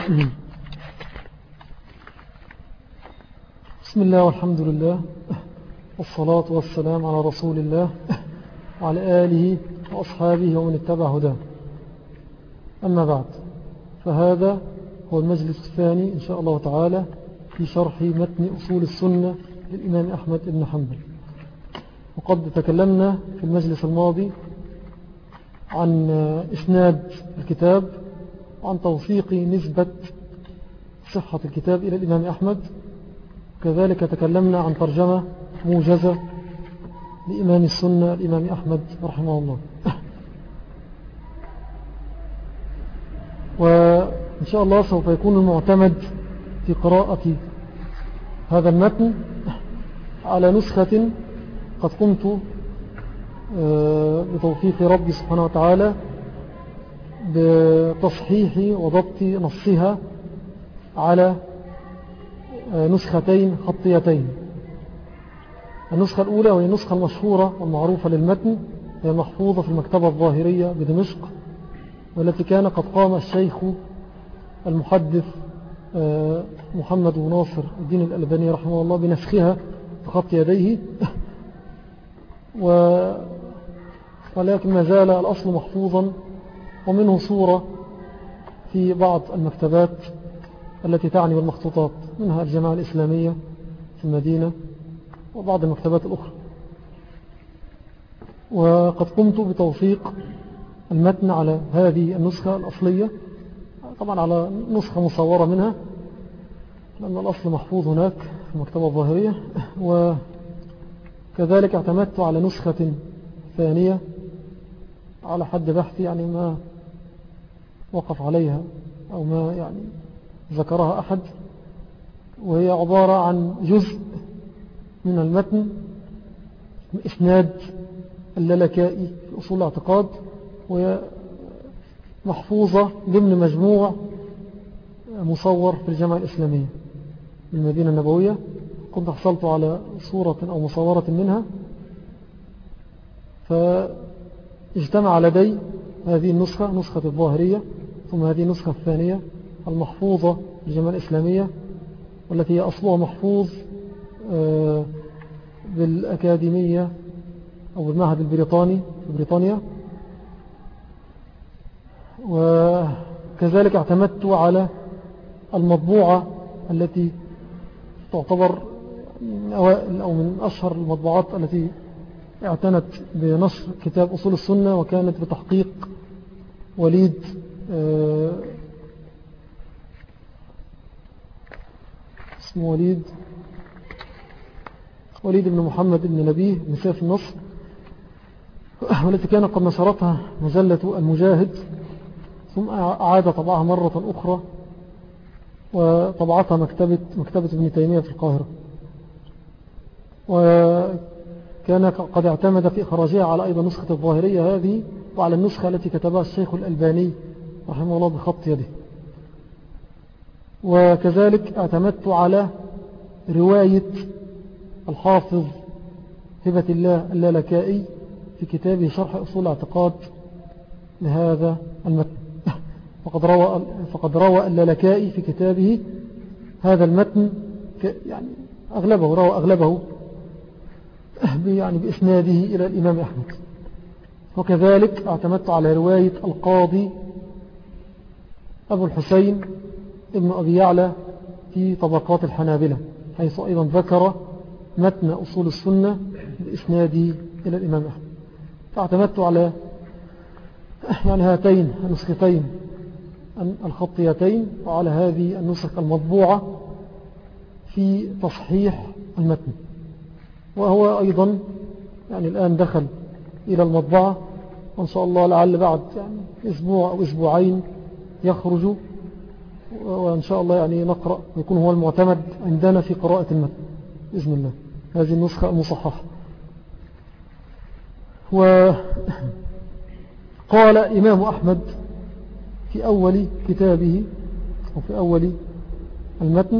بسم الله والحمد لله والصلاة والسلام على رسول الله وعلى آله وأصحابه ومن اتبع هداه. أما بعد، فهذا هو المجلس الثاني إن شاء الله تعالى في شرح متن أصول السنة للإمام أحمد بن حنبل. وقد تكلمنا في المجلس الماضي عن إسناد الكتاب وعن توثيق نسبة صحة الكتاب إلى الإمام أحمد. كذلك تكلمنا عن ترجمة موجزة لإمام السنة الإمام أحمد رحمه الله. وإن شاء الله سوف يكون المعتمد في قراءة هذا المتن على نسخة قد قمت بتوفيق ربي سبحانه وتعالى بتصحيح وضبط نصها على نسختين خطيتين. النسخة الأولى وهي النسخة المشهورة والمعروفة للمتن، هي محفوظة في المكتبة الظاهرية بدمشق، والتي كان قد قام الشيخ المحدث محمد بن ناصر الدين الألباني رحمه الله بنسخها بخط يديه. ولكن ما زال الأصل محفوظا، ومنه صورة في بعض المكتبات التي تعني بالمخطوطات، منها الجماعة الإسلامية في المدينة وبعض المكتبات الأخرى. وقد قمت بتوثيق المتن على هذه النسخة الأصلية، طبعا على نسخة مصورة منها لأن الأصل محفوظ هناك في المكتبة الظاهرية. وكذلك اعتمدت على نسخة ثانية على حد بحثي، يعني ما وقف عليها أو ما يعني ذكرها أحد، وهي عبارة عن جزء من المتن إسناد اللالكائي في أصول الاعتقاد، وهي محفوظة ضمن مجموع مصور في الجامعة الإسلامية بالمدينة النبوية. كنت حصلت على صورة أو مصورة منها، فاجتمع لدي هذه النسخة، نسخة الظاهرية، ثم هذه النسخة الثانية المحفوظة في الجامعة الإسلامية، والتي هي أصلها محفوظ بالأكاديمية أو بالمعهد البريطاني في بريطانيا. وكذلك اعتمدت على المطبوعة التي تعتبر من أوائل أو من أشهر المطبوعات التي اعتنت بنشر كتاب أصول السنة، وكانت بتحقيق وليد اسمه وليد بن محمد بن نبيه بن سيف النصر، والتي كانت قد نشرتها مجلة المجاهد، ثم أعاد طبعها مرة أخرى وطبعتها مكتبة ابن تيمية في القاهرة. وكان قد اعتمد في إخراجها على أيضا نسخة الظاهرية هذه، وعلى النسخة التي كتبها الشيخ الألباني رحمه الله بخط يده. وكذلك اعتمدت على رواية الحافظ هبة الله اللالكائي في كتابه شرح أصول الاعتقاد لهذا المتن. فقد روى اللالكائي في كتابه هذا المتن، يعني روى أغلبه يعني بإسناده إلى الإمام أحمد. وكذلك اعتمدت على رواية القاضي أبو الحسين ابن أبي يعلى في طبقات الحنابلة، حيث أيضا ذكر متن أصول السنة بإسناده إلى الإمام أحمد. فاعتمدت على يعني هاتين النسختين الخطيتين وعلى هذه النسخ المطبوعة في تصحيح المتن. وهو أيضا يعني الآن دخل إلى المطبعة، وإن شاء الله لعل بعد يعني أسبوع أو أسبوعين يخرج، وإن شاء الله يعني نقرأ ويكون هو المعتمد عندنا في قراءة المتن بإذن الله، هذه النسخة المصححة. وقال إمام أحمد في أول كتابه أو في أول المتن،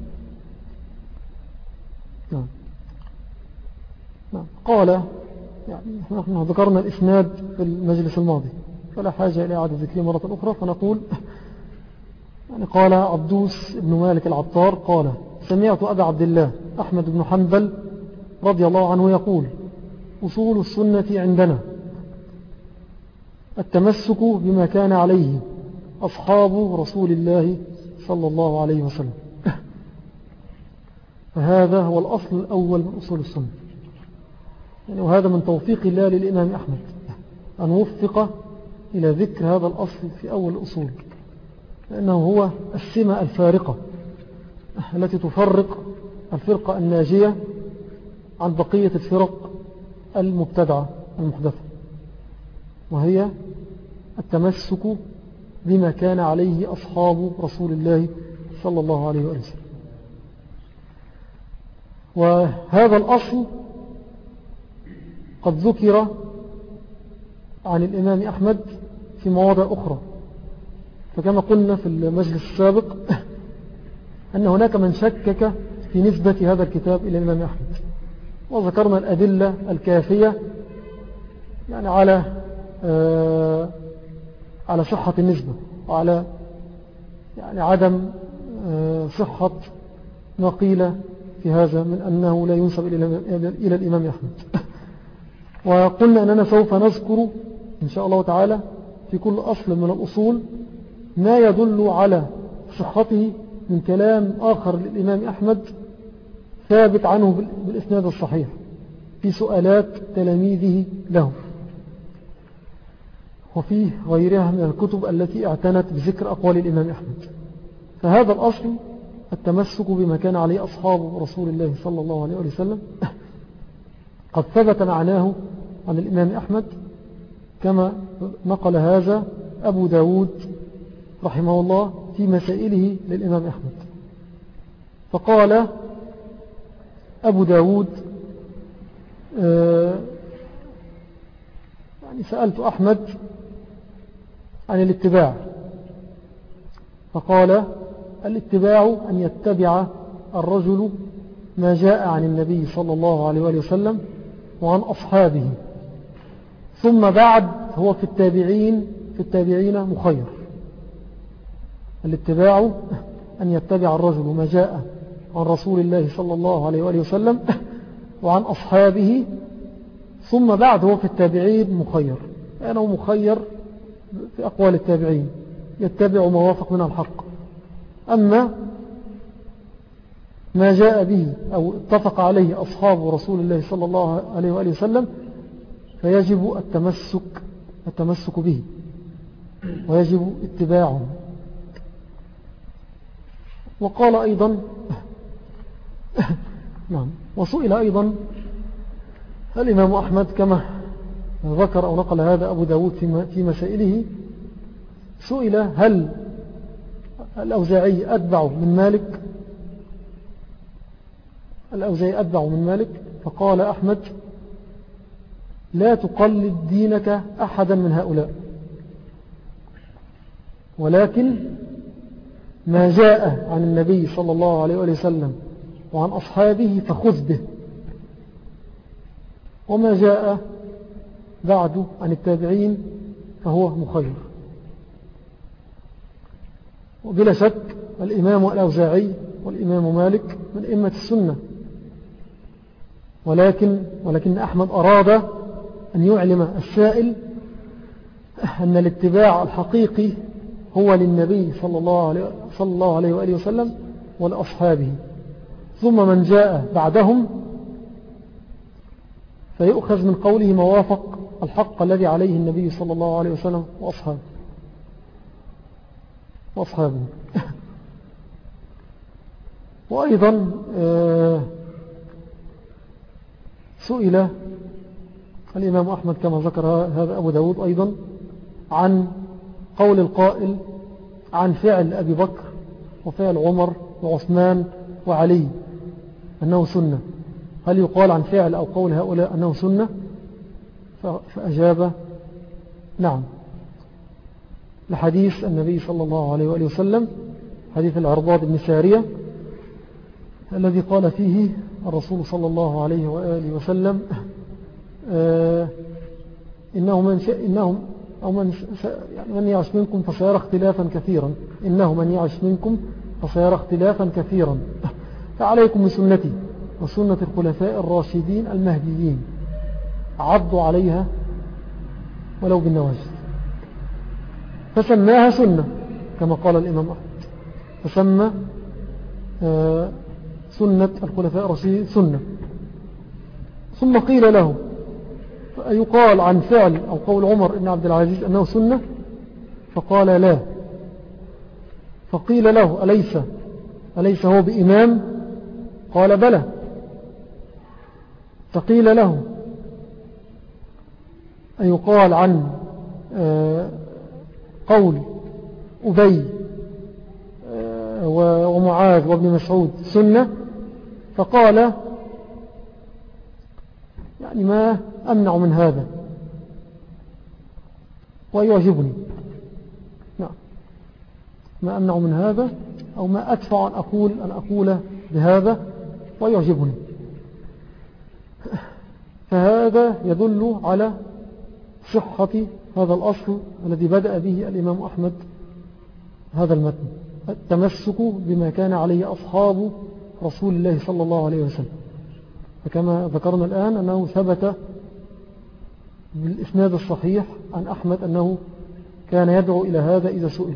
قال يعني نحن ذكرنا الإسناد في المجلس الماضي فلا حاجة إلى إعادة ذكره مرة أخرى، فنقول يعني قال عبدوس بن مالك العطار قال: سمعت أبا عبد الله أحمد بن حنبل رضي الله عنه يقول: أصول السنة عندنا التمسك بما كان عليه أصحاب رسول الله صلى الله عليه وسلم. فهذا هو الأصل الأول من أصول السنة، يعني وهذا من توفيق الله للإمام أحمد أن وفق إلى ذكر هذا الأصل في أول الأصول، لأنه هو السمة الفارقة التي تفرق الفرقة الناجية عن بقية الفرق المبتدعة المحدثة، وهي التمسك بما كان عليه أصحاب رسول الله صلى الله عليه وسلم. وهذا الأصل قد ذكر عن الإمام أحمد في مواضع أخرى، فكما قلنا في المجلس السابق أن هناك من شكك في نسبة هذا الكتاب إلى الإمام أحمد، وذكرنا الأدلة الكافية يعني على صحة النسبة، وعلى يعني عدم صحة ما قيل في هذا من أنه لا ينسب إلى الإمام أحمد. وقلنا أننا سوف نذكر إن شاء الله تعالى في كل أصل من الأصول ما يدل على صحته من كلام آخر للإمام أحمد ثابت عنه بالإسناد الصحيح في سؤالات تلاميذه له، وفي غيرها من الكتب التي اعتنت بذكر أقوال الإمام أحمد. فهذا الأصل التمسك بما كان عليه أصحاب رسول الله صلى الله عليه وسلم قد ثبت معناه عن الإمام أحمد كما نقل هذا أبو داود رحمه الله في مسائله للإمام أحمد. فقال أبو داود: يعني سألت أحمد عن الاتباع، فقال: الاتباع أن يتبع الرجل ما جاء عن النبي صلى الله عليه وسلم وعن أصحابه، ثم بعد هو في التابعين مخير. الاتباع أن يتبع الرجل ما جاء عن رسول الله صلى الله عليه وسلم وعن أصحابه، ثم بعد هو في التابعين مخير، يعني مخير في أقوال التابعين، يتبع ما وافق من الحق. أما ما جاء به أو اتفق عليه أصحاب رسول الله صلى الله عليه وسلم فيجب التمسك به ويجب اتباعه. وقال أيضا نعم، وسئل أيضا الإمام أحمد كما ذكر أو نقل هذا أبو داود في مسائله، سئل: هل الأوزاعي أتبع من مالك؟ الأوزاعي أتبع من مالك؟ فقال أحمد: لا تقلد دينك أحدا من هؤلاء، ولكن ما جاء عن النبي صلى الله عليه وسلم وعن أصحابه فخذ به، وما جاء بعد عن التابعين فهو مخير. وبلا شك الإمام الأوزاعي والإمام مالك من أئمة السنة، ولكن أحمد أراد أن يعلم السائل أن الاتباع الحقيقي هو للنبي صلى الله عليه وآله وسلم ولأصحابه، ثم من جاء بعدهم فيؤخذ من قوله ما وافق الحق الذي عليه النبي صلى الله عليه وسلم وأصحابه. وأيضا سئل الإمام أحمد كما ذكر هذا أبو داود أيضا عن قول القائل عن فعل أبي بكر وفعل عمر وعثمان وعلي أنه سنة، هل يقال عن فعل أو قول هؤلاء أنه سنة؟ فأجاب: نعم، لحديث النبي صلى الله عليه وآله وسلم، حديث العرباض بن سارية الذي قال فيه الرسول صلى الله عليه وآله وسلم: إنهم أو من يعش منكم فسيرى اختلافا كثيرا، إنه من يعش منكم فسيرى اختلافا كثيرا، فعليكم بسنتي وسنة الخلفاء الراشدين المهديين عضوا عليها ولو بالنواجذ. فسماها سنة كما قال الإمام أحمد، فسمى سنة الخلفاء الراشدين سنة. ثم قيل له يقال عن فعل أو قول عمر بن عبد العزيز أنه سنة؟ فقال لا. فقيل له أليس هو بإمام؟ قال بلى. فقيل له يقال عن قول أبي ومعاذ وابن مسعود سنة؟ فقال يعني ما أمنع من هذا ويعجبني، نعم، ما أمنع من هذا أو ما أدفع أن أقول بهذا ويعجبني. فهذا يدل على صحة هذا الأصل الذي بدأ به الإمام أحمد هذا المتن، التمسك بما كان عليه أصحاب رسول الله صلى الله عليه وسلم. فكما ذكرنا الآن أنه ثبت بالإسناد الصحيح عن أحمد أنه كان يدعو إلى هذا إذا سئل.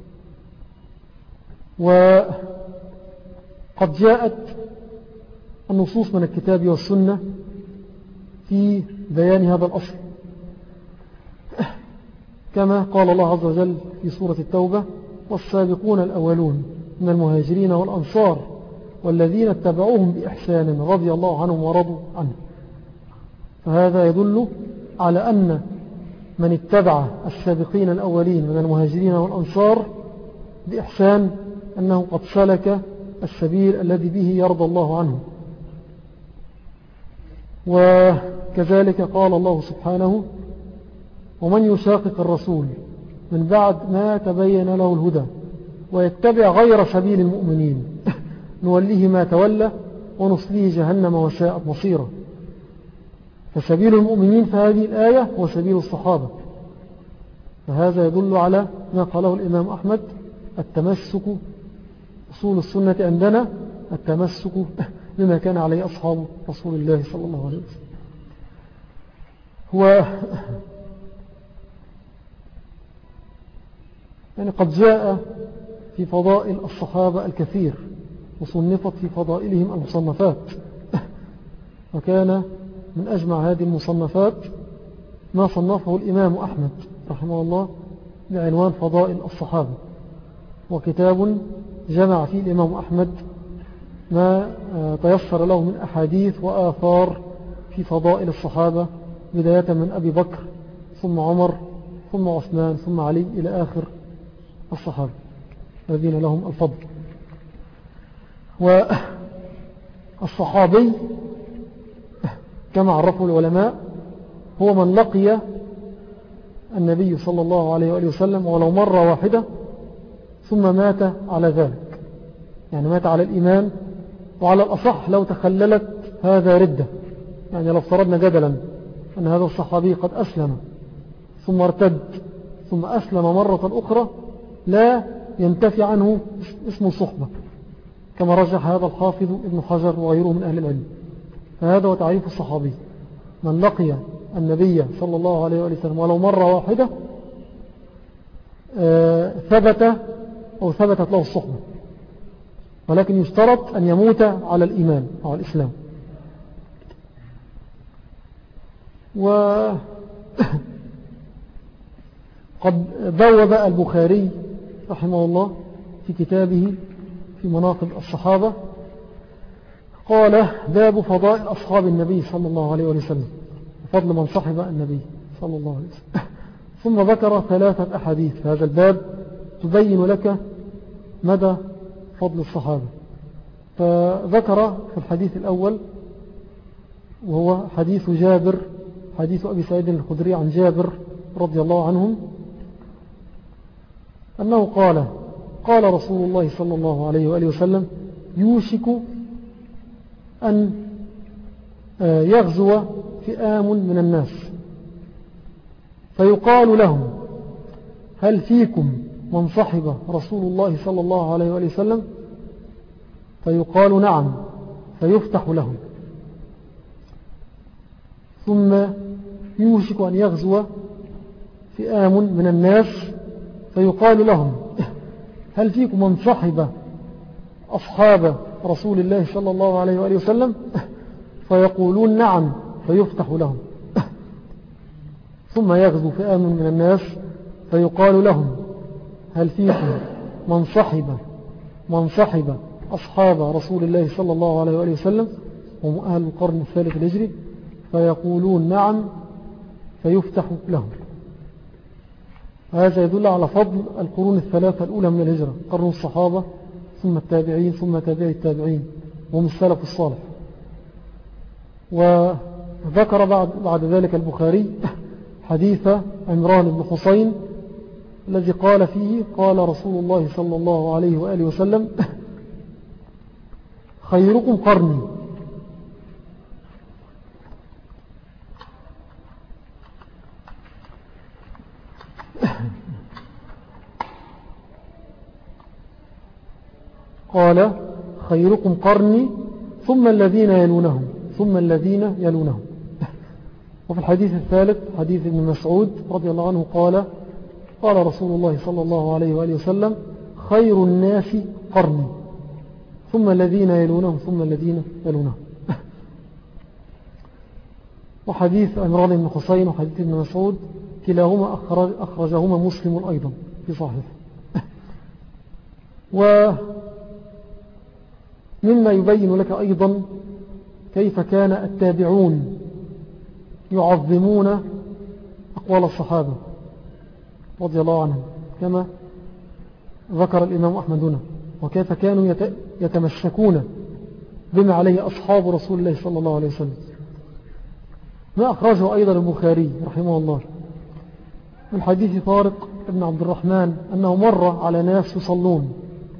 وقد جاءت النصوص من الكتاب والسنة في بيان هذا الأصل، كما قال الله عز وجل في سورة التوبة: والسابقون الأولون من المهاجرين والأنصار والذين اتبعوهم بإحسان رضي الله عنهم ورضوا عنه. فهذا يدل على أن من اتبع السابقين الأولين من المهاجرين والأنصار بإحسان أنه قد سلك السبيل الذي به يرضى الله عنه. وكذلك قال الله سبحانه: ومن يشاقق الرسول من بعد ما تبين له الهدى ويتبع غير سبيل المؤمنين نوليه ما تولى ونصليه جهنم وساءت مصيرا. فسبيل المؤمنين في هذه الآية هو سبيل الصحابة. فهذا يدل على ما قاله الإمام أحمد: التمسك، أصول السنة عندنا التمسك بما كان عليه أصحاب رسول الله صلى الله عليه وسلم. يعني قد جاء في فضائل الصحابة الكثير وصنفت في فضائلهم المصنفات، وكان من أجمع هذه المصنفات ما صنفه الإمام أحمد رحمه الله بعنوان فضائل الصحابة، وكتاب جمع فيه الإمام أحمد ما تيسر له من أحاديث وآثار في فضائل الصحابة، بداية من أبي بكر ثم عمر ثم عثمان ثم علي إلى آخر الصحابة الذين لهم الفضل. والصحابي كما عرفه العلماء هو من لقي النبي صلى الله عليه وآله وسلم ولو مرة واحدة ثم مات على ذلك، يعني مات على الإيمان. وعلى الأصح لو تخللت هذا ردة، يعني لو افترضنا جدلا أن هذا الصحابي قد أسلم ثم ارتد ثم أسلم مرة أخرى لا ينتفي عنه اسم الصحبة، كما رجح هذا الحافظ ابن حجر وغيره من أهل العلم. فهذا هو تعريف الصحابي: من لقي النبي صلى الله عليه وسلم ولو مرة واحدة ثبتت له الصحبة، ولكن يشترط أن يموت على الإيمان أو الإسلام. وقد بوب البخاري رحمه الله في كتابه في مناقب الصحابة قال: باب فضائل أصحاب النبي صلى الله عليه وسلم، فضل من صحب النبي صلى الله عليه وسلم. ثم ذكر 3 أحاديث في هذا الباب تبين لك مدى فضل الصحابة. فذكر في الحديث الأول وهو حديث جابر، حديث أبي سعيد الخدري عن جابر رضي الله عنهم أنه قال رسول الله صلى الله عليه وآله وسلم: يوشك أن يغزو فئام من الناس فيقال لهم هل فيكم من صحب رسول الله صلى الله عليه وآله وسلم؟ فيقال نعم، فيفتح لهم. ثم يوشك أن يغزو فئام من الناس، فيقال لهم هل فيكم من صحب أصحاب رسول الله صلى الله عليه وآله وسلم؟ فيقولون نعم، فيفتح لهم. ثم يغزو فئام من الناس، فيقال لهم هل فيكم من صحب أصحاب رسول الله صلى الله عليه وآله وسلم، هم أهل القرن الثالث الهجري؟ فيقولون نعم، فيفتح لهم. هذا يدل على فضل القرون الثلاثة الأولى من الهجرة، قرن الصحابة ثم التابعين ثم تابعي التابعين، وهم السلف الصالح. وذكر بعد ذلك البخاري حديث عمران بن حسين الذي قال فيه قال رسول الله صلى الله عليه وآله وسلم خيركم قرني. قال خيركم قرني ثم الذين يلونهم ثم الذين يلونهم. وفي الحديث الثالث حديث ابن مسعود رضي الله عنه قال قال رسول الله صلى الله عليه وآله وسلم خير الناس قرني ثم الذين يلونهم ثم الذين يلونهم. وحديث عمران بن حسين وحديث ابن مسعود كلاهما أخرجهما مسلم أيضا في صحيح. ومما يبين لك أيضا كيف كان التابعون يعظمون أقوال الصحابة رضي الله عنهم كما ذكر الإمام أحمد هنا، وكيف كانوا يتمسكون بما عليه أصحاب رسول الله صلى الله عليه وسلم. ما أخرجه أيضا البخاري رحمه الله من حديث طارق بن عبد الرحمن أنه مر على ناس يصلون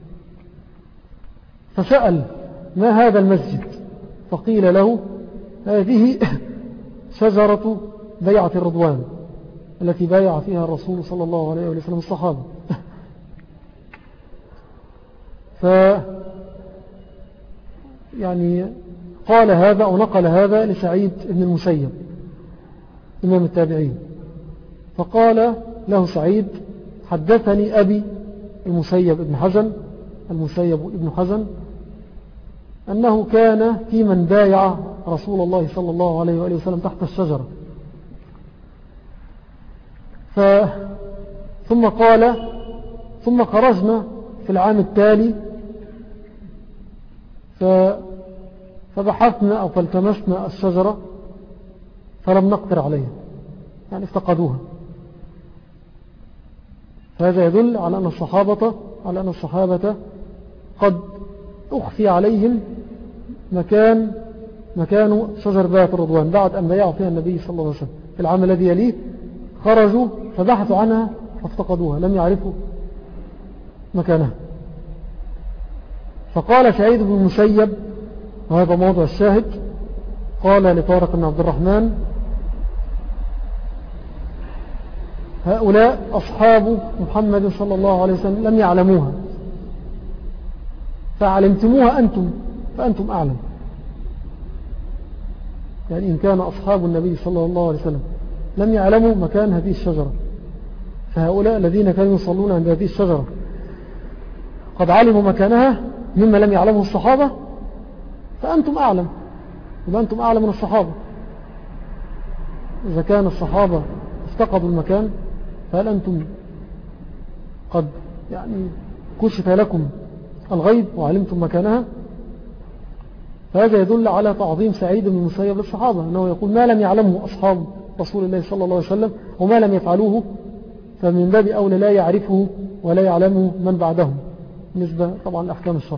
فسأل ما هذا المسجد؟ فقيل له هذه شجرة بيعة الرضوان التي بايع فيها الرسول صلى الله عليه وسلم الصحابة. يعني قال هذا أو نقل هذا لسعيد بن المسيب إمام التابعين، فقال له سعيد حدثني أبي المسيب ابن حزن أنه كان في من بايع رسول الله صلى الله عليه وآله وسلم تحت الشجرة. ثم خرجنا في العام التالي فبحثنا أو فالتمسنا الشجرة فلم نقدر عليها، يعني افتقدوها. فهذا يدل على أن الصحابة قد أخفي عليهم مكان شجر بيعة الرضوان بعد أن بيعوا فيها النبي صلى الله عليه وسلم. في العام الذي يليه خرجوا فبحثوا عنها فافتقدوها، لم يعرفوا مكانها. فقال سعيد بن المسيب، وهذا موضع الشاهد، قال لطارق بن عبد الرحمن هؤلاء أصحاب محمد صلى الله عليه وسلم لم يعلموها، فعلمتموها أنتم فأنتم أعلم. يعني إن كان أصحاب النبي صلى الله عليه وسلم لم يعلموا مكان هذه الشجرة، فهؤلاء الذين كانوا يصلون عند هذه الشجرة قد علموا مكانها مما لم يعلمه الصحابة، فأنتم أعلم، يبقى أنتم أعلم من الصحابة. إذا كان الصحابة افتقدوا المكان فهل أنتم قد يعني كشف لكم الغيب وعلمتم مكانها؟ فهذا يدل على تعظيم سعيد بن المسيب للصحابة، أنه يقول ما لم يعلمه أصحاب رسول الله صلى الله عليه وسلم وما لم يفعلوه فمن باب أولى لا يعرفه ولا يعلمه من بعدهم، بالنسبة طبعا لأحكام الشرع.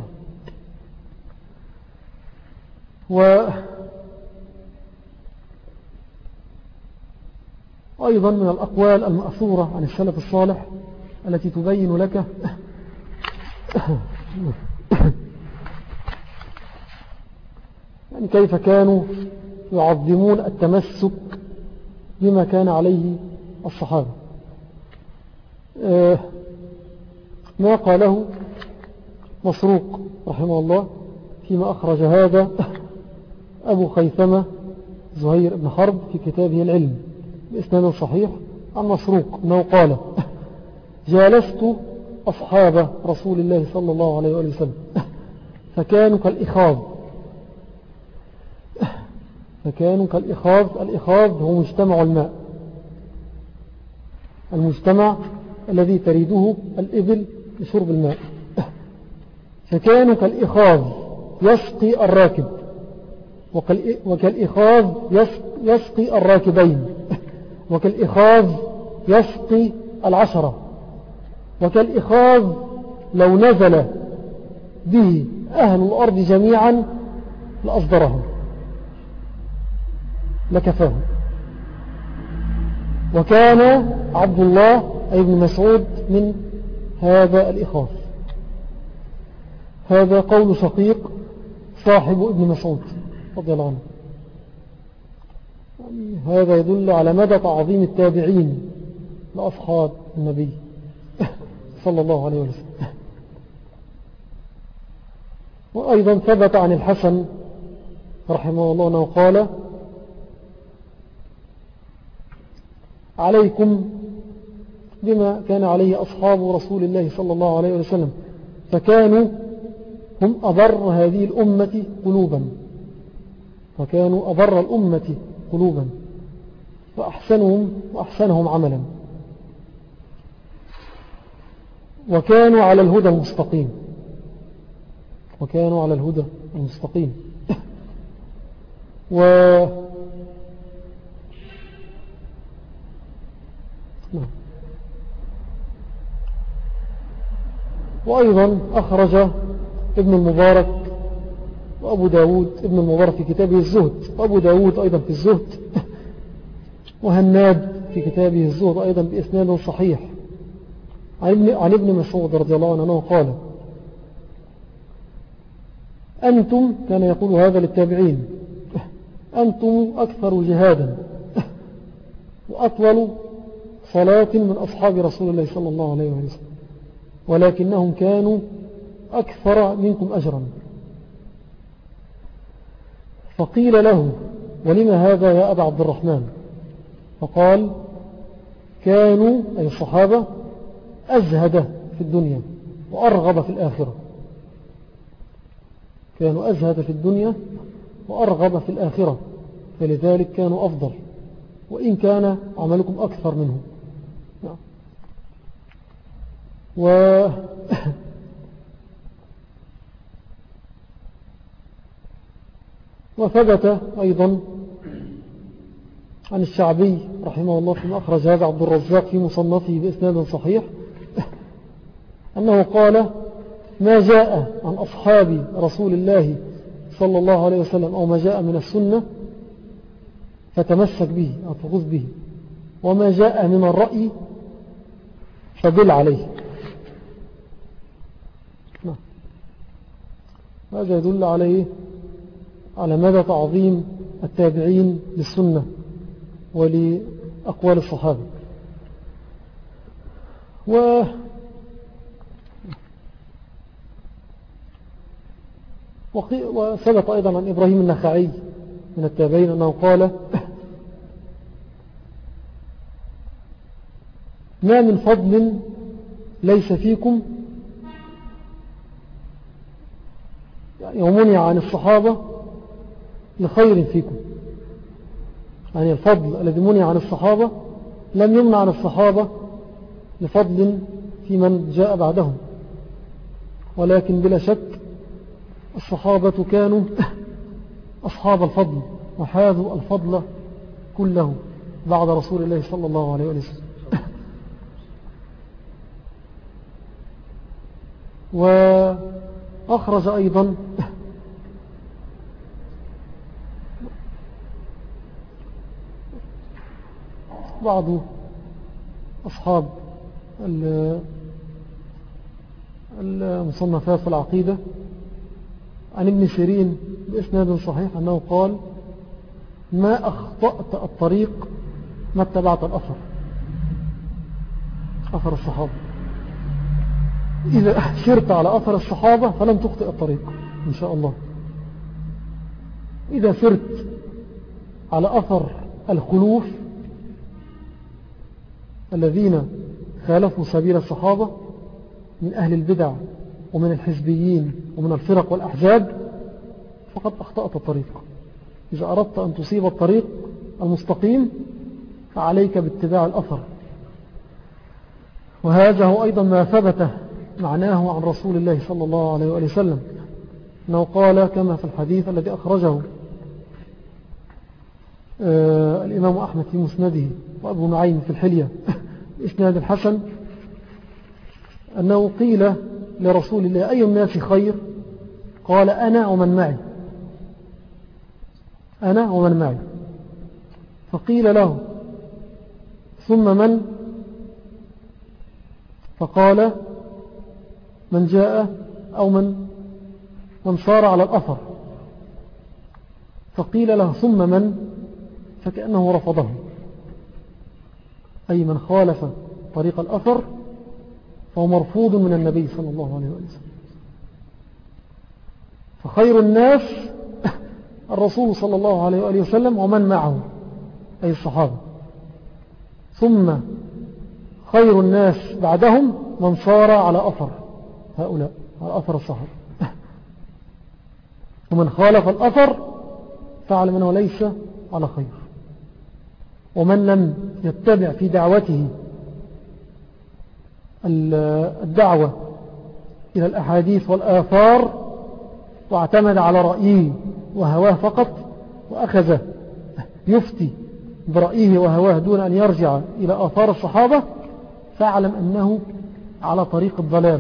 وأيضا من الأقوال المأثورة عن السلف الصالح التي تبين لك يعني كيف كانوا يعظمون التمسك بما كان عليه الصحابة. ما قاله مسروق رحمه الله فيما أخرج هذا أبو خيثمة زهير بن حرب في كتابه العلم بإسناد صحيح عن مسروق أنه قال: جالست أصحاب رسول الله صلى الله عليه وسلم فكانوا كالإخاذ. الإخاذ هو مجتمع الماء، المجتمع الذي تريده الإبل لشرب الماء. فكانوا كالإخاذ يسقي الراكب، وكالإخاذ يسقي الراكبين، وكالإخاذ يسقي 10، وكالإخاذ لو نزل به أهل الأرض جميعا لأصدرهم لكفاهم. وكان عبد الله أي ابن مسعود من هذا الإخاذ. هذا قول شقيق صاحب ابن مسعود رضي الله عنه. هذا يدل على مدى تعظيم التابعين لأصحاب النبي صلى الله عليه وسلم. وأيضا ثبت عن الحسن رحمه الله أنه قال: عليكم بما كان عليه أصحاب رسول الله صلى الله عليه وسلم، فكانوا هم أبر هذه الأمة قلوبا، فكانوا أبر الأمة قلوبا وأحسنهم عملا، وكانوا على الهدى المستقيم. وكانوا على الهدى المستقيم. وأيضا أخرج ابن المبارك وأبو داود ابن المبارك في كتابه الزهد، وأبو داود أيضا في الزهد، وهناد في كتابه الزهد أيضا بإسناد صحيح عن ابن مسعود رضي الله عنه قال: أنتم، كان يقول هذا للتابعين، أنتم أكثر جهادا وأطول صلاة من أصحاب رسول الله صلى الله عليه وسلم، ولكنهم كانوا أكثر منكم أجرا. فقيل له: ولما هذا يا أبا عبد الرحمن؟ فقال: كانوا أي الصحابة أزهد في الدنيا وأرغب في الآخرة. كانوا أزهد في الدنيا وأرغب في الآخرة، فلذلك كانوا أفضل، وإن كان عملكم أكثر منهم. وثبت أيضا عن الشعبي رحمه الله فيما أخرج هذا عبد الرزاق في مصنفه بإسناد صحيح أنه قال: ما جاء عن أصحاب رسول الله صلى الله عليه وسلم أو ما جاء من السنة فتمسك به أو تغض به، وما جاء من الرأي فدل عليه. هذا يدل عليه على مدى تعظيم التابعين للسنة ولأقوال الصحابة. وثبت أيضا عن إبراهيم النخعي من التابعين أنه قال: ما من فضل ليس فيكم يومني عن الصحابة لخير فيكم. يعني الفضل الذي منع عن الصحابة لم يمنع عن الصحابة لفضل في من جاء بعدهم، ولكن بلا شك الصحابة كانوا أصحاب الفضل وحاذوا الفضل كله بعد رسول الله صلى الله عليه وسلم. وأخرج أيضا بعض أصحاب المصنفات في العقيدة عن ابن سيرين بإسناد صحيح أنه قال: ما أخطأت الطريق ما اتبعت الأثر. أثر الصحابة. إذا سرت على أثر الصحابة فلن تخطئ الطريق إن شاء الله. إذا سرت على أثر الخلوف الذين خالفوا سبيل الصحابة من أهل البدع ومن الحزبيين ومن الفرق والأحزاب فقد أخطأت الطريق. إذا أردت أن تصيب الطريق المستقيم فعليك باتباع الأثر. وهذا هو أيضا ما ثبت معناه عن رسول الله صلى الله عليه وآله وسلم أنه قال كما في الحديث الذي أخرجه الإمام أحمد في مسنده وأبو نعيم في الحلية إسناد الحسن أنه قيل لرسول الله أي الناس خير؟ قال أنا ومن معي، أنا ومن معي. فقيل له ثم من؟ فقال من جاء أو من صار على الأثر. فقيل له ثم من؟ فكأنه رفضه، أي من خالف طريق الأثر فهو مرفوض من النبي صلى الله عليه وسلم. فخير الناس الرسول صلى الله عليه وآله وسلم ومن معه أي الصحابة، ثم خير الناس بعدهم من صار على أثر هؤلاء، على أثر الصحابة. ومن خالف الأثر فعلم أنه ليس على خير. ومن لم يتبع في دعوته الدعوة إلى الأحاديث والآثار واعتمد على رأيه وهواه فقط وأخذ يفتي برأيه وهواه دون أن يرجع إلى آثار الصحابة فاعلم أنه على طريق الضلال.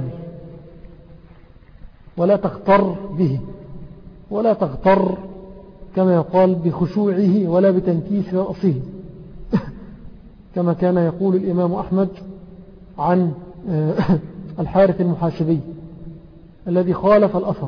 ولا تغتر به، ولا تغتر كما يقال بخشوعه ولا بتنكيس رأسه كما كان يقول الإمام أحمد عن الحارث المحاسبي الذي خالف الأثر.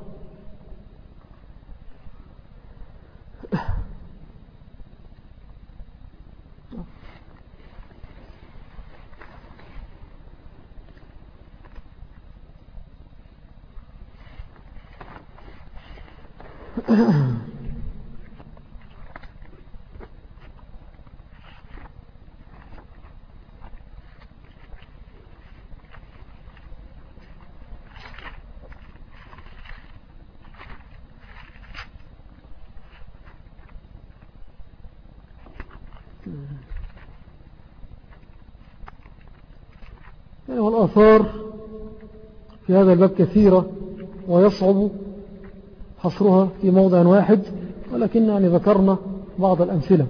يعني والآثار في هذا الباب كثيرة ويصعب حصرها في موضع واحد، ولكن يعني ذكرنا بعض الأمثلة.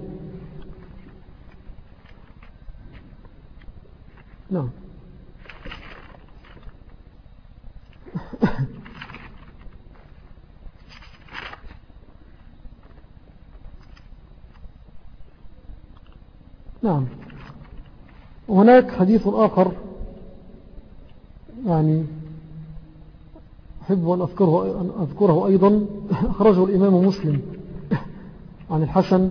نعم. نعم. وهناك حديث آخر يعني أحب أن أذكره أيضا، أخرجه الإمام مسلم عن الحسن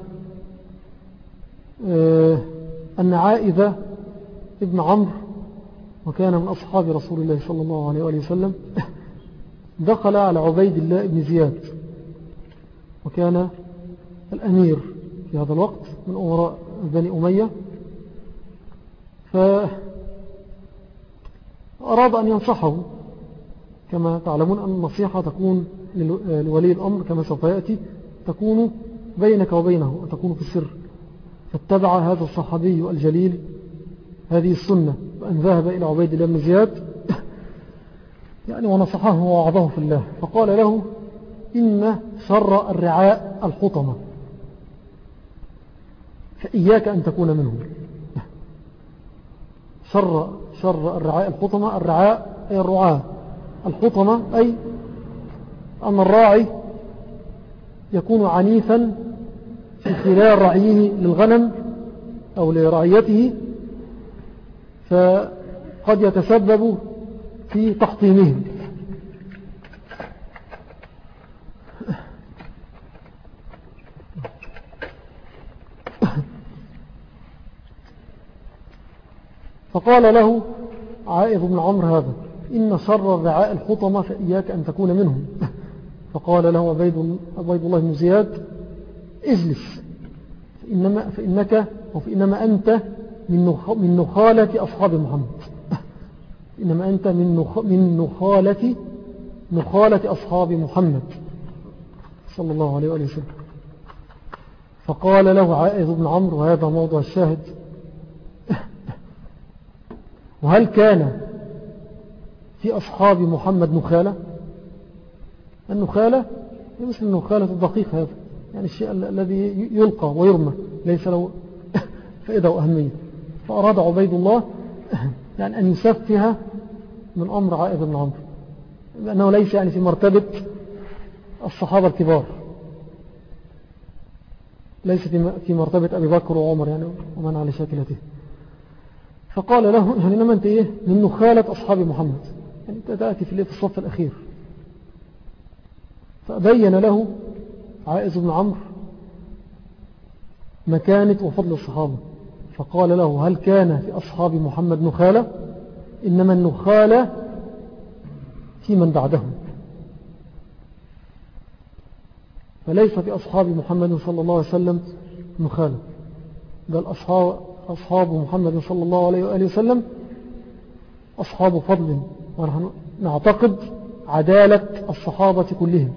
أن عائذة ابن عمرو وكان من أصحاب رسول الله صلى الله عليه وآله وسلم دخل على عبيد الله بن زياد وكان الأمير في هذا الوقت من أمراء بني أمية، فأراد أن ينصحه. كما تعلمون أن النصيحة تكون لولي الأمر كما سوف يأتي تكون بينك وبينه وتكون في السر. فاتبع هذا الصحابي الجليل هذه السنة وأن ذهب إلى عبيد الله بن زياد يعني ونصحه ووعظه في الله، فقال له إن شر الرعاء الحطمة فإياك أن تكون منهم. شر الرعاء الحطمة، الرعاء أي الرعاة، الحطمة أي أن الراعي يكون عنيفا في خلال رعيه للغنم أو لرعيته، فقد يتسبب في تحطيمهم. فقال له عائذ بن عمرو هذا: إن شر الرعاء الحطمة فإياك أن تكون منهم. فقال له عبيد الله بن زياد: اجلس، فإنما أنت من نخالة أصحاب محمد. إنما أنت من نخالة أصحاب محمد صلى الله عليه وآله وسلم. فقال له عائذ بن عمرو، وهذا موضوع الشاهد: وهل كان في أصحاب محمد نخالة؟ النخالة مثل النخالة الدقيق، هذا يعني الشيء الذي يلقى ويرمى ليس له فائدة وأهمية. فأراد عبيد الله يعني أن يسفه من أمر عائذ بن عمرو، لأنه ليس يعني في مرتبة الصحابة الكبار، ليس في مرتبة أبي بكر وعمر يعني ومن على شاكلته. فقال له: يعني إنما أنت إيه من نخالة أصحاب محمد، يعني أنت تأتي في الصف الأخير. فبين له عائذ بن عمرو مكانة وفضل الصحابة، فقال له: هل كان في أصحاب محمد نخالة؟ إنما النخالة في من بعدهم، فليس في أصحاب محمد صلى الله عليه وسلم نخالة، بل أصحاب محمد صلى الله عليه وآله وسلم أصحاب فضل، ونحن نعتقد عدالة الصحابة كلهم.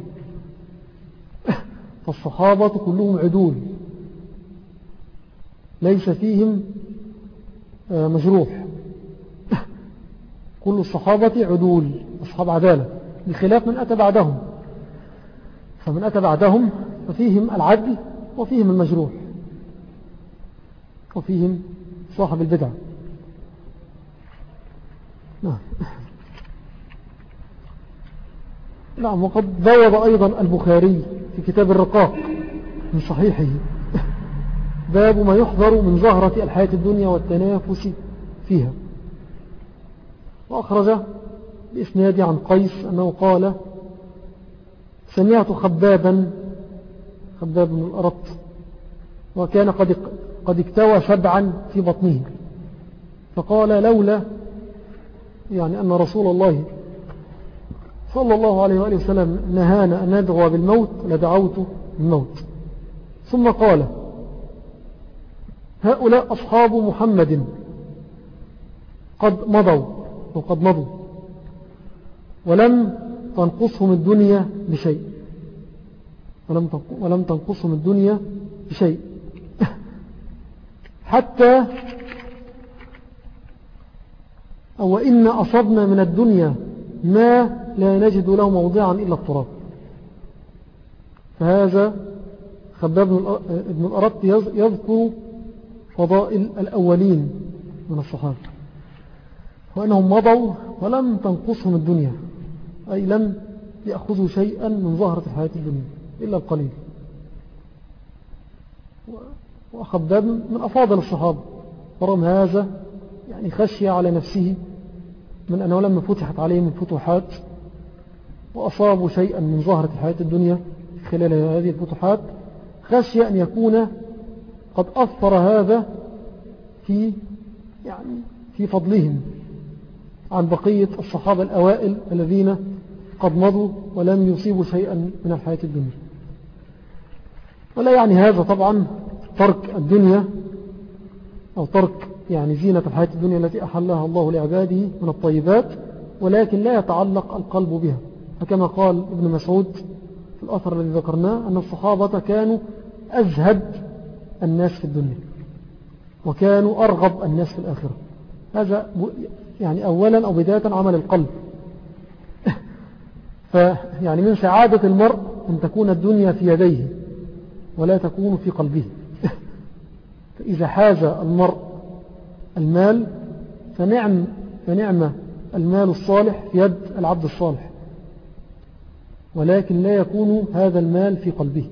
فالصحابة كلهم عدول، ليس فيهم مجروح، كل الصحابة عدول أصحاب عدالة، بخلاف من أتى بعدهم. فمن أتى بعدهم ففيهم العدل وفيهم المجروح وفيهم صاحب البدع. نعم. وقد بوض أيضا البخاري في كتاب الرقاق من صحيحه باب ما يحذر من زهرة الحياة الدنيا والتنافس فيها، وأخرج بإسناد عن قيس أنه قال: سمعت خباب بن الأرط وكان قد اكتوى شبعا في بطنه، فقال: لولا يعني أن رسول الله صلى الله عليه وآله وسلم نهانا أن ندعو بالموت لدعوت بالموت. ثم قال: هؤلاء أصحاب محمد قد مضوا ولم تنقصهم الدنيا بشيء، ولم تنقصهم الدنيا بشيء حتى أو إن أصبنا من الدنيا ما لا نجد له موضعا إلا التراب. فهذا خباب بن الأرط يذكر فضائل الأولين من الصحابة، وأنهم مضوا ولم تنقصهم الدنيا، أي لم يأخذوا شيئا من ظهرة الحياة الدنيا إلا القليل. وخباب من أفاضل الصحابة، ورغم هذا يعني خشي على نفسه من أنه لما فتحت عليهم الفتوحات وأصابوا شيئا من ظهرة الحياة الدنيا خلال هذه الفتوحات، خشي أن يكون قد أثر هذا في فضلهم عن بقية الصحابة الأوائل الذين قد مضوا ولم يصيبوا شيئا من الحياة الدنيا. ولا يعني هذا طبعا ترك الدنيا أو ترك يعني زينة الحياة الدنيا التي أحلها الله لعباده من الطيبات، ولكن لا يتعلق القلب بها. فكما قال ابن مسعود في الأثر الذي ذكرناه أن الصحابة كانوا أزهد الناس في الدنيا وكانوا أرغب الناس في الآخرة. هذا يعني أولا أو بداية عمل القلب. فيعني من سعادة المرء أن تكون الدنيا في يديه ولا تكون في قلبه. فإذا حاز المرء المال فنعم المال الصالح في يد العبد الصالح، ولكن لا يكون هذا المال في قلبه.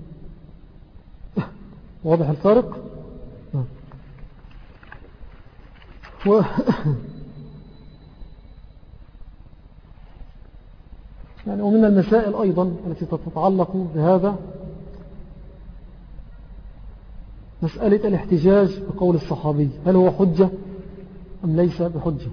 واضح الفارق؟ يعني ومن المسائل أيضا التي تتعلق بهذا مسألة الاحتجاج بقول الصحابي، هل هو حجة أم ليس بحجة.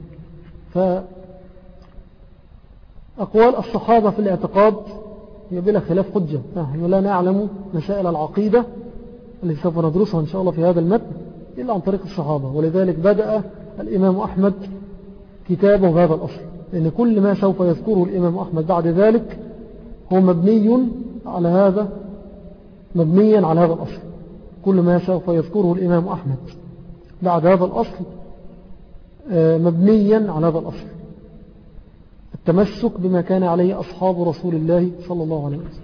فأقوال الصحابة في الاعتقاد هي بلا خلاف حجة. نحن لا نعلم مسائل العقيدة التي سوف ندرسها إن شاء الله في هذا المتن إلا عن طريق الصحابة، ولذلك بدأ الإمام أحمد كتابه بهذا الأصل، لأن كل ما سوف يذكره الإمام أحمد بعد ذلك هو مبنيا على هذا الأصل. كل ما سوف يذكره الإمام أحمد بعد هذا الأصل مبنيا على هذا الأصل، التمسك بما كان عليه أصحاب رسول الله صلى الله عليه وسلم.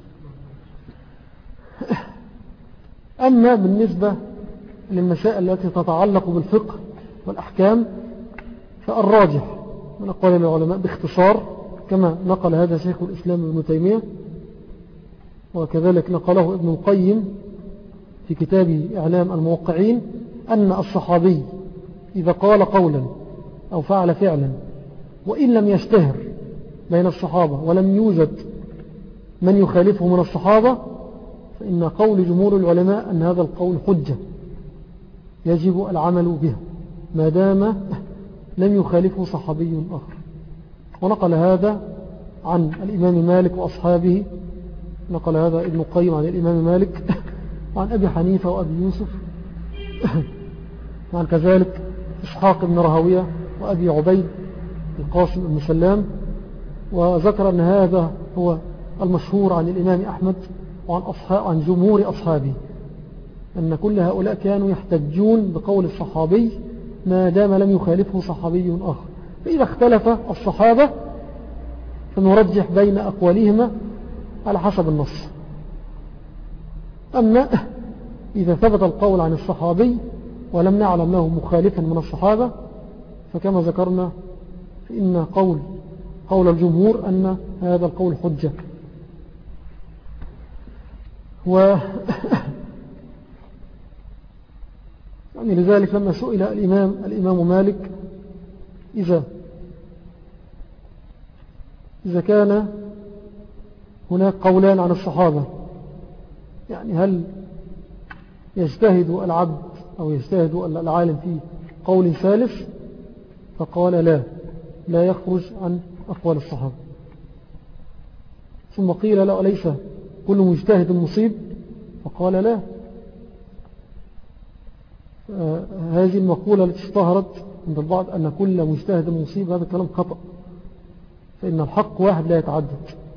أما بالنسبة للمسائل التي تتعلق بالفقه والأحكام فالراجح من أقوال العلماء باختصار كما نقل هذا شيخ الإسلام ابن تيمية، وكذلك نقله ابن القيم في كتابه إعلام الموقعين، أن الصحابي إذا قال قولا أو فعل فعلا وإن لم يشتهر بين الصحابة ولم يوجد من يخالفه من الصحابة، فإن قول جمهور العلماء أن هذا القول حجة يجب العمل به ما دام لم يخالفه صحابي آخر. ونقل هذا عن الإمام مالك وأصحابه، نقل هذا ابن القيم عن الإمام مالك وعن أبي حنيفة وأبي يوسف وعن كذلك إسحاق بن رهوية وأبي عبيد القاسم بن سلام. وذكر أن هذا هو المشهور عن الإمام أحمد وعن جمهور أصحابه، أن كل هؤلاء كانوا يحتجون بقول الصحابي ما دام لم يخالفه صحابي آخر. فإذا اختلف الصحابة فنرجح بين أقوالهما على حسب النص. أما إذا ثبت القول عن الصحابي ولم نعلم له مخالفا من الصحابة فكما ذكرنا فإن قول الجمهور أن هذا القول حجة. يعني لذلك لما سئل الإمام مالك إذا كان هناك قولان عن الصحابة، يعني هل يجتهد العبد أو يجتهد العالم في قول ثالث؟ فقال لا يخرج عن أقوال الصحابة. ثم قيل لا أليس كل مجتهد مصيب؟ فقال لا. هذه المقولة التي اشتهرت عند البعض أن كل مجتهد مصيب، هذا كلام خطأ، فإن الحق واحد لا يتعدد،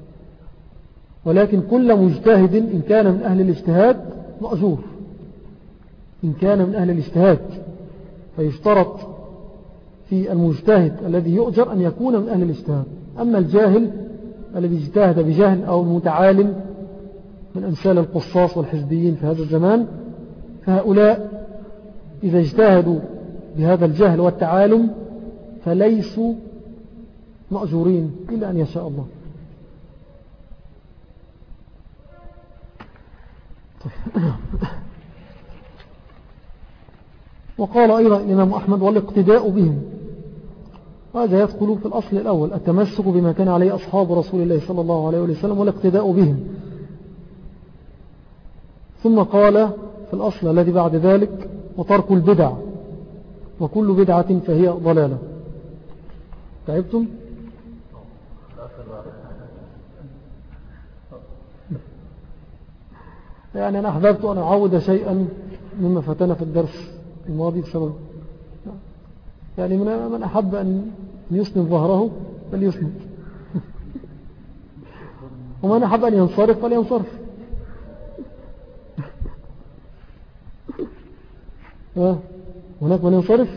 ولكن كل مجتهد إن كان من أهل الاجتهاد مأجور، إن كان من أهل الاجتهاد، فيشترط في المجتهد الذي يؤجر أن يكون من أهل الاجتهاد. أما الجاهل الذي اجتهد بجهل أو المتعالم من أمثال القصاص والحزبيين في هذا الزمان، فهؤلاء إذا اجتهدوا بهذا الجهل والتعالم فليسوا مأجورين إلا أن يشاء الله. وقال أيضا الإمام أحمد والاقتداء بهم، هذا يدخل في الأصل الأول التمسك بما كان عليه أصحاب رسول الله صلى الله عليه وسلم والاقتداء بهم. ثم قال في الأصل الذي بعد ذلك وترك البدع، وكل بدعة فهي ضلالة. تعبتم؟ يعني أنا أحببت أن أعود شيئا مما فتنا في الدرس الماضي بسبب، يعني من أحب أن يسند ظهره فليسند، ومن أحب أن ينصرف فلينصرف. هناك من ينصرف.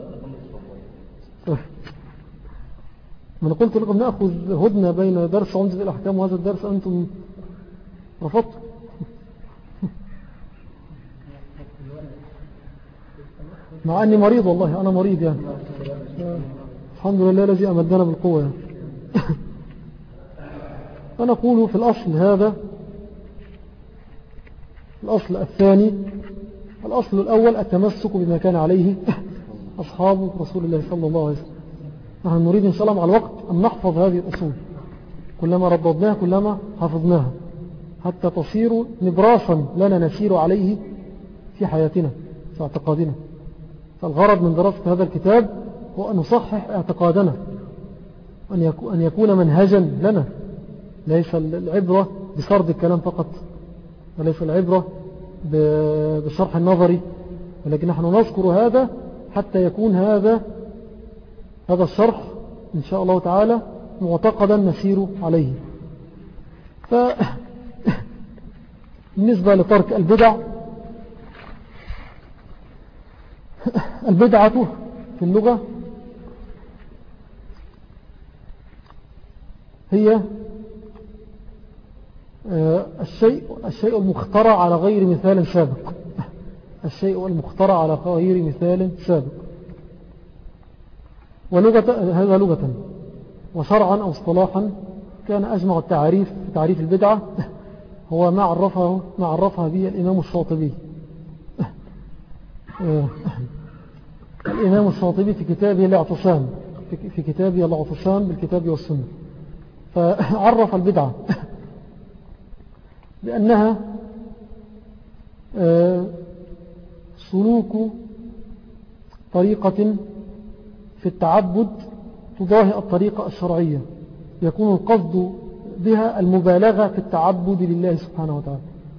من قلت لكم نأخذ هدنة بين درس عمدة الأحكام وهذا الدرس أنتم رفضتم. مع أني مريض، والله أنا مريض يعني. الحمد لله الذي أمدنا بالقوة يعني. فنقول في الأصل هذا الأصل الثاني. الأصل الأول التمسك بما كان عليه أصحاب رسول الله صلى الله عليه وسلم. نحن نريد إن شاء الله مع الوقت أن نحفظ هذه الأصول، كلما رددناها كلما حفظناها، حتى تصير نبراسا لنا نسير عليه في حياتنا في اعتقادنا. فالغرض من دراسة هذا الكتاب هو أن نصحح اعتقادنا، أن يكون منهجا لنا، ليس العبرة بسرد الكلام فقط، وليس العبرة بالشرح النظري، ولكن نحن نذكر هذا حتى يكون هذا الشرح إن شاء الله تعالى معتقدا نسير عليه. بالنسبة لترك البدع، البدعة في اللغة هي الشيء المخترع على غير مثال سابق، الشيء المخترع على غير مثال سابق، هذا لغة، وشرعا أو اصطلاحا كان أجمع التعريف في تعريف البدعة هو ما عرفها به الإمام الشاطبي. الإمام الشاطبي في كتابه الاعتصام، في كتابه الاعتصام بالكتاب والسنة، فعرف البدعة بأنها سلوك طريقة في التعبد تضاهي الطريقة الشرعية، يكون القصد بها المبالغة في التعبد لله سبحانه وتعالى.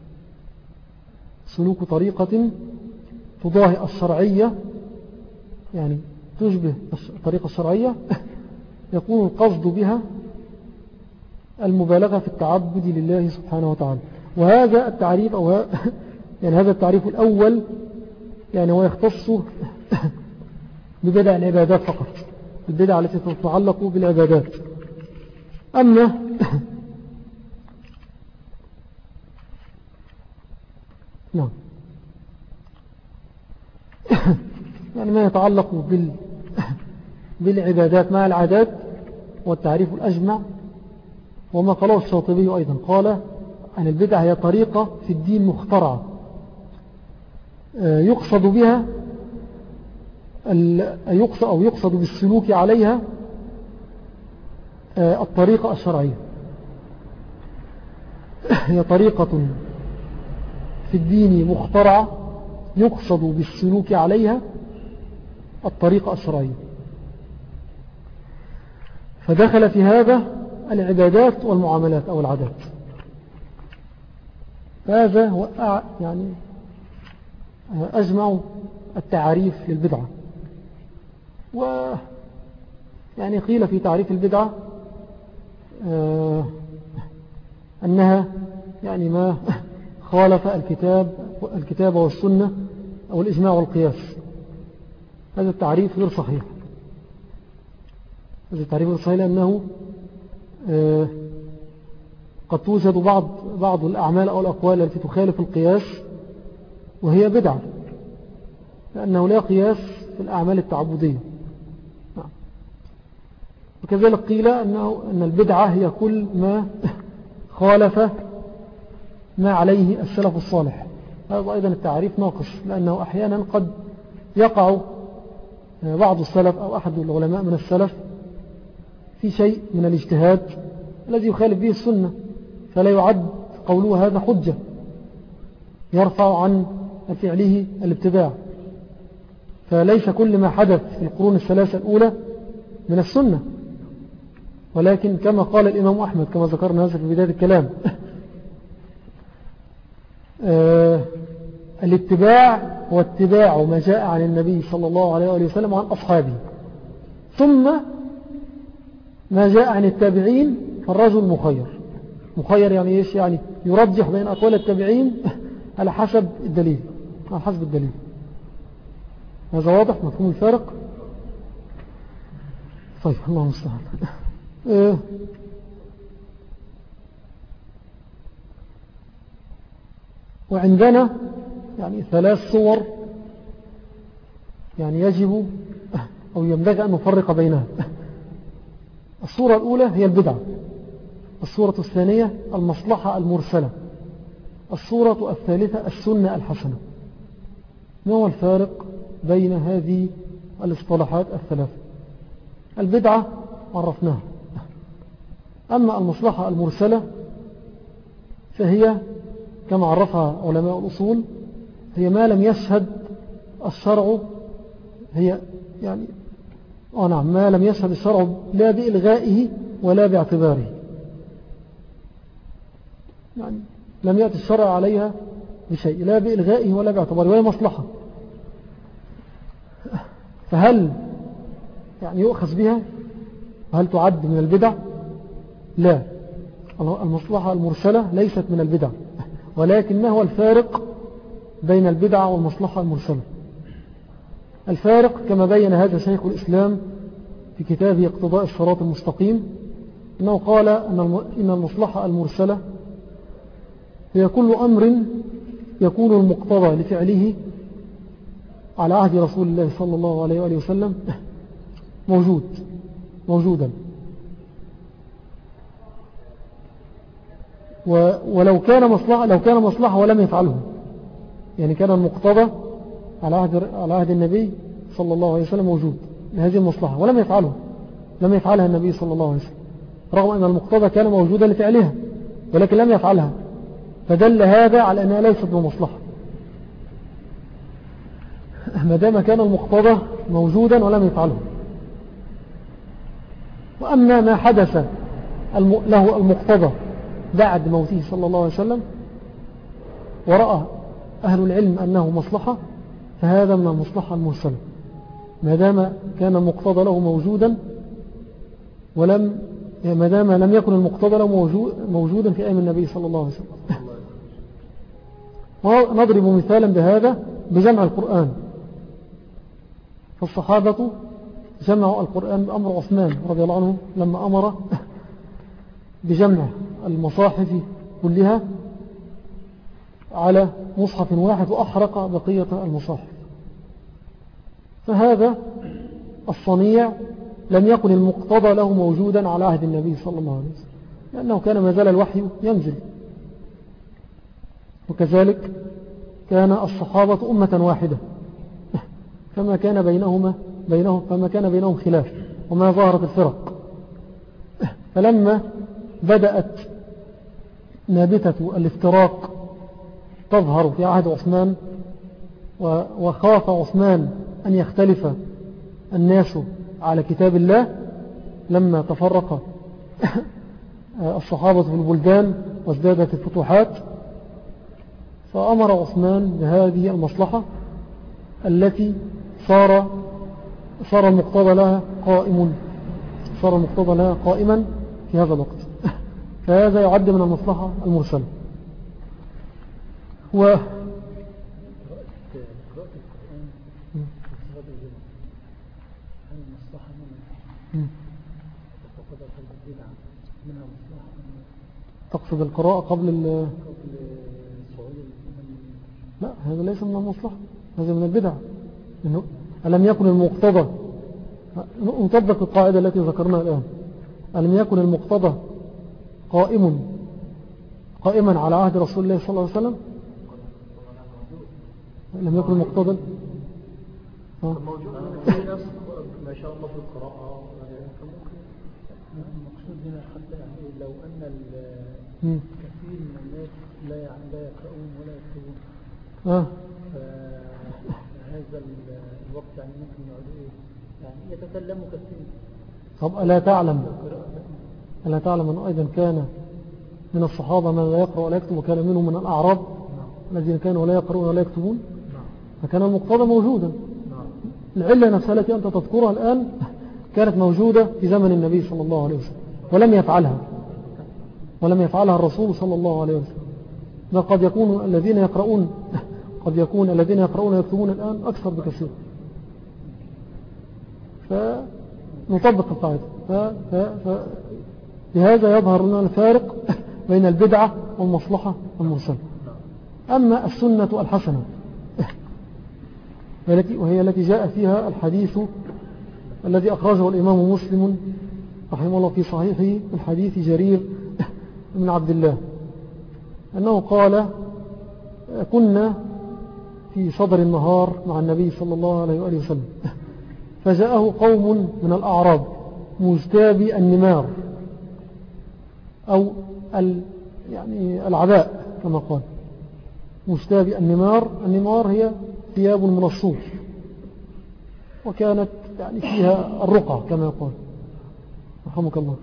سلوك طريقة تضاهي الشرعية، يعني تشبه الطريقة الشرعية، يكون القصد بها المبالغة في التعبد لله سبحانه وتعالى. وهذا التعريف يعني هذا التعريف الأول يعني هو يختص ببدع العبادات فقط، البدع التي تتعلق بالعبادات. أما نعم، يعني ما يتعلق بالعبادات مع العادات، والتعريف الأجمع وما قاله الشاطبي أيضا، قال أن البدعة هي طريقة في الدين مخترعة يقصد بها يقصد بالسلوك عليها الطريقة الشرعية. هي طريقة في الدين مخترعة يقصد بالسلوك عليها الطريقة الشرعية، فدخل في هذا العبادات والمعاملات أو العادات. هذا هو يعني أجمع التعريف للبدعة. ويعني قيل في تعريف البدعة أنها يعني ما خالف الكتاب والسنة أو الإجماع والقياس. هذا التعريف غير صحيح، هذا التعريف غير صحيح، لأنه قد توجد بعض الأعمال أو الأقوال التي تخالف القياس وهي بدعة، لأنه لا قياس في الأعمال التعبدية. وكذلك قيل أن البدعة هي كل ما خالف ما عليه السلف الصالح. هذا أيضا التعريف ناقص، لأنه أحيانا قد يقع بعض السلف أو أحد العلماء من السلف في شيء من الاجتهاد الذي يخالف به السنة، فلا يعد قوله هذا حجة يرفع عن فعله الابتداع. فليس كل ما حدث في القرون الثلاثة الأولى من السنة، ولكن كما قال الإمام أحمد كما ذكرنا هذا في بداية الكلام الاتباع هو اتباع ما جاء عن النبي صلى الله عليه وسلم وعن أصحابه، ثم ما جاء عن التابعين، فالرجل مخير يعني إيش؟ يعني يرجح بين أقوال التابعين على حسب الدليل، على حسب الدليل. هذا واضح مفهوم الفارق؟ طيب الله المستعان. وعندنا يعني 3 صور يعني يجب أو ينبغي أن نفرق بينها. الصورة الأولى هي البدعة، الصورة الثانية المصلحة المرسلة، الصورة الثالثة السنة الحسنة. ما هو الفارق بين هذه الاصطلاحات الثلاثة؟ البدعة عرفناها، أما المصلحة المرسلة فهي كما عرفها علماء الأصول هي ما لم يشهد الشرع هي يعني نعم ما لم يشهد الشرع لا بإلغائه ولا باعتباره، يعني لم يأتي الشرع عليها بشيء لا بإلغائه ولا باعتباره، وهي مصلحة. فهل يعني يؤخذ بها؟ هل تعد من البدع؟ لا، المصلحة المرسلة ليست من البدع، ولكن ما هو الفارق بين البدع والمصلحة المرسلة؟ الفارق كما بين هذا شيخ الإسلام في كتابه اقتضاء الصراط المستقيم، أنه قال إن المصلحة المرسلة هي كل أمر يكون المقتضى لفعله على عهد رسول الله صلى الله عليه وآله وسلم موجودا، ولو كان مصلحة ولم يفعله، يعني كان المقتضى على عهد النبي صلى الله عليه وسلم موجود لهذه المصلحة ولم يفعله، لم يفعلها النبي صلى الله عليه وسلم، رغم أن المقتضى كان موجودا لفعلها ولكن لم يفعلها، فدل هذا على أنها ليست بمصلحة ما دام كان المقتضى موجودا ولم يفعله. وأما ما حدث له المقتضى بعد موته صلى الله عليه وسلم ورأى أهل العلم أنه مصلحة، فهذا من المصلحة المرسلة ما دام كان المقتضى له موجودا، ما دام لم يكن المقتضى له موجودا في أيام النبي صلى الله عليه وسلم. ونضرب مثالا بهذا بجمع القرآن، فالصحابة جمعوا القرآن بأمر عثمان رضي الله عنه لما أمر بجمع المصاحف كلها على مصحف واحد وأحرق بقية المصاحف. فهذا الصنيع لم يكن المقتضى له موجودا على عهد النبي صلى الله عليه وسلم، لأنه كان ما زال الوحي ينزل، وكذلك كان الصحابة أمة واحدة فما كان بينهم خلاف وما ظهرت الفرق. فلما بدأت نابتة الافتراق تظهر في عهد عثمان، وخاف عثمان أن يختلف الناس على كتاب الله لما تفرق الصحابة في البلدان وازدادت الفتوحات، فأمر عثمان بهذه المصلحة التي صار المقتضى لها قائما في هذا الوقت. فهذا يعد من المصلحة المرسلة. تقصد القراءة قبل لا، هذا ليس من المصلحة، هذا من البدع. ألم يكن المقتضى، نطبق القاعدة التي ذكرناها الآن، ألم يكن المقتضى قائما على عهد رسول الله صلى الله عليه وسلم؟ لم يكن المقتضى موجود ما شاء الله في القراءة. المقصود هنا حتى يعني لو أن كثير من الناس لا يقرؤون ولا يكتبون، فهذا الوقت يعني ممكن يعود يعني يتكلم كثير. طب ألا تعلم أنه أيضا كان من الصحابة من لا يقرأ ولا يكتب، وكان منهم من الأعراب الذين كانوا لا يقرؤون ولا يكتبون، فكان المقتضى موجودا. العلة نفسها التي أنت تذكرها الآن كانت موجودة في زمن النبي صلى الله عليه وسلم ولم يفعلها الرسول صلى الله عليه وسلم. قد يكون الذين يقرؤون ويكتبون الآن أكثر بكثير. فنطبق القاعدة. بهذا يظهر لنا الفارق بين البدعة والمصلحة المرسلة. أما السنة الحسنة وهي التي جاء فيها الحديث الذي أخرجه الإمام مسلم رحمه الله في صحيحه من حديث جرير بن عبد الله أنه قال: كنا في صدر النهار مع النبي صلى الله عليه وآله وسلم، فجاءه قوم من الأعراب مجتابي النمار أو يعني العباء كما قال، مجتابي النمار هي ثياب من الصوف، وكانت يعني فيها الرقعة كما يقول رحمك الله.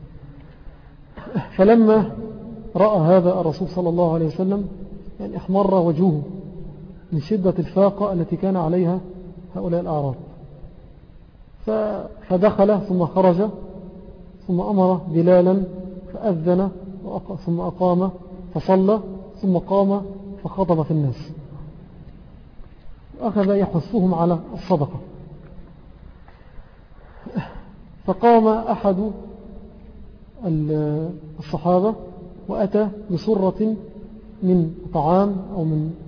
فلما رأى هذا الرسول صلى الله عليه وسلم يعني احمر وجهه من شدة الفاقة التي كان عليها هؤلاء الأعراب، فدخل ثم خرج ثم أمر بلالا فأذن ثم أقام فصلى ثم قام فخطب في الناس، أخذ يحثهم على الصدقة. فقام أحد الصحابة وأتى بصرة من طعام أو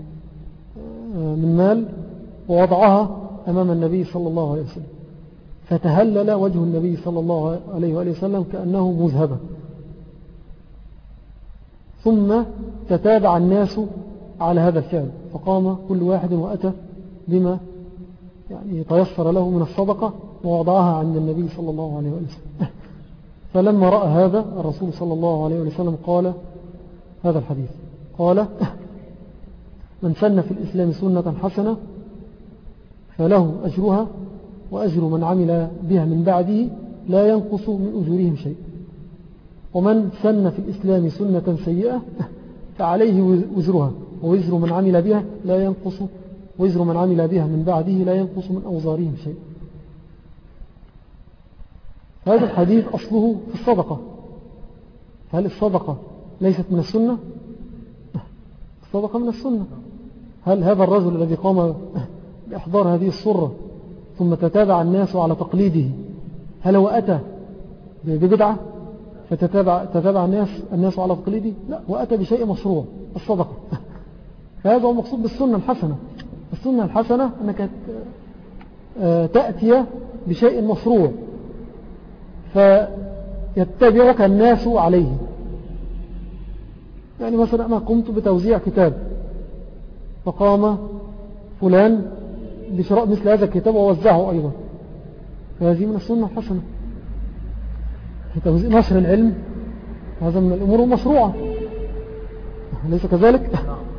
من مال ووضعها أمام النبي صلى الله عليه وسلم، فتهلل وجه النبي صلى الله عليه وآله وسلم كأنه مذهبة. ثم تتابع الناس على هذا الفعل، فقام كل واحد وأتى بما يعني تيسر له من الصدقة ووضعها عند النبي صلى الله عليه وآله وسلم. فلما رأى هذا الرسول صلى الله عليه وسلم قال هذا الحديث، قال: من سن في الإسلام سنة حسنة فله أجرها وأجر من عمل بها من بعده لا ينقص من أجورهم شيء، ومن سن في الإسلام سنة سيئة فعليه وزرها ووزر من عمل بها لا ينقص، وزر من عمل بها من بعده لا ينقص من أوزارهم شيء. هذا الحديث أصله في الصدقة. هل الصدقة ليست من السنة؟ الصدقة من السنة. هل هذا الرجل الذي قام بإحضار هذه الصرة ثم تتابع الناس على تقليده، هل هو أتى ببدعة فتتابع الناس على تقليده؟ لا، وأتى بشيء مشروع، الصدقة. فهذا هو مقصود بالسنة الحسنة. السنة الحسنة أنك تأتي بشيء مشروع فيتبعك الناس عليه. يعني مثلا أنا قمت بتوزيع كتاب فقام فلان بشراء مثل هذا الكتاب ووزعه أيضا، فهذه من السنة الحسنة. نشر العلم هذا من الأمور المشروعة، ليس كذلك؟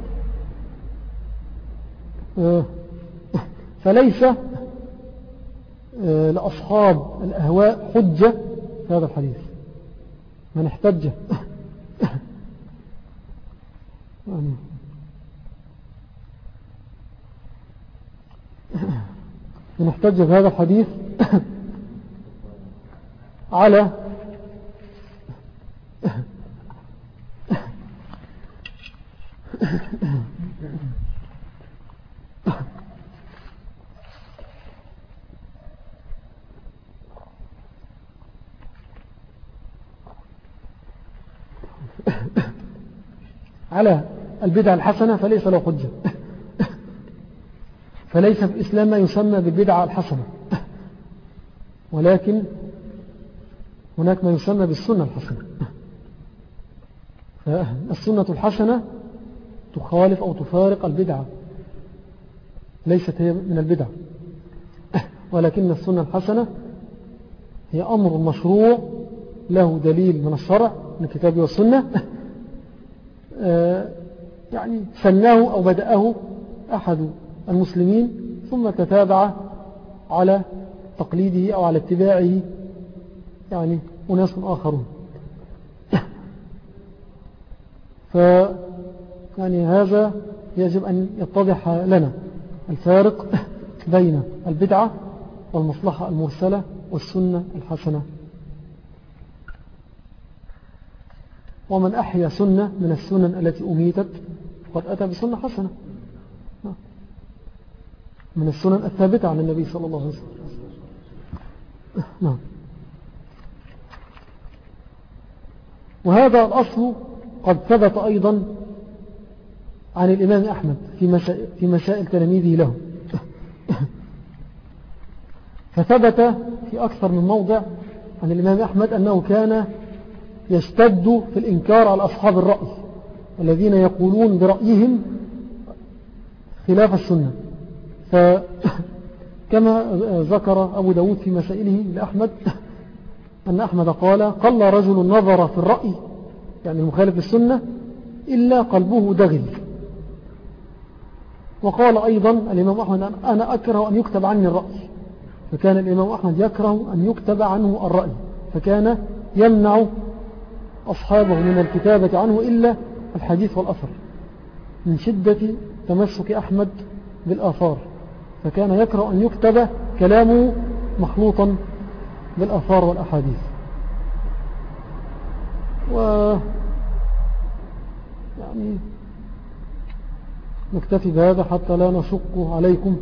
فليس لأصحاب الأهواء حجة في هذا الحديث. من احتج من احتج في هذا الحديث على على البدعة الحسنة فليس له حجة. فليس في الإسلام ما يسمى بالبدعة الحسنة، ولكن هناك ما يسمى بالسنة الحسنة. السنة الحسنة تخالف أو تفارق البدعة، ليست هي من البدعة، ولكن السنة الحسنة هي أمر مشروع له دليل من الشرع من الكتاب والسنة، يعني سناه أو بدأه أحد المسلمين ثم تتابع على تقليده أو على اتباعه يعني أناس آخرون. يعني هذا يجب أن يتضح لنا الفارق بين البدعة والمصلحة المرسلة والسنة الحسنة. ومن أحيا سنة من السنن التي أميتت قد أتى بسنة حسنة من السنن الثابتة عن النبي صلى الله عليه وسلم. نعم. وهذا الأصل قد ثبت أيضا عن الإمام أحمد في مسائل تلاميذه له. فثبت في أكثر من موضع عن الإمام أحمد أنه كان يشتد في الإنكار على أصحاب الرأي الذين يقولون برأيهم خلاف السنة. فكما ذكر أبو داود في مسائله لأحمد أن أحمد قال رجل نظر في الرأي يعني المخالف السنة إلا قلبه دغل. وقال أيضا الإمام أحمد أنا أكره أن يكتب عني الرأي، فكان الإمام أحمد يكره أن يكتب عنه الرأي، فكان يمنع أصحابه من الكتابة عنه إلا الحديث والأثر من شدة تمسك أحمد بالآثار، فكان يكره أن يكتب كلامه مخلوطا بالآثار والأحاديث. يعني نكتفي بهذا حتى لا نشق عليكم،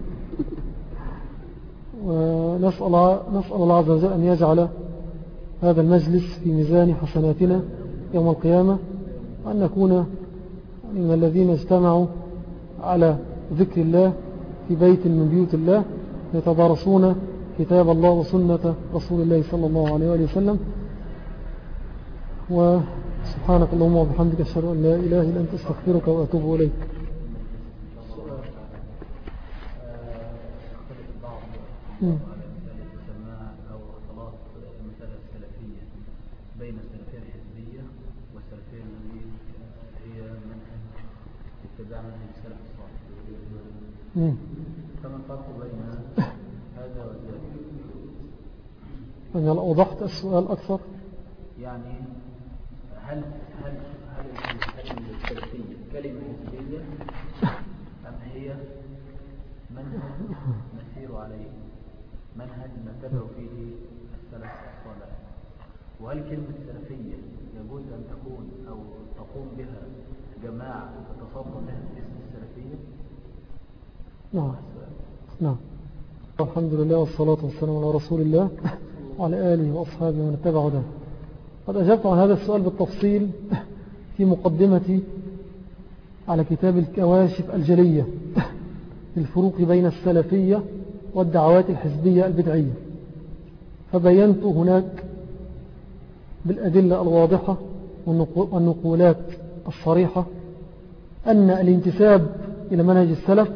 ونسأل الله عز وجل أن يجعل هذا المجلس في ميزان حسناتنا يوم القيامة، وأن نكون من الذين اجتمعوا على ذكر الله في بيت من بيوت الله يتدارسون كتاب الله وسنة رسول الله صلى الله عليه وآله وسلم. وسبحانك اللهم وبحمدك أشهد أن لا إله إلا أنت أستغفرك وأتوب إليك. أو اختلاط المسألة السلفية بين السلفية الحزبية والسلفية التي هي منهج اتباع منهج السلف الصالح، فما الفرق بين هذا وذلك؟ أنا أوضحت السؤال أكثر. يعني هل السلفية كلمة حزبية أم هي منهج نسير عليه، منهج نتبع فيه السلف الصالح؟ وهل كلمة سلفية يجوز أن تكون أو تقوم بها جماعة تتصدى لها باسم السلفية؟ نعم. الحمد لله والصلاة والسلام على رسول الله وعلى آله وأصحابه ومن اتبع هداه. قد أجبت عن هذا السؤال بالتفصيل في مقدمتي على كتاب الكواشف الجلية للفروق بين السلفية والدعوات الحزبية البدعية، فبينت هناك بالأدلة الواضحة والنقولات الصريحة أن الانتساب إلى منهج السلف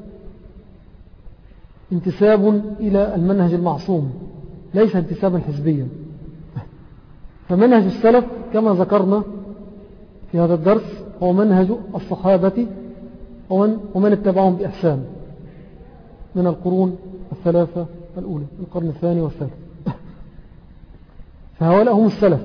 انتساب إلى المنهج المعصوم، ليس انتسابا حزبيا. فمنهج السلف كما ذكرنا في هذا الدرس هو منهج الصحابة ومن اتبعهم بإحسان من القرون الثلاثة الأولى، القرن الثاني والثالث، فهؤلاء هم السلف.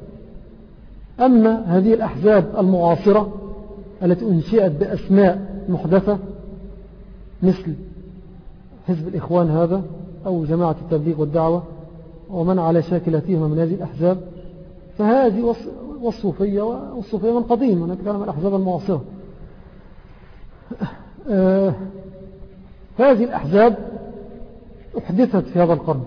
أما هذه الأحزاب المعاصرة التي أنشئت بأسماء محدثة مثل حزب الإخوان هذا أو جماعة التبليغ والدعوة ومن على شاكلتهما من هذه الأحزاب، فهذه والصوفية من قديم، أنا أتكلم عن الأحزاب المعاصرة. فهذه الأحزاب أحدثت في هذا القرن،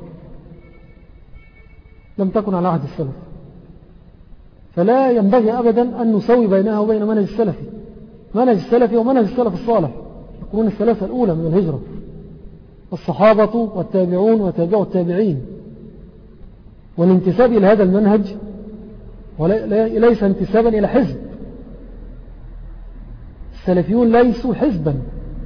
لم تكن على عهد السلف، فلا ينبغي أبدا أن نسوي بينها وبين منهج السلفي. منهج السلفي ومنهج السلف الصالح القرون الثلاثة الأولى من الهجرة، الصحابة والتابعون وتابعوا التابعين. والانتساب إلى هذا المنهج وليس انتسابا إلى حزب، السلفيون ليسوا حزبا،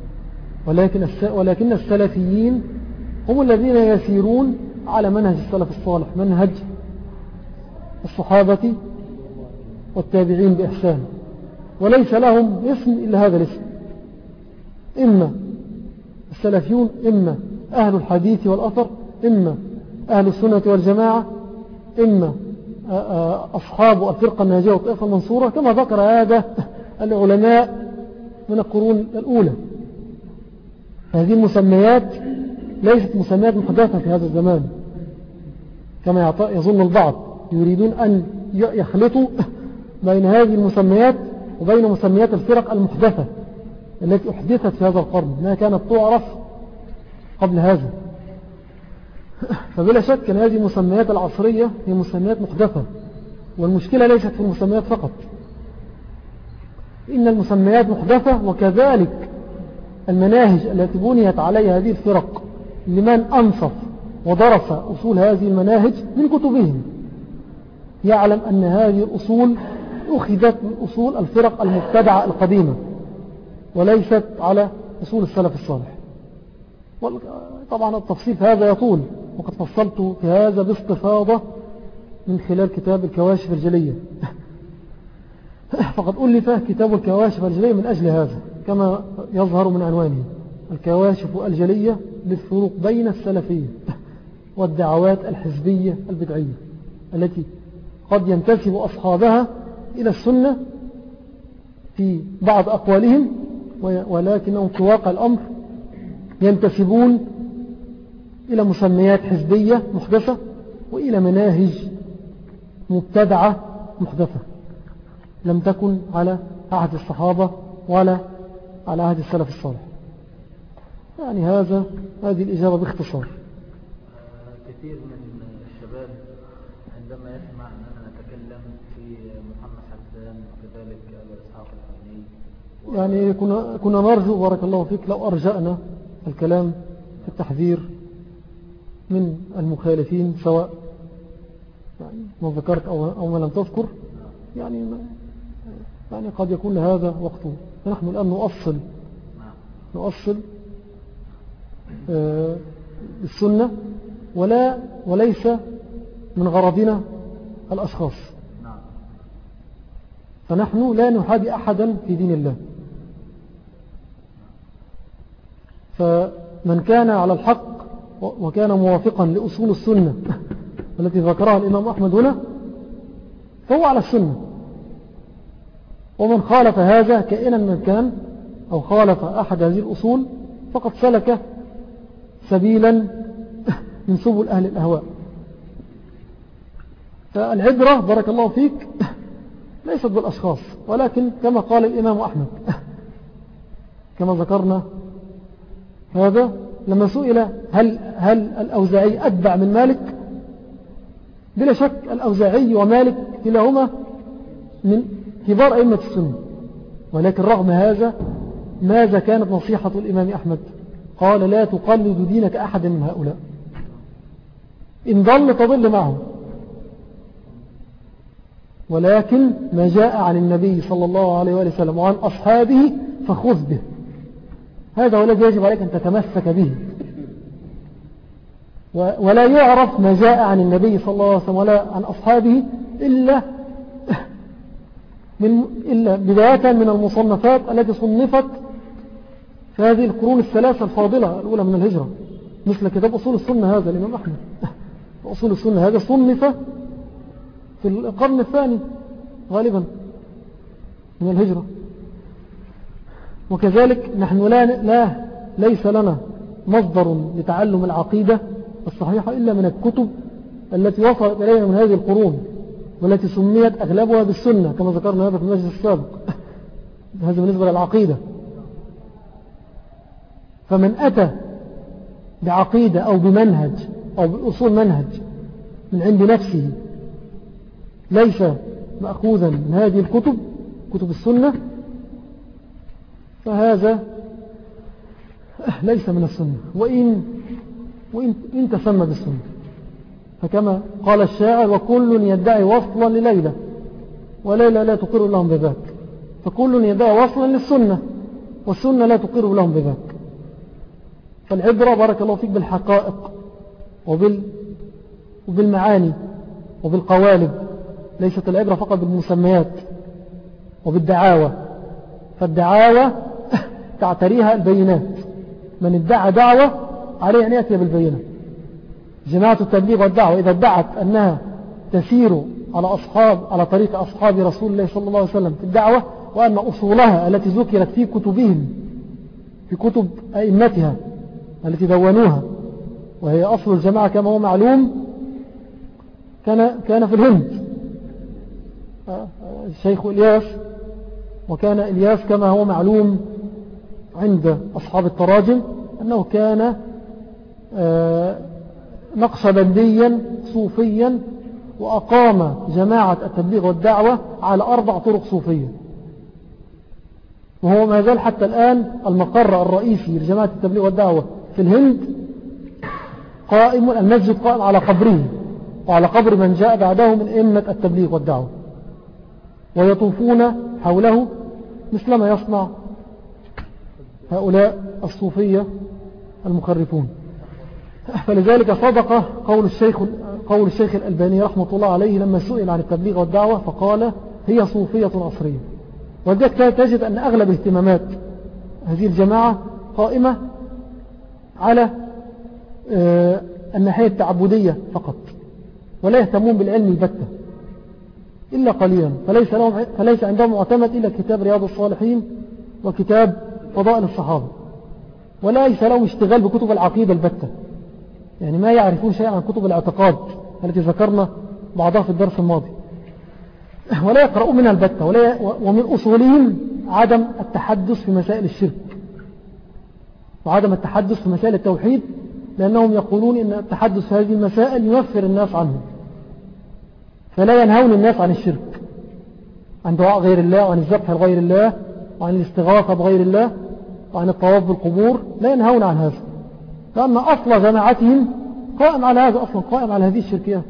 ولكن السلفيين هم الذين يسيرون على منهج السلف الصالح، منهج الصحابة والتابعين بإحسان، وليس لهم اسم إلا هذا الاسم، إما السلفيون، إما أهل الحديث والأثر، إما أهل السنة والجماعة، إما أصحاب الفرقة الناجية والطائفة المنصورة، كما ذكر هذا العلماء من القرون الأولى. هذه المسميات ليست مسميات محدثة في هذا الزمان كما يظن البعض، يريدون أن يخلطوا بين هذه المسميات وبين مسميات الفرق المحدثة التي أحدثت في هذا القرن، ما كانت تعرف قبل هذا. فبلا شك أن هذه المسميات العصرية هي مسميات محدثة، والمشكلة ليست في المسميات فقط، إن المسميات محدثة، وكذلك المناهج التي بنيت عليها هذه الفرق لمن أنصف ودرس أصول هذه المناهج من كتبهم يعلم أن هذه الأصول أخذت من أصول الفرق المبتدعة القديمة وليست على أصول السلف الصالح. طبعا التفصيل في هذا يطول، وقد فصلت في هذا باستفاضة من خلال كتاب الكواشف الجلية فقد ألف كتاب الكواشف الجلية من أجل هذا، كما يظهر من عنوانه الكواشف الجلية للفروق بين السلفية والدعوات الحزبية البدعية التي قد ينتسب أصحابها إلى السنة في بعض أقوالهم، ولكنهم في واقع الأمر ينتسبون إلى مسميات حزبية محدثة وإلى مناهج مبتدعة محدثة لم تكن على عهد الصحابة ولا على عهد السلف الصالح. يعني هذه الإجابة باختصار. كثير من الشباب عندما يسمع أننا نتكلم في محمد حسان وكذلك أبو إسحاق الحويني يعني كنا نرجو بارك الله فيك لو أرجأنا الكلام في التحذير من المخالفين سواء يعني ما ذكرت أو ما لم تذكر، يعني قد يكون لهذا وقته. فنحن الآن نؤصل السنة وليس من غرضنا الأشخاص. فنحن لا نحادي أحدا في دين الله. فمن كان على الحق وكان موافقا لأصول السنة التي ذكرها الإمام أحمد هنا فهو على السنة، ومن خالف هذا كائنا من كان أو خالف أحد هذه الأصول فقد سلك سبيلا من سبل أهل الأهواء. فالعبرة بارك الله فيك ليست بالأشخاص، ولكن كما قال الإمام أحمد كما ذكرنا هذا لما سئل هل الأوزاعي أتبع من مالك؟ بلا شك الأوزاعي ومالك كلاهما من كبار أئمة السنة، ولكن رغم هذا ماذا كانت نصيحة الإمام أحمد؟ قال لا تقلد دينك أحد من هؤلاء، إن ضل تضل معه، ولكن ما جاء عن النبي صلى الله عليه وسلم وعن أصحابه فخذ به، هذا والذي يجب عليك أن تتمسك به. ولا يعرف ما جاء عن النبي صلى الله عليه وسلم ولا عن أصحابه إلا بداية من المصنفات التي صنفت في هذه القرون الثلاثة الفاضلة الأولى من الهجرة، مثل كتاب أصول السنة هذا الإمام أحمد. أصول السنة هذا صنف في القرن الثاني غالبا من الهجرة. وكذلك نحن ليس لنا مصدر لتعلم العقيدة الصحيحة إلا من الكتب التي وصلت إلينا من هذه القرون والتي سميت أغلبها بالسنة كما ذكرنا هذا في المجلس السابق. هذا بالنسبة للعقيدة. فمن أتى بعقيدة أو بمنهج أو بأصول منهج من عند نفسه ليس مأخوذا من هذه الكتب كتب السنة فهذا ليس من السنة وإن تسمى بالسنة. فكما قال الشاعر وكل يدعي وصلا لليلى وليلى لا تقر لهم بذاك، فكل يدعي وصلا للسنة والسنة لا تقر لهم بذاك. فالعبرة بارك الله فيك بالحقائق وبالمعاني وبالقوالب، ليست العبرة فقط بالمسميات وبالدعاوى، فالدعاوى تعتريها البينات، من ادعى دعوة عليه أن يأتي بالبينة. جماعة التبليغ والدعوة إذا ادعت أنها تسير على طريق أصحاب رسول الله صلى الله عليه وسلم في الدعوة، وأن أصولها التي ذكرت في كتبهم في كتب أئمتها التي دونوها، وهي أصل الجماعة كما هو معلوم كان في الهند الشيخ إلياس، وكان إلياس كما هو معلوم عند أصحاب التراجم أنه كان نقشبنديا صوفيا، وأقام جماعة التبليغ والدعوة على 4 طرق صوفية، وهو ما زال حتى الآن المقر الرئيسي لجماعة التبليغ والدعوة في الهند قائم، المسجد قائم على قبره وعلى قبر من جاء بعده من أئمة التبليغ والدعوة، ويطوفون حوله مثلما يصنع هؤلاء الصوفية المخرفون. فلذلك صدق قول الشيخ الألباني رحمة الله عليه لما سئل عن التبليغ والدعوة فقال هي صوفية عصرية. وذلك تجد أن أغلب اهتمامات هذه الجماعة قائمة على الناحية التعبدية فقط، ولا يهتمون بالعلم البتة إلا قليلا، فليس عندهم معتمد إلا كتاب رياض الصالحين وكتاب فضائل الصحابة، وليس لهم اشتغال بكتب العقيدة البتة، يعني ما يعرفون شيئا عن كتب الاعتقاد التي ذكرنا بعضها في الدرس الماضي، ولا يقرؤون منها البتة، ومن أصولهم عدم التحدث في مسائل الشرك وعدم التحدث في مسائل التوحيد، لأنهم يقولون إن التحدث في هذه المسائل ينفر الناس عنه، فلا ينهون الناس عن الشرك، عن دعاء غير الله وعن الذبح لغير الله وعن الاستغاثة بغير الله وعن الطواف بالقبور، لا ينهون عن هذا، لأن أصل جماعتهم قائم على هذا، أصلا قائم على هذه الشركيات.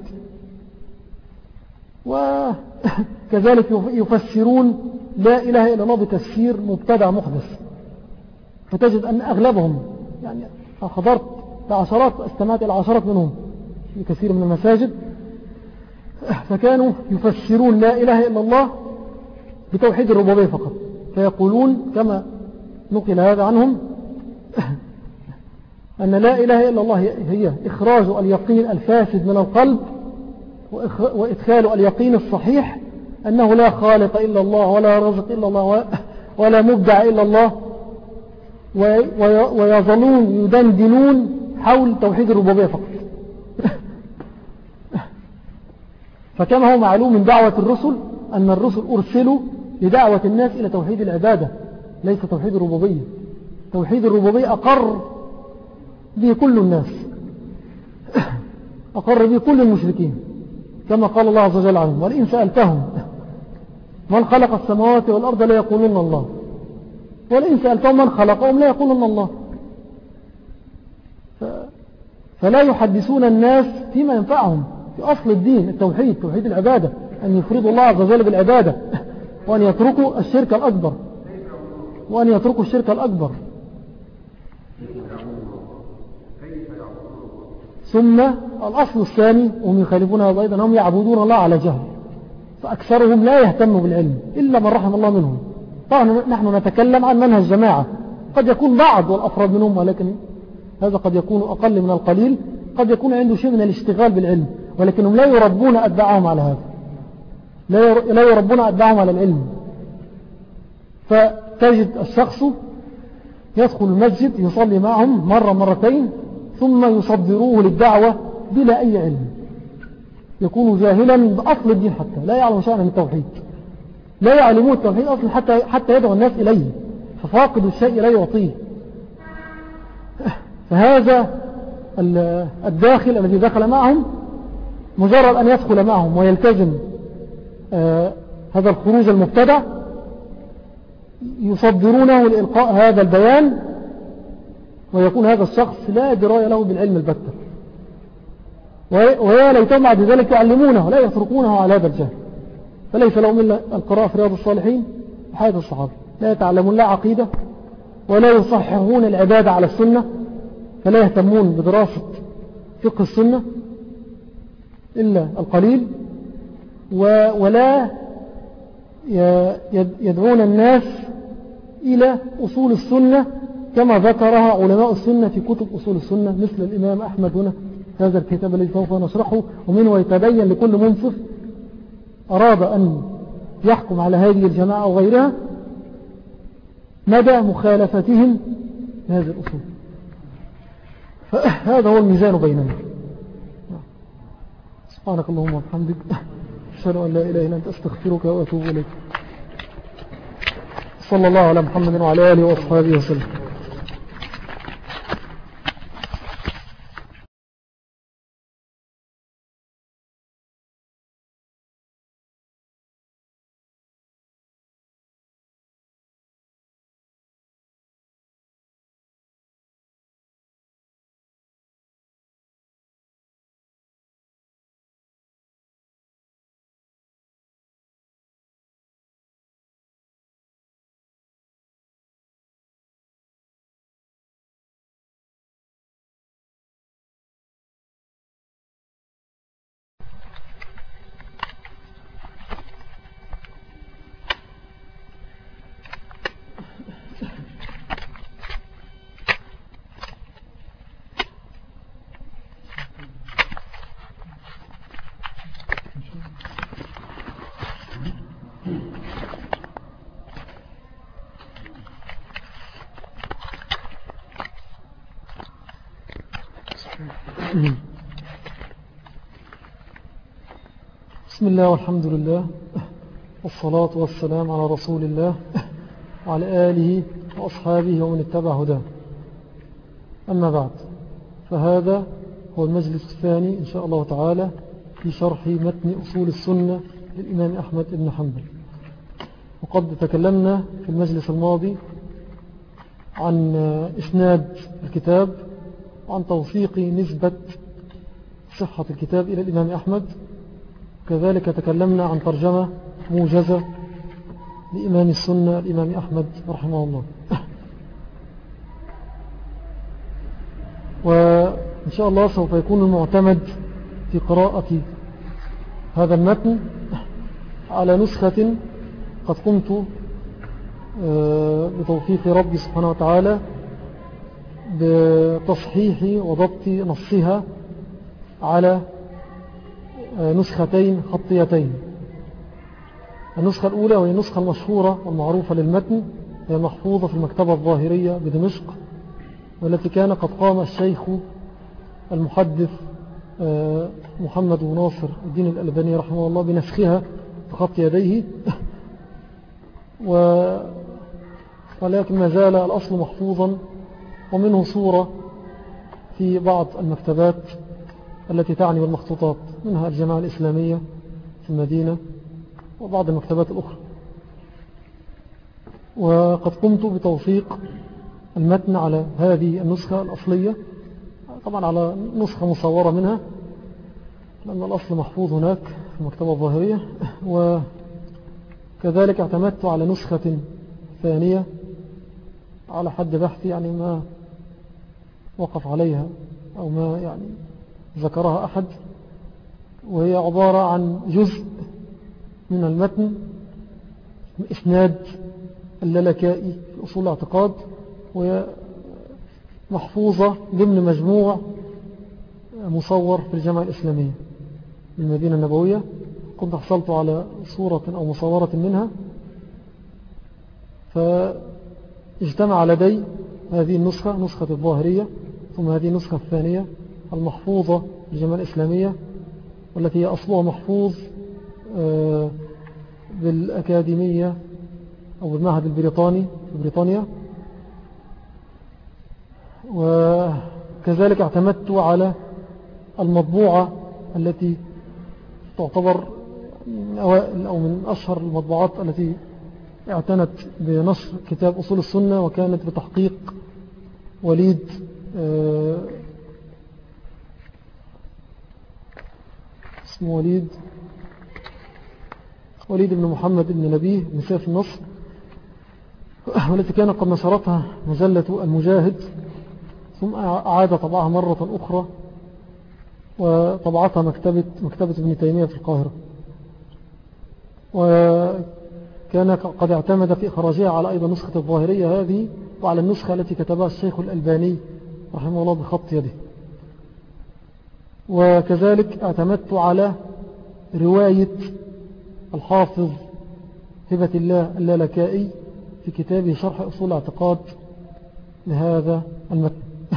وكذلك يفسرون لا إله إلا الله بتفسير مبتدع محدث، فتجد أن أغلبهم، يعني حضرت بعشرات، استمعت إلى عشرات منهم في كثير من المساجد، فكانوا يفسرون لا إله إلا الله بتوحيد الربوبية فقط، فيقولون كما نقل هذا عنهم أن لا إله إلا الله هي إخراج اليقين الفاسد من القلب وإدخال اليقين الصحيح أنه لا خالق إلا الله ولا رازق إلا الله ولا مبدع إلا الله، ويظلون يدندنون حول توحيد الربوبية فقط. فكما هو معلوم من دعوة الرسل أن الرسل أرسلوا لدعوة الناس إلى توحيد العبادة، ليس توحيد الربوبية. توحيد الربوبية أقر به كل الناس، أقر به كل المشركين، كما قال الله عز وجل عنهم: ولئن سألتهم من خلق السماوات والأرض لا يقولون الله، ولئن سألتهم من خلقهم لا يقولون الله. فلا يحدثون الناس فيما ينفعهم في أصل الدين، التوحيد، توحيد العبادة، أن يفردوا الله عز وجل بالعبادة، وأن يتركوا الشرك الأكبر، ثم الأصل الثاني وهم يخالفون هذا أيضا، هم يعبدون الله على جهل، فأكثرهم لا يهتم بالعلم إلا من رحم الله منهم. طبعا نحن نتكلم عن منهج جماعة، قد يكون بعض والأفراد منهم، ولكن هذا قد يكون أقل من القليل، قد يكون عنده شيء من الاشتغال بالعلم، ولكنهم لا يربون أتباعهم على هذا، لا يربون أتباعهم على العلم. فتجد الشخص يدخل المسجد يصلي معهم مرة مرتين ثم يصدروه للدعوة بلا أي علم، يكون جاهلا بأصل الدين، حتى لا يعلم شيئا عن التوحيد، لا يعلمون التوحيد أصلا حتى يدعو الناس إليه، ففاقد الشيء لا يعطيه. فهذا الداخل الذي دخل معهم، مجرد أن يدخل معهم ويلتزم هذا الخروج المبتدع، يصدرونه لإلقاء هذا البيان، ويكون هذا الشخص لا دراية له بالعلم البتة، ويا ليتهم بعد ذلك يعلمونه لا يتركونه على هذا الجهل، فليس لهم إلا القراءة في رياض الصالحين وحياة الصحابة، لا يتعلمون لا عقيدة ولا يصححون العبادة على السنة، فلا يهتمون بدراسة فقه السنة إلا القليل، ولا يدعون الناس إلى أصول السنة كما ذكرها علماء السنة في كتب أصول السنة، مثل الإمام أحمد هنا هذا الكتاب الذي سوف نشرحه، ومنه يتبين لكل منصف أراد أن يحكم على هذه الجماعة وغيرها مدى مخالفتهم هذه الأصول. فهذا هو الميزان بيننا. سبحانك اللهم وبحمدك، أشهد أن لا إله إلا أنت، أستغفرك وأتوب إليك. صلى الله على محمد وعلى آله وأصحابه وسلم. بسم الله والحمد لله والصلاة والسلام على رسول الله وعلى آله وأصحابه ومن اتبع هداه. أما بعد، فهذا هو المجلس الثاني إن شاء الله تعالى في شرح متن أصول السنة للإمام أحمد بن حنبل. وقد تكلمنا في المجلس الماضي عن إسناد الكتاب وعن توثيق نسبة صحة الكتاب إلى الإمام أحمد. كذلك تكلمنا عن ترجمة موجزة لإمام السنة الإمام أحمد رحمه الله. وإن شاء الله سوف يكون المعتمد في قراءة هذا المتن على نسخة قد قمت بتوفيق ربي سبحانه وتعالى بتصحيح وضبط نصها على نسختين خطيتين. النسخة الأولى وهي النسخة المشهورة والمعروفة للمتن، هي محفوظة في المكتبة الظاهرية بدمشق، والتي كان قد قام الشيخ المحدث محمد بن ناصر الدين الألباني رحمه الله بنسخها بخط يديه. ولكن ما زال الأصل محفوظا، ومنه صورة في بعض المكتبات التي تعني بالمخطوطات، منها الجماعة الإسلامية في المدينة وبعض المكتبات الأخرى. وقد قمت بتوثيق المتن على هذه النسخة الأصلية، طبعا على نسخة مصورة منها لأن الأصل محفوظ هناك في المكتبة الظاهرية. وكذلك اعتمدت على نسخة ثانية على حد بحثي، يعني ما وقف عليها أو ما يعني ذكرها أحد، وهي عبارة عن جزء من المتن إسناد اللالكائي في أصول الاعتقاد، وهي محفوظة ضمن مجموع مصور في الجامعة الإسلامية بالمدينة النبوية. كنت حصلت على صورة أو مصورة منها، فاجتمع لدي هذه النسخة، نسخة الظاهرية، ثم هذه النسخة الثانية المحفوظة في الجامعة الإسلامية، والتي هي أصلها محفوظ بالأكاديمية أو بالمعهد البريطاني في بريطانيا. وكذلك اعتمدت على المطبوعة التي تعتبر من أوائل أو من أشهر المطبوعات التي اعتنت بنشر كتاب أصول السنة، وكانت بتحقيق وليد اسمه وليد بن محمد بن نبيه بن سيف النصر، والتي كان قد نشرتها مجلة المجاهد، ثم أعاد طبعها مرة أخرى وطبعتها مكتبة ابن تيمية في القاهرة. وكان قد اعتمد في إخراجها على أيضا نسخة الظاهرية هذه، وعلى النسخة التي كتبها الشيخ الألباني رحمه الله بخط يده. وكذلك اعتمدت على رواية الحافظ هبة الله اللالكائي في كتابه شرح أصول الاعتقاد لهذا المتن.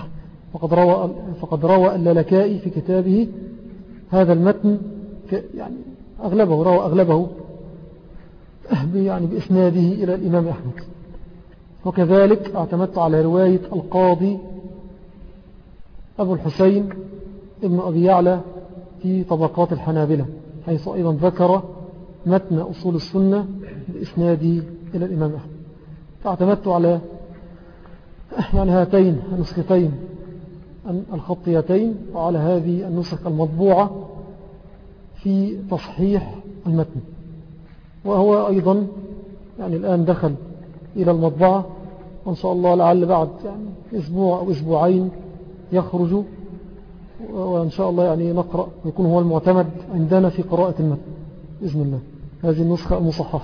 فقد روى اللالكائي في كتابه هذا المتن، يعني روى أغلبه يعني بإسناده إلى الإمام أحمد. وكذلك اعتمدت على رواية القاضي أبو الحسين ابن أبي يعلى في طبقات الحنابلة، حيث أيضا ذكر متن أصول السنة بإسناده إلى الإمام أحمد. فاعتمدت على يعني هاتين النسختين الخطيتين وعلى هذه النسخ المطبوعة في تصحيح المتن. وهو أيضا يعني الآن دخل إلى المطبعة، وإن شاء الله لعل بعد يعني أسبوع أو أسبوعين يخرج، وإن شاء الله يعني نقرأ ويكون هو المعتمد عندنا في قراءة المتن بإذن الله، هذه النسخة المصححة.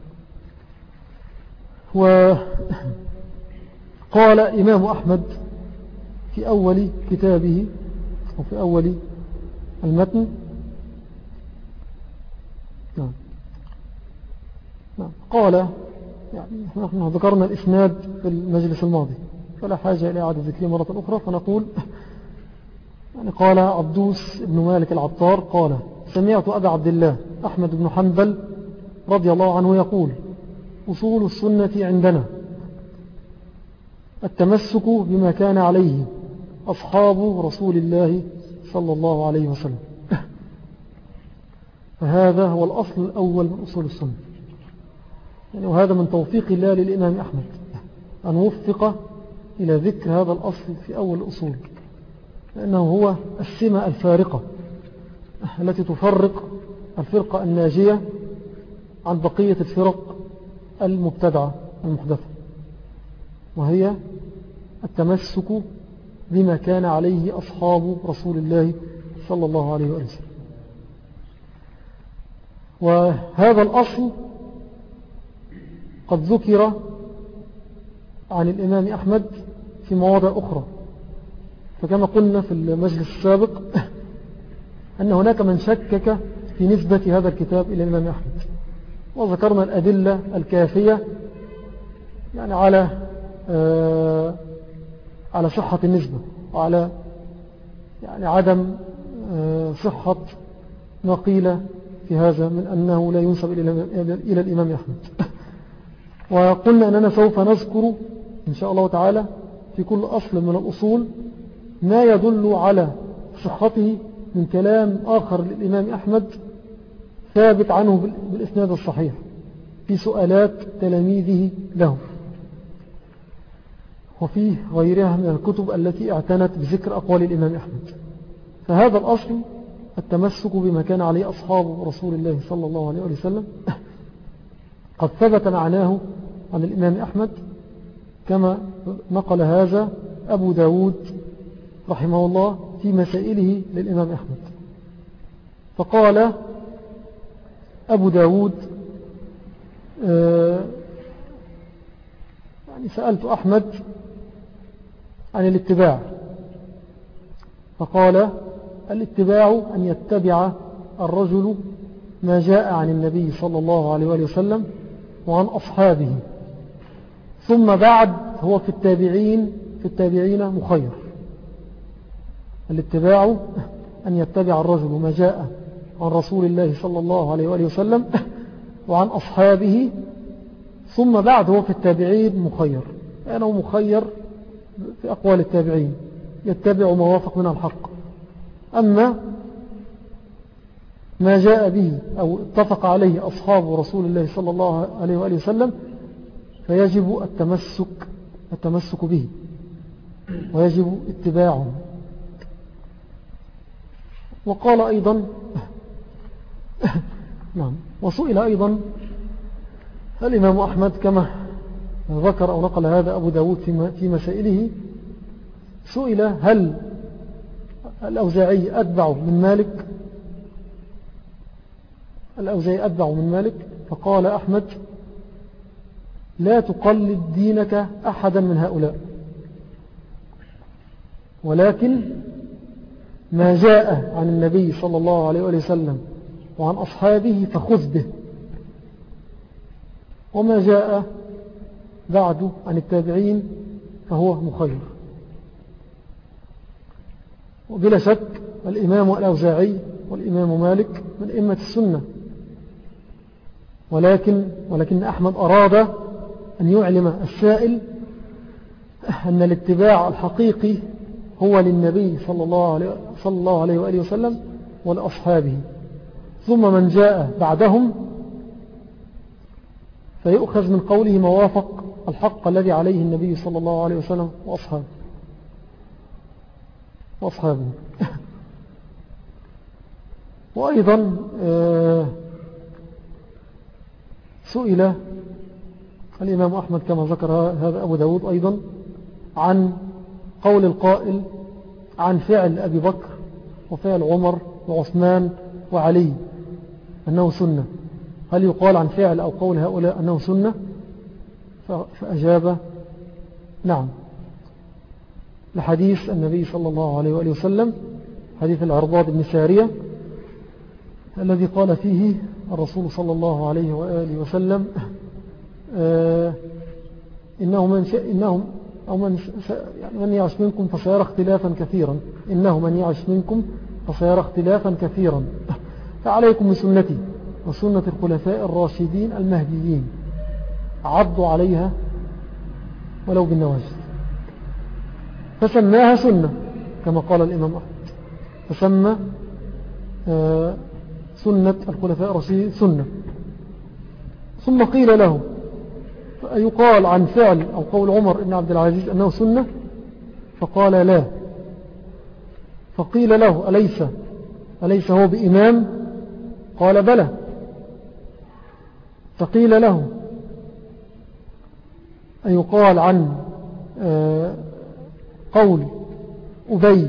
وقال إمام أحمد في أول كتابه وفي أول المتن، قال يعني نحن ذكرنا الإسناد في المجلس الماضي، فلا حاجة إلى إعادة ذكره مرة أخرى، فنقول يعني قال عبدوس بن مالك العطار قال: سمعت أبا عبد الله أحمد بن حنبل رضي الله عنه يقول: أصول السنة عندنا التمسك بما كان عليه أصحاب رسول الله صلى الله عليه وسلم. فهذا هو الأصل الأول من أصول السنة، يعني وهذا من توفيق الله للإمام أحمد أن وفق إلى ذكر هذا الأصل في أول الأصول، لأنه هو السمة الفارقة التي تفرق الفرقة الناجية عن بقية الفرق المبتدعة المحدثة، وهي التمسك بما كان عليه أصحاب رسول الله صلى الله عليه وسلم. وهذا الأصل قد ذكر عن الإمام أحمد في مواضع أخرى، فكما قلنا في المجلس السابق أن هناك من شكك في نسبة هذا الكتاب إلى الإمام أحمد، وذكرنا الأدلة الكافية يعني على صحة النسبة، وعلى يعني عدم صحة ما قيل في هذا من أنه لا ينسب إلى الإمام أحمد. وقلنا أننا سوف نذكر إن شاء الله تعالى في كل أصل من الأصول ما يدل على صحته من كلام آخر للإمام أحمد ثابت عنه بالإسناد الصحيح في سؤالات تلاميذه له، وفي غيرها من الكتب التي اعتنت بذكر أقوال الإمام أحمد. فهذا الأصل التمسك بما كان عليه أصحاب رسول الله صلى الله عليه وسلم قد ثبت معناه عن الإمام أحمد كما نقل هذا أبو داود رحمه الله في مسائله للإمام أحمد. فقال أبو داود: يعني سألت أحمد عن الاتباع، فقال: الاتباع أن يتبع الرجل ما جاء عن النبي صلى الله عليه وسلم وعن أصحابه، ثم بعد هو في التابعين مخير. الاتباع أن يتبع الرجل ما جاء عن رسول الله صلى الله عليه وسلم وعن أصحابه، ثم بعد هو في التابعين مخير، يعني مخير في أقوال التابعين يتبع ما وافق من الحق. أما ما جاء به أو اتفق عليه أصحاب رسول الله صلى الله عليه وسلم فيجب التمسك به ويجب اتباعه. وقال أيضا نعم، وسئل أيضا الإمام أحمد كما ذكر أو نقل هذا أبو داود في مسائله، سئل: هل الأوزاعي أتبع من مالك؟ الأوزاعي أتبع من مالك؟ فقال أحمد: لا تقلد دينك أحدا من هؤلاء، ولكن ما جاء عن النبي صلى الله عليه وسلم وعن أصحابه فخذ به، وما جاء بعد عن التابعين فهو مخير. وبلا شك الإمام الأوزاعي والإمام مالك من أئمة السنة، ولكن أحمد أراد أن يعلم السائل أن الاتباع الحقيقي هو للنبي صلى الله عليه وآله وسلم ولأصحابه، ثم من جاء بعدهم فيؤخذ من قوله ما وافق الحق الذي عليه النبي صلى الله عليه وسلم وأصحابه. وأيضا سئل الإمام أحمد كما ذكر هذا أبو داود أيضا عن قول القائل عن فعل أبي بكر وفعل عمر وعثمان وعلي أنه سنة، هل يقال عن فعل أو قول هؤلاء أنه سنة؟ فأجاب: نعم، لحديث النبي صلى الله عليه وآله وسلم، حديث العرباض بن سارية الذي قال فيه الرسول صلى الله عليه وآله وسلم: إنهم أو يعني من يعش منكم فسيرى اختلافا كثيرا، إنه من يعش منكم فسيرى اختلافا كثيرا، فعليكم بسنتي وسنة الخلفاء الراشدين المهديين عضوا عليها ولو بالنواجذ. فسماها سنة كما قال الإمام أحمد، فسمى سنة الخلفاء الراشدين سنة. ثم قيل له يقال عن فعل أو قول عمر بن عبد العزيز أنه سنة؟ فقال لا. فقيل له أليس هو بإمام؟ قال بلى. فقيل له أن يقال عن قول أبي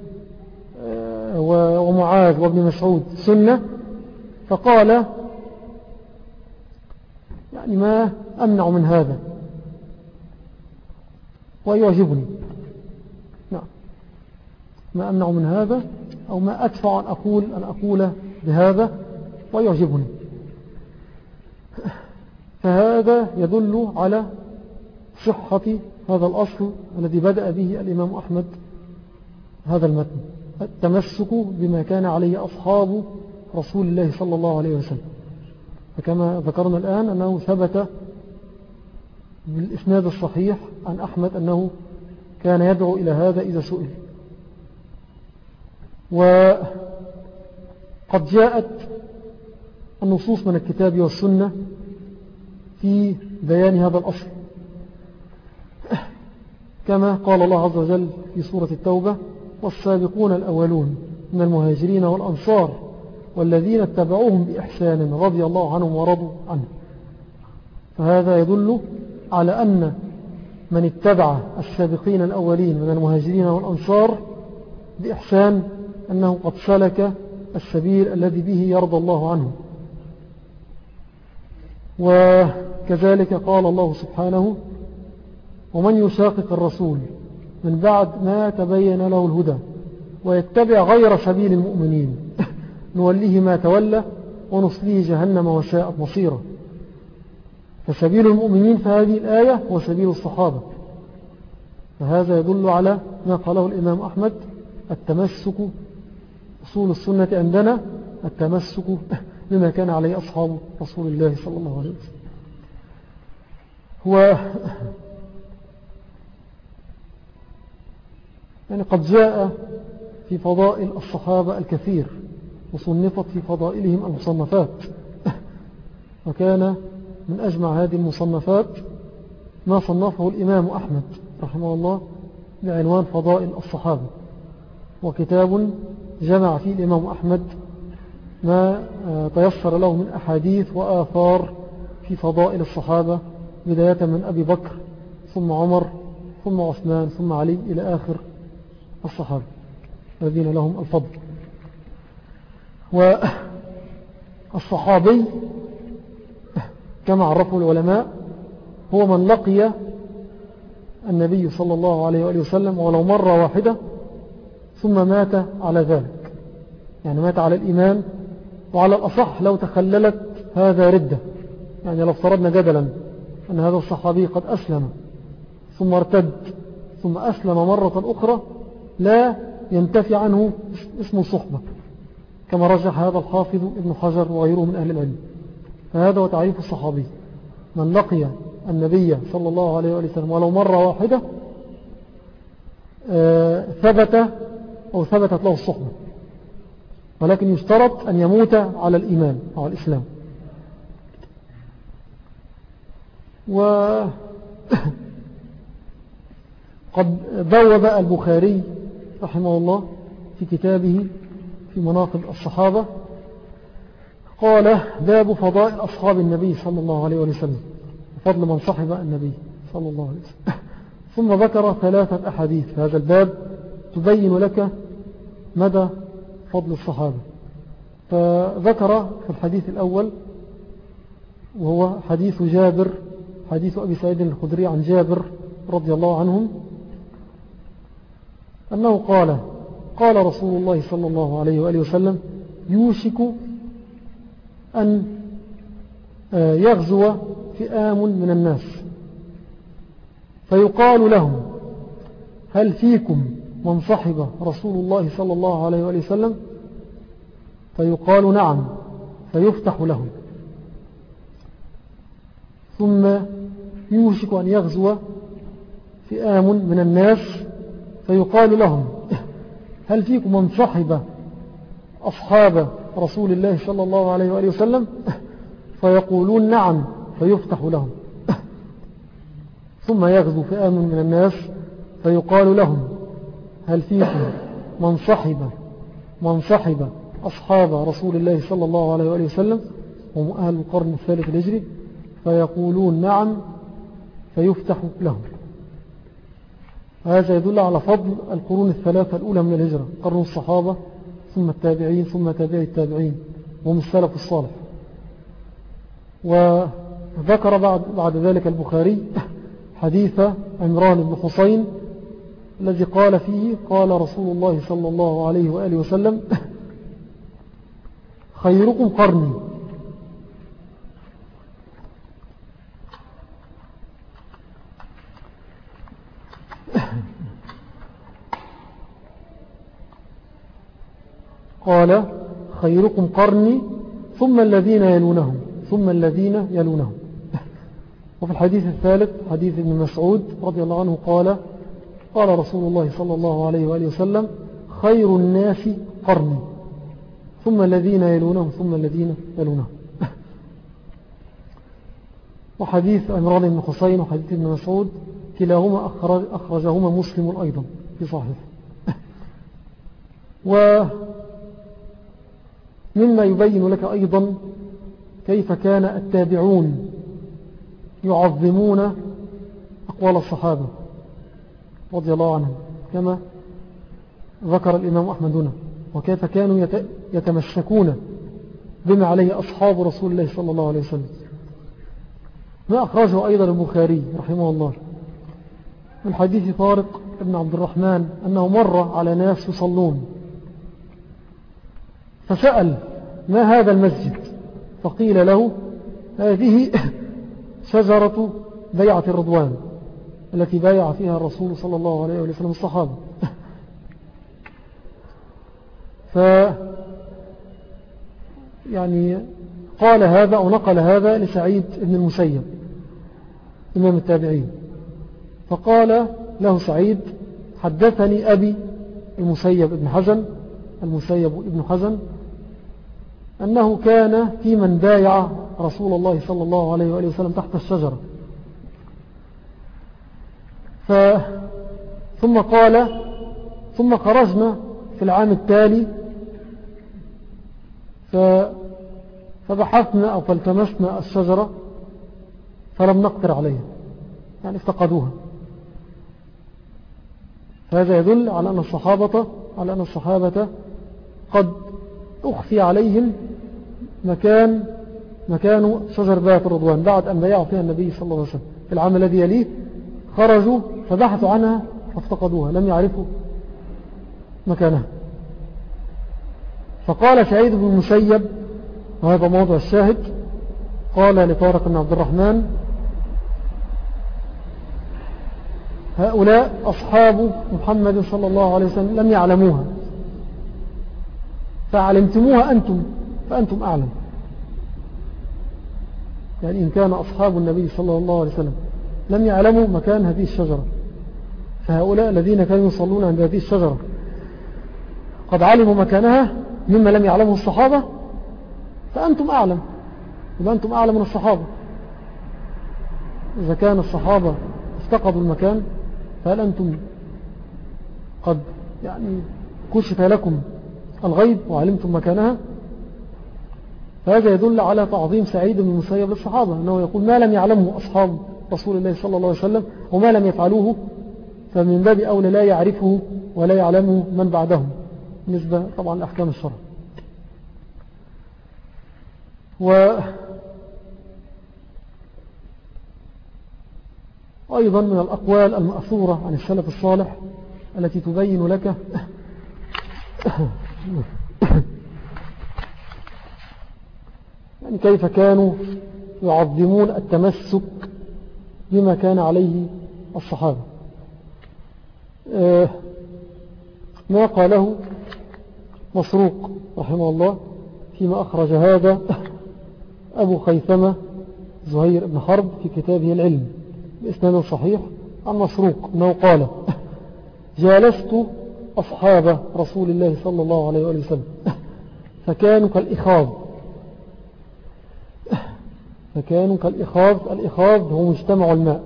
ومعاذ وابن مسعود سنة؟ فقال يعني ما أمنع من هذا ويعجبني، نعم، ما أمنع من هذا أو ما أدفع أن أقول بهذا ويعجبني. فهذا يدل على صحة هذا الأصل الذي بدأ به الإمام أحمد هذا المتن، التمسك بما كان عليه أصحاب رسول الله صلى الله عليه وسلم. فكما ذكرنا الآن أنه ثبت بالإسناد الصحيح عن أحمد أنه كان يدعو إلى هذا إذا سئل. وقد جاءت النصوص من الكتاب والسنة في بيان هذا الأصل، كما قال الله عز وجل في سورة التوبة: والسابقون الأولون من المهاجرين والأنصار والذين اتبعوهم بإحسان رضي الله عنهم ورضوا عنه. فهذا يدل على أن من اتبع السابقين الأولين من المهاجرين والأنصار بإحسان أنه قد سلك السبيل الذي به يرضى الله عنه. وكذلك قال الله سبحانه: ومن يشاقق الرسول من بعد ما تبين له الهدى ويتبع غير سبيل المؤمنين نوليه ما تولى ونصليه جهنم وساءت مصيرا. فسبيل المؤمنين في هذه الآية هو سبيل الصحابة. فهذا يدل على ما قاله الإمام أحمد: التمسك، أصول السنة عندنا التمسك بما كان عليه أصحاب رسول الله صلى الله عليه وسلم. هو يعني قد جاء في فضائل الصحابة الكثير وصنفت في فضائلهم المصنفات، وكان من أجمع هذه المصنفات ما صنفه الإمام أحمد رحمه الله بعنوان فضائل الصحابة، وكتاب جمع فيه الإمام أحمد ما تيسر له من أحاديث وآثار في فضائل الصحابة، بداية من أبي بكر ثم عمر ثم عثمان ثم علي إلى آخر الصحابة الذين لهم الفضل. والصحابي كما عرفه العلماء هو من لقي النبي صلى الله عليه وآله وسلم ولو مرة واحدة ثم مات على ذلك، يعني مات على الإيمان. وعلى الأصح لو تخللت هذا ردة، يعني لو افترضنا جدلا أن هذا الصحابي قد أسلم ثم ارتد ثم أسلم مرة أخرى لا ينتفي عنه اسم الصحبة، كما رجح هذا الحافظ ابن حجر وغيره من أهل العلم. فهذا هو تعريف الصحابي: من لقي النبي صلى الله عليه وسلم ولو مرة واحدة ثبتت له الصحبة، ولكن يشترط أن يموت على الإيمان أو الإسلام. وقد بوب البخاري رحمه الله في كتابه في مناقب الصحابة قال: باب فضائل أصحاب النبي صلى الله عليه وسلم، فضل من صحب النبي صلى الله عليه وسلم. ثم ذكر 3 أحاديث في هذا الباب تبين لك مدى فضل الصحابة. فذكر في الحديث الأول وهو حديث جابر، حديث أبي سعيد الخدري عن جابر رضي الله عنهم أنه قال رسول الله صلى الله عليه وآله وسلم: يوشك أن يغزو فئام من الناس فيقال لهم هل فيكم من صحب رسول الله صلى الله عليه وآله وسلم؟ فيقال نعم، فيفتح لهم. ثم يوشك أن يغزو فئام من الناس، فيقال لهم هل فيكم من صحب أصحاب رسول الله صلى الله عليه وآله وسلم؟ فيقولون نعم، فيفتح لهم. ثم يغزو فئام من الناس، فيقال لهم هل فيكم من صحب أصحاب رسول الله صلى الله عليه وآله وسلم، هم أهل القرن الثالث الهجري؟ فيقولون نعم، فيفتح لهم. هذا يدل على فضل القرون الثلاثة الأولى من الهجرة، قرن الصحابة ثم التابعين ثم تابعي التابعين، وهم السلف الصالح. وذكر بعد ذلك البخاري حديث عمران بن حسين الذي قال فيه قال رسول الله صلى الله عليه وآله وسلم خيركم قرني. قال خيركم قرني ثم الذين يلونهم ثم الذين يلونهم. وفي الحديث الثالث حديث ابن مسعود رضي الله عنه قال رسول الله صلى الله عليه وآله وسلم خير الناس قرني ثم الذين يلونهم ثم الذين يلونهم. وحديث عمران بن حسين وحديث ابن مسعود كلاهما أخرجهما مسلم أيضا في صحيح. ومما يبين لك أيضا كيف كان التابعون يعظمون أقوال الصحابة رضي الله عنهم كما ذكر الإمام أحمد هنا، وكيف كانوا يتمسكون بما عليه أصحاب رسول الله صلى الله عليه وسلم. ما أخرجه أيضا البخاري رحمه الله من حديث طارق بن عبد الرحمن أنه مر على ناس يصلون فسأل ما هذا المسجد؟ فقيل له هذه شجرة بيعة الرضوان التي بايع فيها الرسول صلى الله عليه وسلم الصحابة. يعني قال هذا أو نقل هذا لسعيد بن المسيب إمام التابعين، فقال له سعيد حدثني أبي المسيب ابن حزن أنه كان في من بايع رسول الله صلى الله عليه وآله وسلم تحت الشجرة. ثم خرجنا في العام التالي فبحثنا أو فالتمسنا الشجرة فلم نقدر عليها، يعني افتقدوها. فهذا يدل على أن الصحابة قد أخفي عليهم مكان شجر بيعة الرضوان بعد أن بايعوا فيها النبي صلى الله عليه وسلم. في العام الذي يليه خرجوا فبحثوا عنها فافتقدوها، لم يعرفوا مكانها. فقال سعيد بن المسيب، وهذا موضع الشاهد، قال لطارق بن عبد الرحمن هؤلاء أصحاب محمد صلى الله عليه وسلم لم يعلموها، فعلمتموها أنتم فأنتم أعلم. يعني إن كان أصحاب النبي صلى الله عليه وسلم لم يعلموا مكان هذه الشجرة، فهؤلاء الذين كانوا يصلون عند هذه الشجرة قد علموا مكانها مما لم يعلمه الصحابة، فأنتم أعلم، يبقى أنتم أعلم من الصحابة. إذا كان الصحابة افتقدوا المكان فهل أنتم قد يعني كشف لكم الغيب وعلمتم مكانها؟ فهذا يدل على تعظيم سعيد بن المسيب للصحابة، أنه يقول ما لم يعلمه أصحاب رسول الله صلى الله عليه وسلم وما لم يفعلوه فمن باب أولى لا يعرفه ولا يعلمه من بعدهم، بالنسبة طبعا لأحكام الشرع. وأيضا من الأقوال المأثورة عن السلف الصالح التي تبين لك يعني كيف كانوا يعظمون التمسك بما كان عليه الصحابة. ما قاله مسروق رحمه الله فيما أخرج هذا أبو خيثمة زهير بن حرب في كتابه العلم بإسناد صحيح عن مسروق أنه قال: جالست أصحاب رسول الله صلى الله عليه وسلم فكانوا كالإخاذ. الإخاذ هو مجتمع الماء،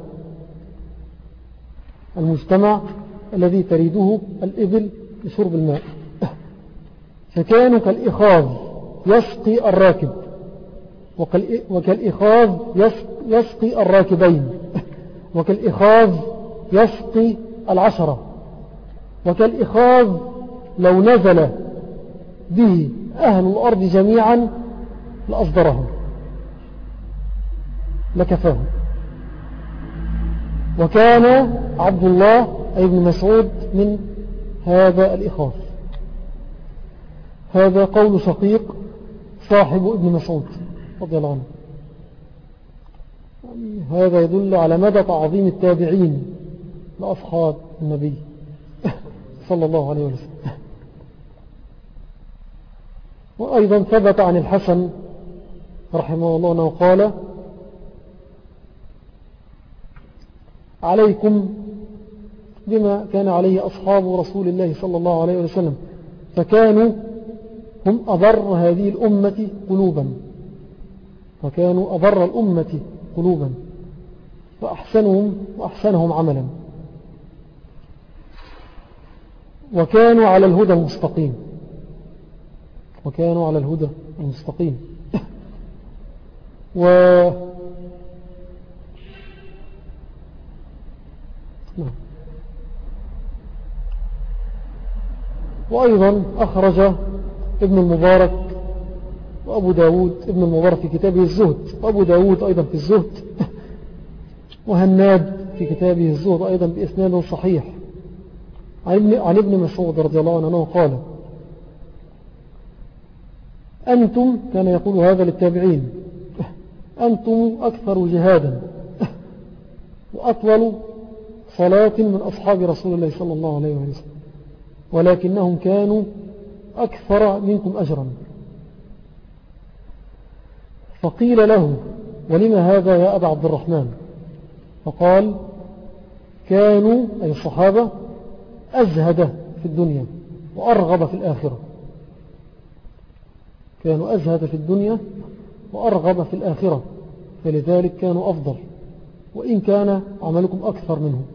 المجتمع الذي تريده الإبل لشرب الماء. فكانوا كالإخاذ يسقي الراكب، وكالإخاذ يسقي الراكبين، وكالإخاذ يسقي 10، وكالإخاذ لو نزل به أهل الأرض جميعا لأصدرهم لكفاهم. وكان عبد الله أي بن مسعود من هذا الإخاذ. هذا قول شقيق صاحب ابن مسعود رضي الله عنه. هذا يدل على مدى تعظيم التابعين لأصحاب النبي صلى الله عليه وسلم. وأيضا ثبت عن الحسن رحمه الله أنه قال: عليكم بما كان عليه أصحاب رسول الله صلى الله عليه وسلم، فكانوا هم أبر هذه الأمة قلوبا، فكانوا أبر الأمة قلوبا وأحسنهم عملا، وكانوا على الهدى المستقيم. وكانوا على الهدى المستقيم. وأيضا أخرج ابن المبارك وأبو داود ابن المبارك في كتابه الزهد، وأبو داود أيضا في الزهد، وهناد في كتابه الزهد أيضا بإسناد صحيح عن ابن مسعود رضي الله عنه قال: أنتم، كان يقول هذا للتابعين، أنتم أكثر جهادا وأطول صلاة من أصحاب رسول الله صلى الله عليه وسلم، ولكنهم كانوا أكثر منكم أجرا. فقيل له: ولما هذا يا أبا عبد الرحمن؟ فقال: كانوا أي الصحابة أزهد في الدنيا وأرغب في الآخرة. كانوا أزهد في الدنيا وأرغب في الآخرة، فلذلك كانوا أفضل، وإن كان عملكم أكثر منهم.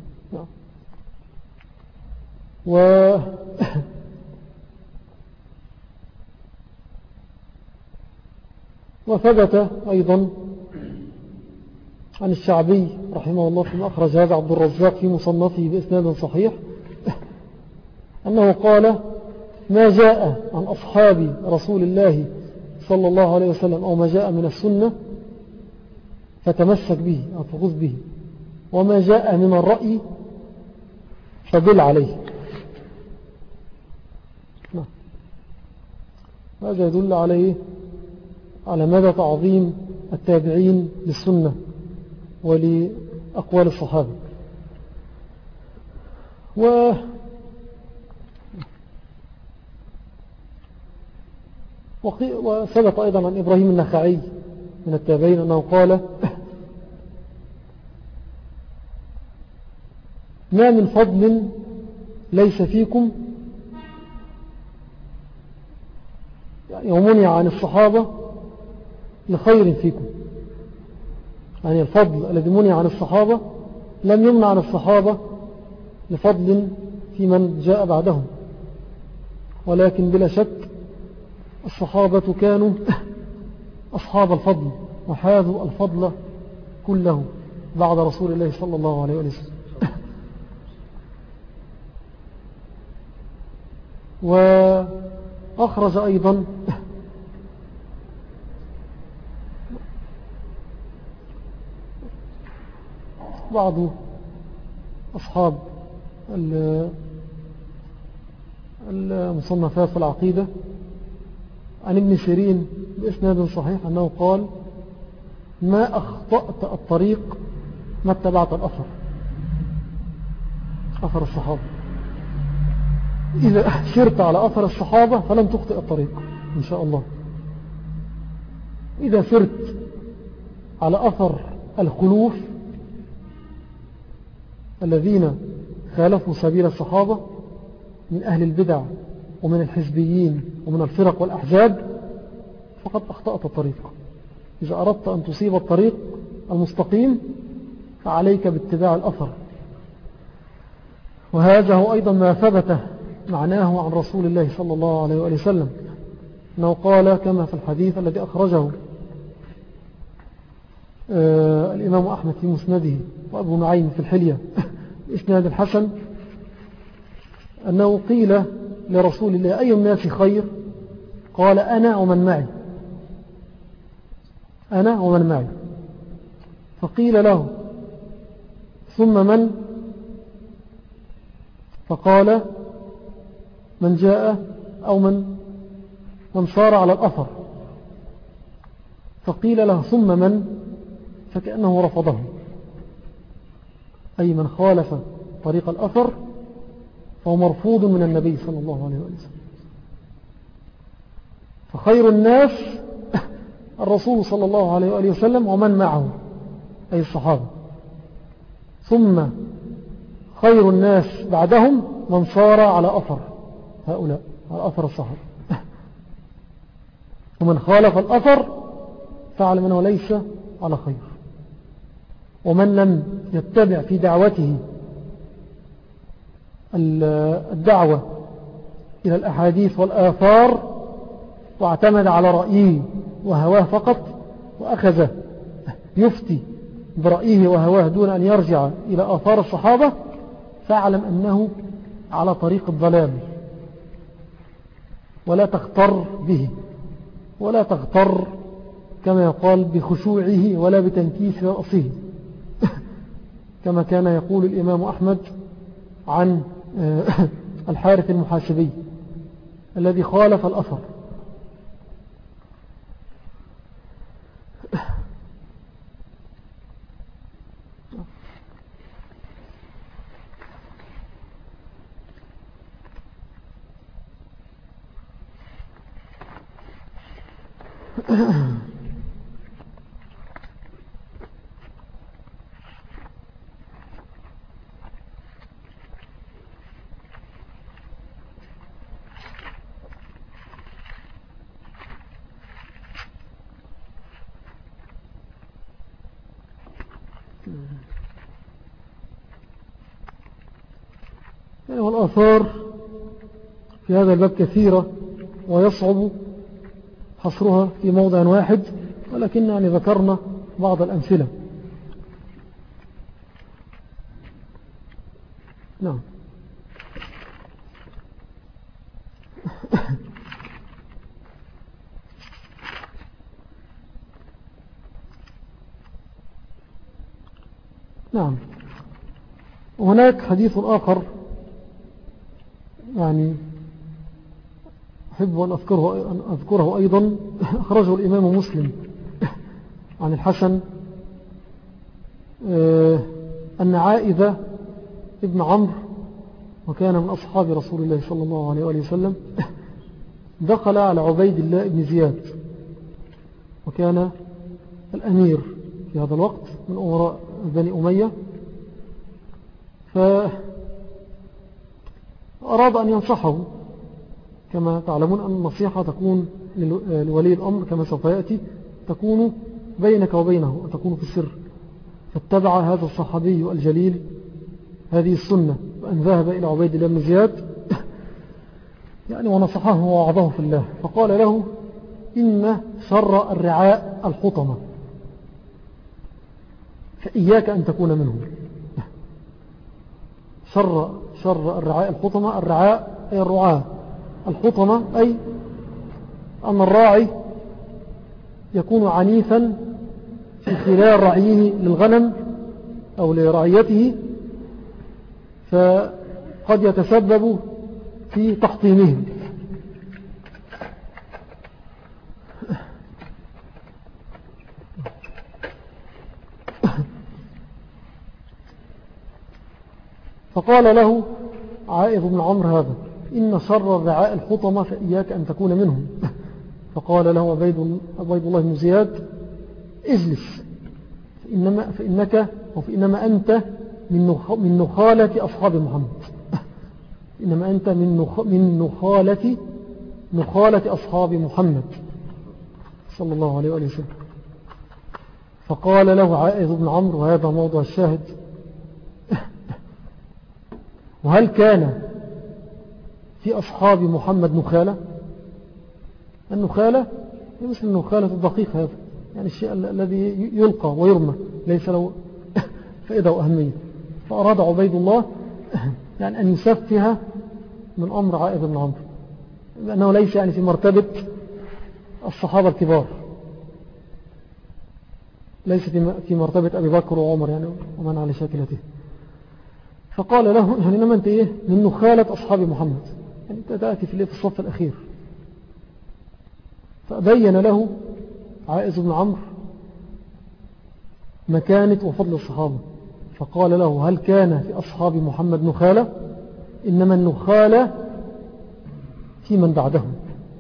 وثبت أيضا عن الشعبي رحمه الله فيما أخرج هذا عبد الرزاق في مصنفه بإسناد صحيح أنه قال: ما جاء عن أصحاب رسول الله صلى الله عليه وسلم أو ما جاء من السنة فتمسك به أو تغض به، وما جاء من الرأي فدل عليه. هذا يدل عليه على مدى تعظيم التابعين للسنة ولأقوال الصحابة. وثبت أيضا عن إبراهيم النخعي من التابعين أنه قال: ما من فضل ليس فيكم ومنع عن الصحابة لخير فيكم. يعني الفضل الذي منع عن الصحابة لم يمنع عن الصحابة لفضل في من جاء بعدهم، ولكن بلا شك الصحابة كانوا أصحاب الفضل وحاذوا الفضل كله بعد رسول الله صلى الله عليه وسلم. وأخرج أيضا بعض أصحاب المصنفات في العقيدة عن ابن سيرين بإسناد صحيح أنه قال: ما أخطأت الطريق ما اتبعت الأثر. أثر الصحابة. إذا سرت على أثر الصحابة فلن تخطئ الطريق إن شاء الله. إذا سرت على أثر الخلوف الذين خالفوا سبيل الصحابة من أهل البدع ومن الحزبيين ومن الفرق والأحزاب فقد أخطأت الطريق. إذا أردت أن تصيب الطريق المستقيم فعليك باتباع الأثر. وهذا هو أيضا ما ثبت معناه عن رسول الله صلى الله عليه وآله وسلم أنه قال كما في الحديث الذي أخرجه الإمام أحمد في مسنده وأبو نعيم في الحلية إسناد الحسن أنه قيل لرسول الله أي الناس خير؟ قال أنا ومن معي، أنا ومن معي. فقيل له ثم من؟ فقال من جاء أو من صار على الأثر. فقيل له ثم من؟ فكأنه رفضه، أي من خالف طريق الأثر فهو مرفوض من النبي صلى الله عليه وسلم. فخير الناس الرسول صلى الله عليه وآله وسلم ومن معه أي الصحابة، ثم خير الناس بعدهم من صار على أثر هؤلاء، على أثر الصحابة. ومن خالف الأثر فعلم أنه ليس على خير. ومن لم يتبع في دعوته الدعوة إلى الأحاديث والآثار واعتمد على رأيه وهواه فقط وأخذ يفتي برأيه وهواه دون أن يرجع إلى آثار الصحابة فاعلم أنه على طريق الضلال. ولا تغتر به، ولا تغتر كما يقال بخشوعه ولا بتنكيس رأسه كما كان يقول الإمام أحمد عن الحارث المحاسبي الذي خالف الأثر. والآثار في هذا الباب كثيرة ويصعب حصرها في موضع واحد، ولكن يعني ذكرنا بعض الأمثلة. نعم. نعم. وهناك حديث آخر يعني أحب أن أذكره أيضا، أخرجه الإمام مسلم عن الحسن أن عائذة ابن عمرو وكان من أصحاب رسول الله صلى الله عليه وآله وسلم دخل على عبيد الله ابن زياد وكان الأمير في هذا الوقت من أمراء بني أمية، فأراد أن ينصحه. كما تعلمون أن النصيحة تكون لولي الأمر كما سوف يأتي تكون بينك وبينه وتكون في السر. فاتبع هذا الصحابي الجليل هذه السنة وأن ذهب إلى عبيد الله بن زياد يعني ونصحه ووعظه في الله، فقال له إن شر الرعاء الحطمة فإياك أن تكون منهم. شر الرعاء الحطمة، الرعاء أي الرعاة، الحطمة أي أن الراعي يكون عنيفا في خلال رعيه للغنم أو لرعيته، فقد يتسبب في تحطيمهم. فقال له عائذ بن عمرو هذا: إن شر الرعاء الحطمة فإياك أن تكون منهم. فقال له عبيد الله بن زياد: اجلس، فإنما أنت من نخالة أصحاب محمد. إنما أنت من نخالة أصحاب محمد صلى الله عليه وآله وسلم. فقال له عائذ بن عمرو، وهذا موضع الشاهد: وهل كان في أصحاب محمد نخالة؟ النخالة مثل النخالة الدقيق، هذا يعني الشيء الذي يلقى ويرمى ليس له فائدة وأهمية. فأراد عبيد الله يعني أن يسفها من أمر عائذ بن عمرو، لأنه ليس يعني في مرتبة الصحابة الكبار، ليس في مرتبة أبي بكر وعمر يعني ومن على شاكلته. فقال له: يعني إنما أنت إيه من نخالة أصحاب محمد، يعني تأتي في الصف الأخير. فبين له عائذ بن عمرو مكانة وفضل الصحابة، فقال له: هل كان في أصحاب محمد نخالة؟ إنما النخالة في من بعدهم،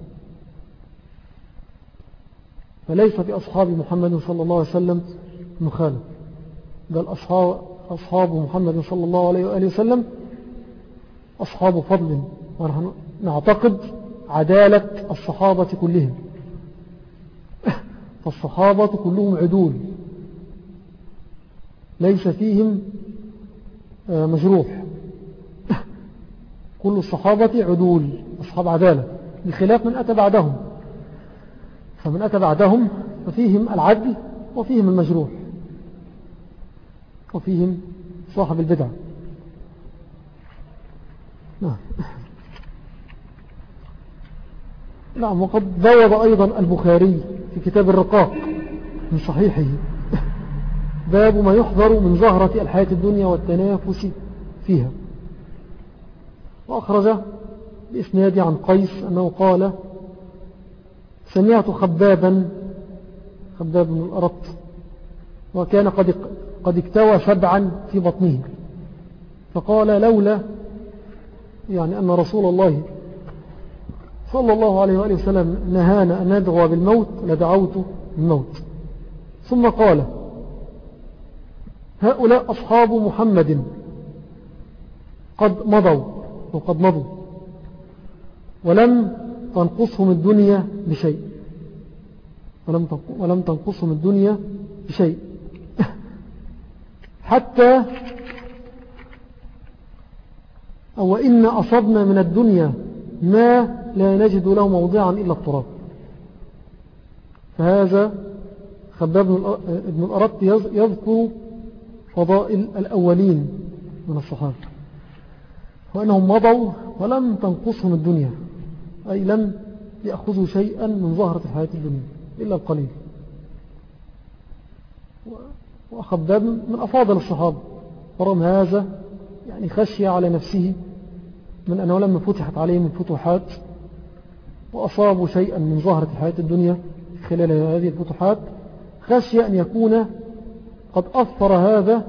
فليس في أصحاب محمد صلى الله عليه وسلم نخالة، بل أصحاب محمد صلى الله عليه وآله وسلم أصحاب فضل، ونحن نعتقد عدالة الصحابة كلهم. فالصحابة كلهم عدول، ليس فيهم مجروح، كل الصحابة عدول أصحاب عدالة، بخلاف من أتى بعدهم. فمن أتى بعدهم ففيهم العدل وفيهم المجروح وفيهم صاحب البدع. نعم. وقد بوض أيضا البخاري في كتاب الرقاق من صحيحه باب ما يحذر من زهرة الحياة الدنيا والتنافس فيها. وأخرج بإسناد عن قيس أنه قال: سمعت خباب بن الأرط وكان قد اكتوى شبعا في بطنه، فقال: لولا يعني أن رسول الله صلى الله عليه وآله وسلم نهانا أن ندعو بالموت لدعوت بالموت. ثم قال: هؤلاء أصحاب محمد قد مضوا ولم تنقصهم الدنيا بشيء، ولم تنقصهم الدنيا بشيء حتى أو إن أصبنا من الدنيا ما لا نجد له موضعا إلا التراب. فهذا خباب بن الأرط يذكر فضائل الأولين من الصحابة، وأنهم مضوا ولم تنقصهم الدنيا، أي لم يأخذوا شيئا من ظهرة الحياة الدنيا إلا القليل. وخباب من أفاضل الصحابة، ورغم هذا يعني خشي على نفسه من أنه لما فتحت عليهم الفتوحات وأصابوا شيئا من ظهرة الحياة الدنيا خلال هذه الفتوحات، خشي أن يكون قد أثر هذا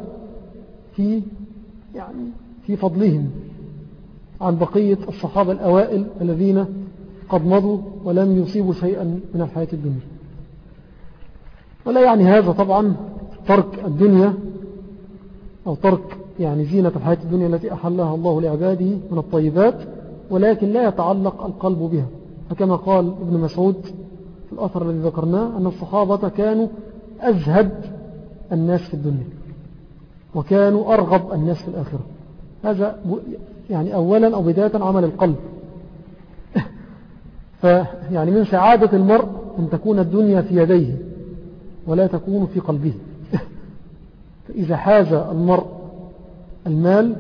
في فضلهم عن بقية الصحابة الأوائل الذين قد مضوا ولم يصيبوا شيئا من الحياة الدنيا. ولا يعني هذا طبعا ترك الدنيا أو ترك يعني زينة الحياة الدنيا التي أحلها الله لعباده من الطيبات، ولكن لا يتعلق القلب بها. فكما قال ابن مسعود في الأثر الذي ذكرناه أن الصحابة كانوا أزهد الناس في الدنيا وكانوا أرغب الناس في الآخرة. هذا يعني أولا أو بداية عمل القلب. فيعني من سعادة المرء أن تكون الدنيا في يديه ولا تكون في قلبه. فإذا حاز المرء المال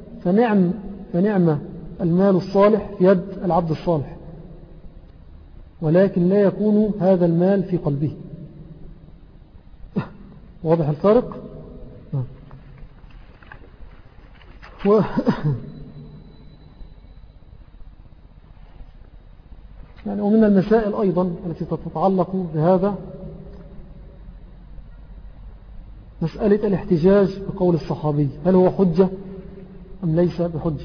فنعم المال الصالح في يد العبد الصالح، ولكن لا يكون هذا المال في قلبه. واضح الفرق؟ يعني ومن المسائل أيضا التي تتعلق بهذا مسألة الاحتجاج بقول الصحابي، هل هو حجة أم ليس بحجة.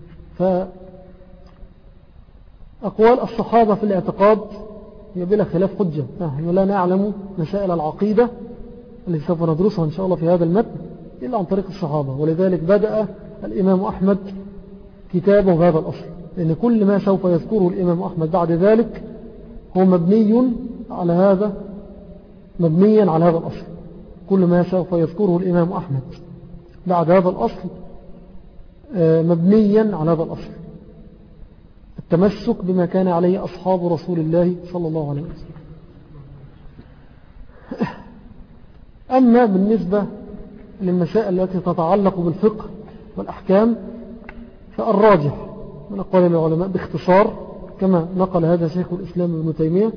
فأقوال الصحابة في الاعتقاد هي بلا خلاف حجة. نحن لا نعلم مسائل العقيدة التي سوف ندرسها إن شاء الله في هذا المتن إلا عن طريق الصحابة، ولذلك بدأ الإمام أحمد كتابه بهذا الأصل، لأن كل ما سوف يذكره الإمام أحمد بعد ذلك هو مبنيا على هذا الأصل. كل ما سوف يذكره الإمام أحمد بعد هذا الأصل مبنيا على هذا الأصل، التمسك بما كان عليه أصحاب رسول الله صلى الله عليه وسلم. أما بالنسبة للمسائل التي تتعلق بالفقه والأحكام فالراجح من أقوال العلماء باختصار كما نقل هذا شيخ الإسلام ابن تيمية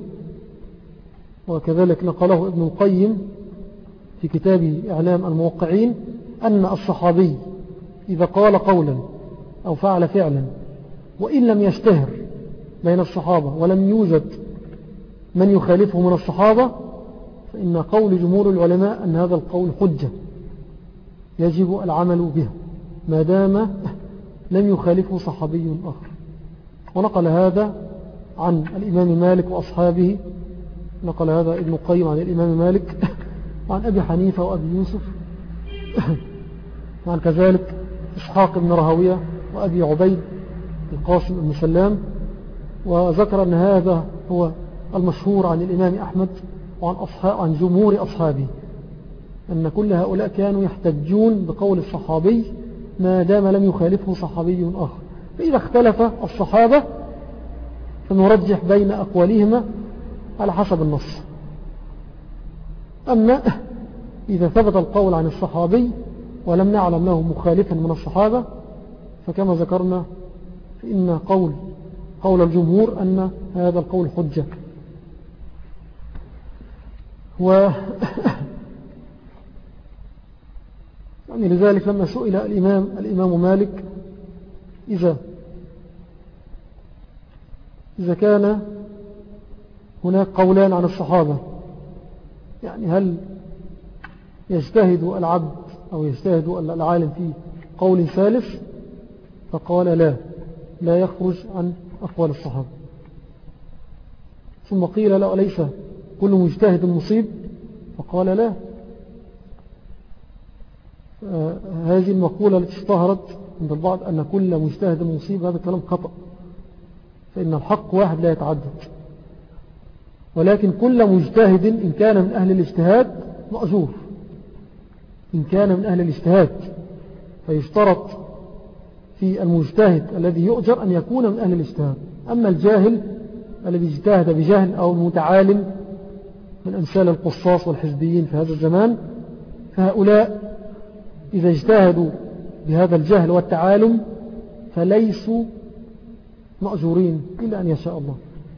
وكذلك نقله ابن القيم في كتابه إعلام الموقعين، أن الصحابي إذا قال قولا أو فعل فعلا وإن لم يشتهر بين الصحابة ولم يوجد من يخالفه من الصحابة فإن قول جمهور العلماء أن هذا القول حجة يجب العمل به ما دام لم يخالفه صحابي آخر. ونقل هذا عن الإمام مالك وأصحابه، نقل هذا ابن القيم عن الإمام مالك عن أبي حنيفة وأبي يوسف وعن كذلك إسحاق بن رهوية وأبي عبيد القاسم بن سلام، وذكر أن هذا هو المشهور عن الإمام أحمد عن جمهور أصحابه، أن كل هؤلاء كانوا يحتجون بقول الصحابي ما دام لم يخالفه صحابي آخر. فإذا اختلف الصحابة فنرجح بين أقوالهما على حسب النص. أما إذا ثبت القول عن الصحابي ولم نعلم له مخالفا من الصحابة فكما ذكرنا فإن قول الجمهور أن هذا القول حجة. يعني لذلك لما سئل الإمام مالك إذا كان هناك قولان عن الصحابة يعني هل يجتهد العبد أو يجتهد العالم في قول ثالث، فقال لا يخرج عن أقوال الصحابة. ثم قيل لا أليس كل مجتهد مصيب، فقال لا. هذه المقولة التي اشتهرت عند البعض أن كل مجتهد مصيب، هذا كلام خطأ، فإن الحق واحد لا يتعدد، ولكن كل مجتهد إن كان من أهل الاجتهاد مأجور، إن كان من أهل الاجتهاد، فيشترط في المجتهد الذي يؤجر أن يكون من أهل الاجتهاد. أما الجاهل الذي اجتهد بجهل أو المتعالم من أمثال القصاص والحزبيين في هذا الزمان، فهؤلاء إذا اجتهدوا بهذا الجهل والتعالم فليسوا مأجورين إلا أن يشاء الله.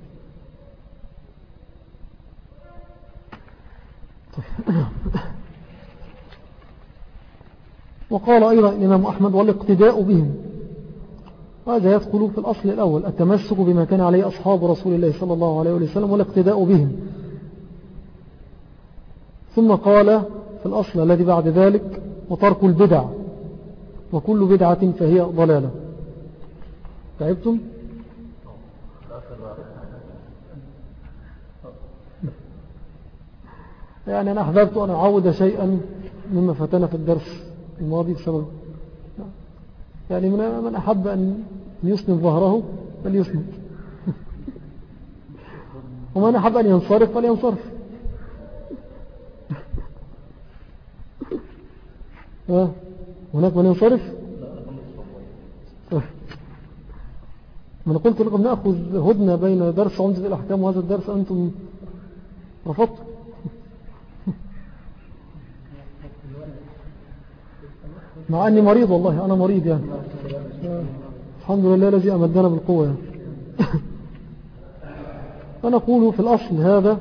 وقال أيضا الإمام أحمد والاقتداء بهم، وهذا يدخل في الأصل الأول التمسك بما كان عليه أصحاب رسول الله صلى الله عليه وسلم والاقتداء بهم. ثم قال في الأصل الذي بعد ذلك وترك البدع وكل بدعة فهي ضلالة. تعبتم؟ يعني أنا أحببت أن أعود شيئا مما فتنا في الدرس الماضي بسبب يعني من أحب أن يسند ظهره فليسند ومن أحب أن ينصرف فلينصرف. هناك من ينصرف. من قلت لكم نأخذ هدنة بين درس عمدة الأحكام وهذا الدرس أنتم رفضتم. مع أني مريض والله، أنا مريض يعني. الحمد لله الذي أمدنا بالقوة يعني. فنقول في الأصل هذا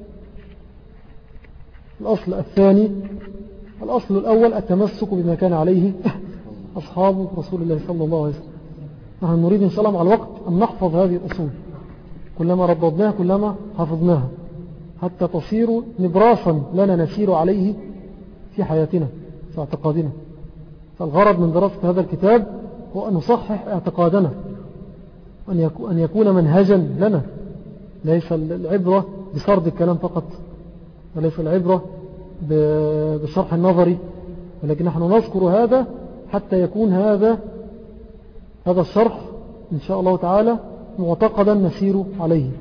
الأصل الثاني. الأصل الأول التمسك بما كان عليه أصحاب رسول الله صلى الله عليه وسلم. نحن نريد إن شاء الله مع الوقت أن نحفظ هذه الأصول، كلما رددناها كلما حفظناها حتى تصير نبراسا لنا نسير عليه في حياتنا في اعتقادنا. فالغرض من دراسة هذا الكتاب هو أن نصحح اعتقادنا، أن يكون منهجا لنا، ليس العبرة بسرد الكلام فقط، وليس العبرة بالشرح النظري، ولكن نحن نذكر هذا حتى يكون هذا الشرح إن شاء الله تعالى معتقدا نسير عليه.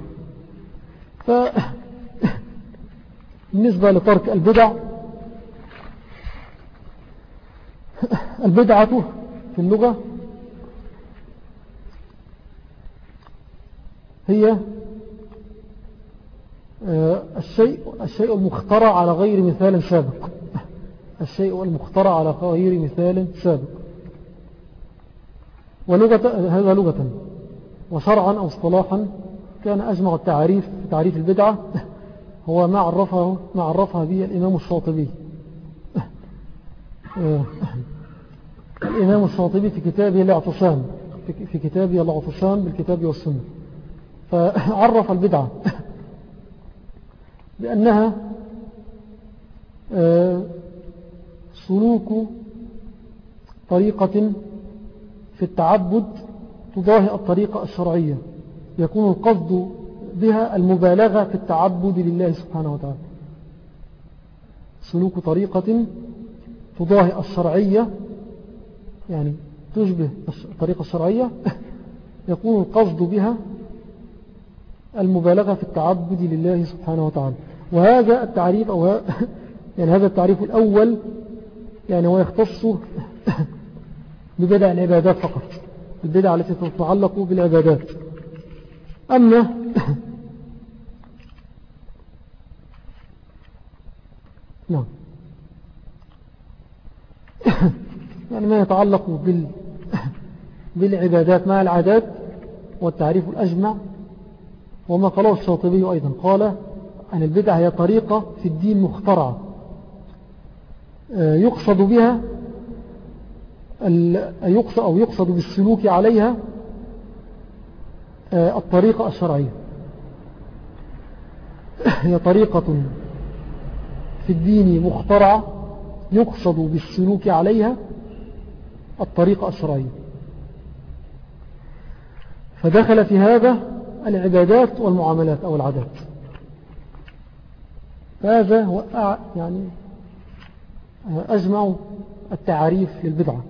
بالنسبة لترك البدع، البدعة في اللغة هي الشيء المخترع على غير مثال سابق، الشيء المخترع على غير مثال سابق، هذا لغة. وشرعا أو اصطلاحا كان أجمع التعريف في تعريف البدعة هو ما عرفها به الإمام الشاطبي. الإمام الشاطبي في كتابه الاعتصام، في كتابه الاعتصام بالكتاب والسنة، فعرف البدعة بأنها سلوك طريقة في التعبد تضاهي الطريقة الشرعية، يكون القصد بها المبالغة في التعبد لله سبحانه وتعالى. سلوك طريقة تضاهي الشرعية، يعني تشبه الطريقة الشرعية، يكون القصد بها المبالغة في التعبد لله سبحانه وتعالى. وهذا التعريف يعني هذا التعريف الأول يعني هو يختص ببدع العبادات فقط، البدع التي تتعلق بالعبادات. أما نعم، يعني ما يتعلق بالعبادات مع العادات، والتعريف الأجمع وما قاله الشاطبي أيضا، قال أن البدع هي طريقة في الدين مخترعة يقصد بها يقصد بالسلوك عليها الطريقة الشرعية. هي طريقة في الدين مخترعة يقصد بالسلوك عليها الطريقة الشرعية، فدخل في هذا العبادات والمعاملات أو العادات. فهذا هو يعني أجمع التعريف للبدعة.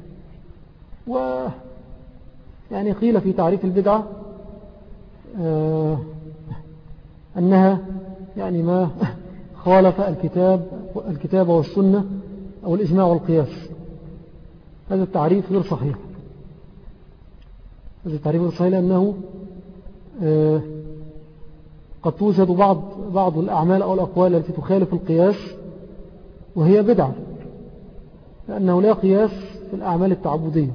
ويعني قيل في تعريف البدعة أنها يعني ما خالف الكتاب والسنة أو الإجماع والقياس. هذا التعريف غير صحيح، هذا التعريف غير صحيح، لأنه قد توجد بعض الأعمال أو الأقوال التي تخالف القياس وهي بدعة، لأنه لا قياس في الأعمال التعبدية.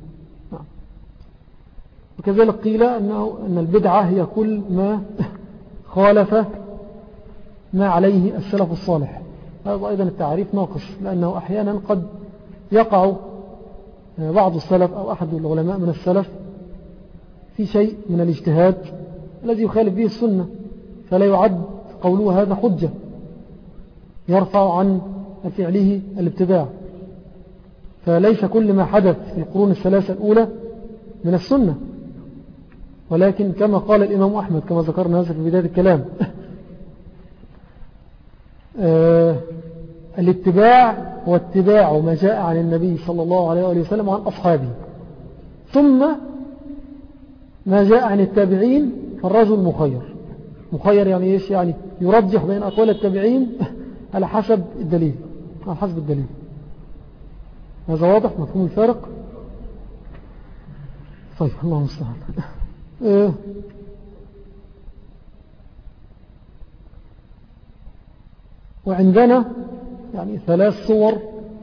وكذلك قيل أن البدعة هي كل ما خالف ما عليه السلف الصالح. هذا أيضا التعريف ناقص، لأنه أحيانا قد يقع بعض السلف أو أحد العلماء من السلف في شيء من الاجتهاد الذي يخالف به السنة، فلا يعد قوله هذا حجة يرفع عن فعله الابتداع. فليس كل ما حدث في القرون الثلاثة الأولى من السنة، ولكن كما قال الإمام أحمد كما ذكرنا هذا في بداية الكلام الاتباع هو اتباع ما جاء عن النبي صلى الله عليه وسلم وعن أصحابه، ثم ما جاء عن التابعين فالرجل مخير يعني إيش؟ يعني يرجح بين أقوال التابعين على حسب الدليل. هذا واضح مفهوم الفارق؟ طيب الله المستعان. وعندنا يعني 3 صور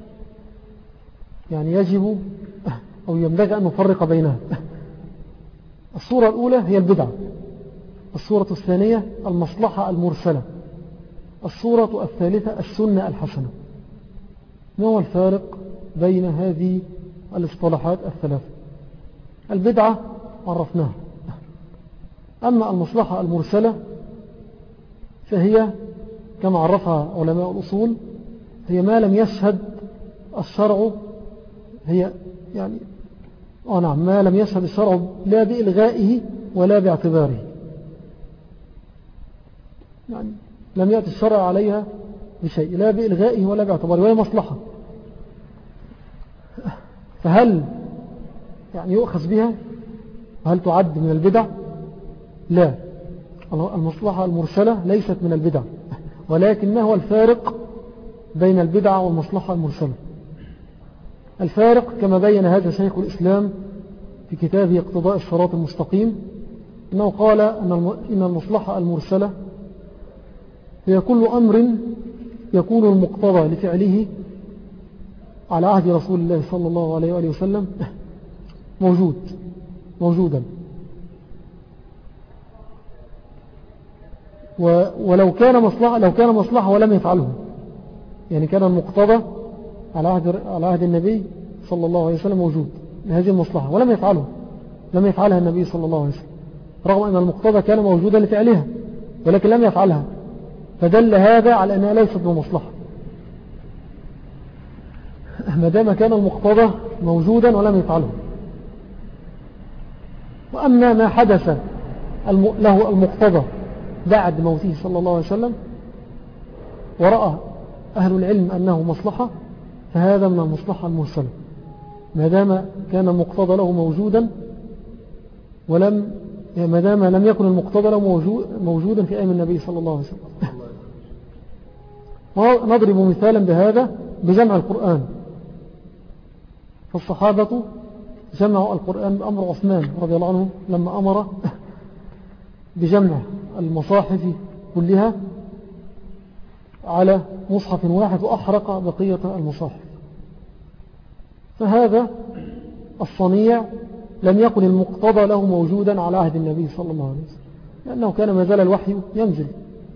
يعني يجب أو ينبغي أن نفرق بينها. الصورة الأولى هي البدعة، الصورة الثانية المصلحة المرسلة، الصورة الثالثة السنة الحسنة. ما هو الفارق بين هذه الاصطلاحات الثلاثة؟ البدعة عرفناها، أما المصلحة المرسلة فهي كما عرفها علماء الأصول هي ما لم يشهد الشرع، هي يعني نعم، ما لم يشهد الشرع لا بإلغائه ولا باعتباره، يعني لم يأتي الشرع عليها بشيء لا بإلغائه ولا باعتباره ولا مصلحة، فهل يعني يؤخذ بها؟ هل تعد من البدع؟ لا، المصلحة المرسلة ليست من البدع، ولكن ما هو الفارق بين البدع والمصلحة المرسلة؟ الفارق كما بين هذا شيخ الإسلام في كتابه اقتضاء الصراط المستقيم، أنه قال إن المصلحة المرسلة هي كل أمر يكون المقتضى لفعله على عهد رسول الله صلى الله عليه وآله وسلم موجودا، ولو كان مصلحة ولم يفعله، يعني كان المقتضى على عهد النبي صلى الله عليه وسلم موجود لهذه المصلحة ولم يفعلها النبي صلى الله عليه وسلم، رغم أن المقتضى كان موجودا لفعلها ولكن لم يفعلها، فدل هذا على أنها ليست بمصلحة ما دام كان المقتضى موجودا ولم يفعله. وأما ما حدث له المقتضى بعد موته صلى الله عليه وسلم ورأى أهل العلم أنه مصلحة، فهذا من المصلحة المرسلة ما دام كان المقتضى له موجودا ما دام لم يكن المقتضى له موجودا في أيام النبي صلى الله عليه وسلم. ونضرب مثالا بهذا بجمع القرآن، فالصحابة جمعوا القرآن بأمر عثمان رضي الله عنه لما أمر بجمع المصاحف كلها على مصحف واحد وأحرق بقية المصاحف، فهذا الصنيع لم يكن المقتضى له موجودا على عهد النبي صلى الله عليه وسلم، لأنه كان ما زال الوحي ينزل،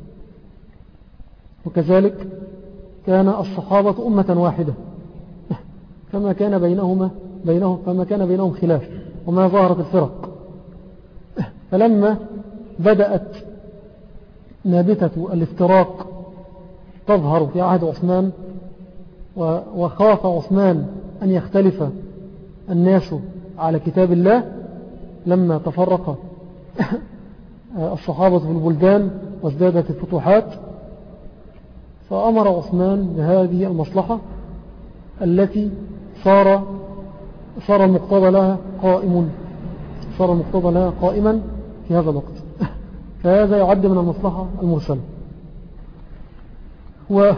وكذلك كان الصحابة أمة واحدة فما كان بينهم خلاف وما ظهرت الفرق. فلما بدأت نابتة الافتراق تظهر في عهد عثمان، وخاف عثمان أن يختلف الناس على كتاب الله لما تفرق الصحابة في البلدان وازدادت الفتوحات، فأمر عثمان بهذه المصلحة التي صار المقتضى لها قائما في هذا الوقت، فهذا يعد من المصلحة المرسلة. قراءة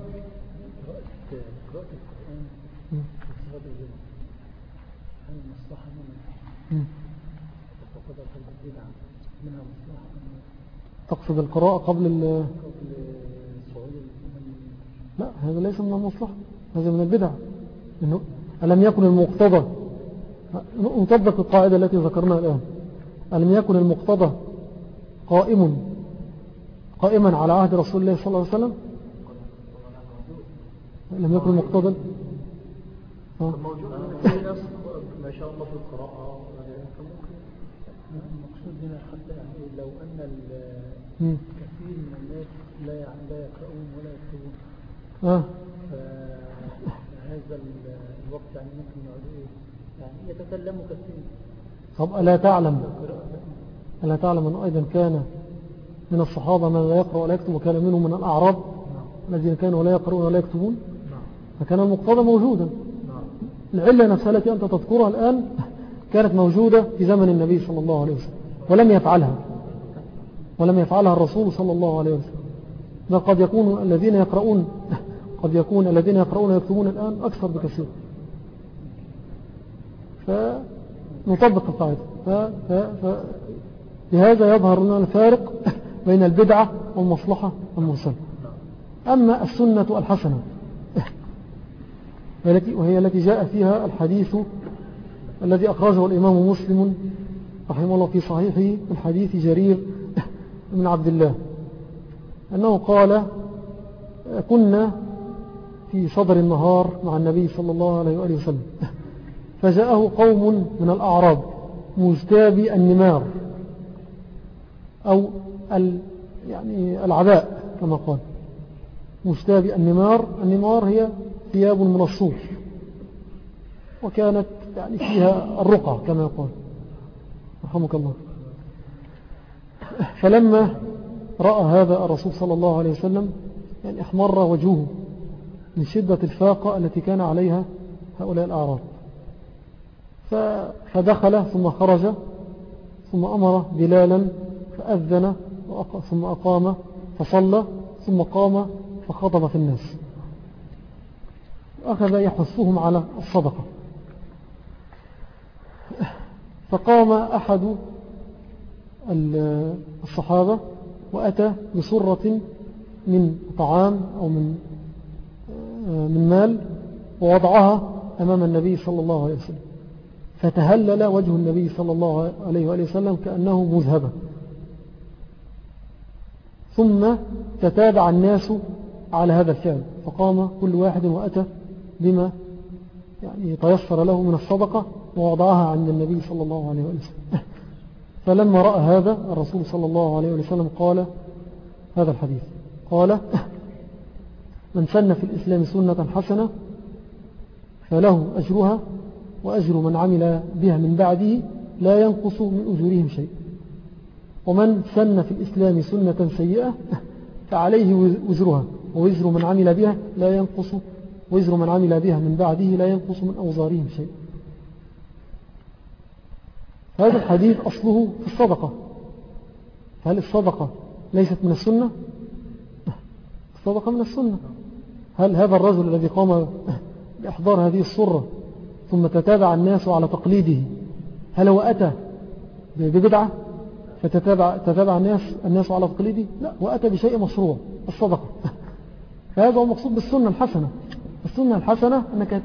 القرآن في صلاة الجمعة هل المصلحة منها وقدر قلب البدعة منها مصلحة؟ تقصد القراءة قبل صعود لا، هذا ليس من المصلحة، هذا من البدع. إنه ألم يكن المقتضى، نطبق القاعدة التي ذكرناها الآن، ألم يكن المقتضى قائما على عهد رسول الله صلى الله عليه وسلم؟ لم يكن المقتضى موجود ما شاء الله في القراءة، فممكن المقصود هنا حتى يعني لو أن كثير من الناس لا يقرؤون ولا يكتبون، فهذا الوقت يعني ممكن يعود يعني يتكلموا كثير. طب ألا تعلم أنه أيضا كان من الصحابة من لا يقرأ ولا يكتب، وكان منهم من الأعراب الذين كانوا لا يقرؤون ولا يكتبون، فكان المقتضى موجودا. العلة نفسها التي أنت تذكرها الآن كانت موجودة في زمن النبي صلى الله عليه وسلم ولم يفعلها الرسول صلى الله عليه وسلم. قد يكون الذين يقرؤون ويكتبون الآن أكثر بكثير، فنطبق القاعدة. بهذا يظهر لنا الفارق بين البدعة والمصلحة المرسلة. أما السنة الحسنة وهي التي جاء فيها الحديث الذي أخرجه الإمام مسلم رحمه الله في صحيحه من حديث جرير بن عبد الله أنه قال: كنا في صدر النهار مع النبي صلى الله عليه وآله وسلم، فجاءه قوم من الأعراب مجتابي النمار أو يعني العباء كما قال، مجتابي النمار هي ثياب من الصوف، وكانت يعني فيها الرقع كما يقول رحمك الله. فلما رأى هذا الرسول صلى الله عليه وسلم يعني احمر وجهه من شدة الفاقة التي كان عليها هؤلاء الأعراب، فدخل ثم خرج ثم أمر بلالا فأذن ثم أقام فصلى ثم قام فخطب في الناس، أخذ يحثهم على الصدقة. فقام أحد الصحابة وأتى بصرة من طعام أو من مال ووضعها أمام النبي صلى الله عليه وسلم، فتهلل وجه النبي صلى الله عليه وآله وسلم كأنه مذهبة. ثم تتابع الناس على هذا الفعل، فقام كل واحد وأتى بما يعني تيسر له من الصدقة ووضعها عند النبي صلى الله عليه وآله وسلم. فلما رأى هذا الرسول صلى الله عليه وسلم قال هذا الحديث، قال: من سن في الإسلام سنة حسنة فله أجرها وأجر من عمل بها من بعده لا ينقص من أجورهم شيء، ومن سن في الإسلام سنة سيئة فعليه وزرها ووزر من عمل بها لا ينقص، وزر من عمل بها من بعده لا ينقص من أوزارهم شيء. هذا الحديث أصله في الصدقة. هل الصدقة ليست من السنة؟ الصدقة من السنة. هل هذا الرجل الذي قام بإحضار هذه الصرة ثم تتابع الناس على تقليده، هل هو أتى ببدعة فتتابع الناس على تقليده؟ لا، وأتى بشيء مشروع، الصدقة. فهذا هو مقصود بالسنة الحسنة. السنة الحسنة أنك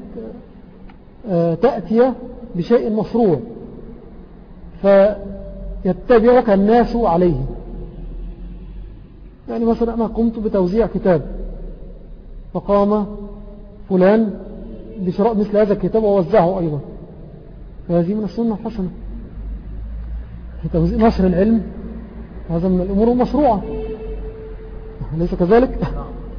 تأتي بشيء مشروع فيتبعك الناس عليه. يعني مثلا أنا قمت بتوزيع كتاب فقام فلان بشراء مثل هذا الكتاب ووزعه أيضا، فهذه من السنة الحسنة. نشر العلم هذا من الأمور المشروعة، ليس كذلك؟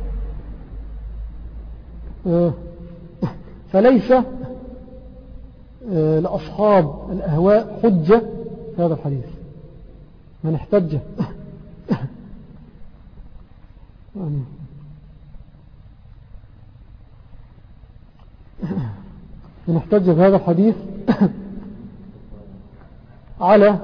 فليس لأصحاب الأهواء حجة في هذا الحديث. من احتج من احتج بهذا الحديث على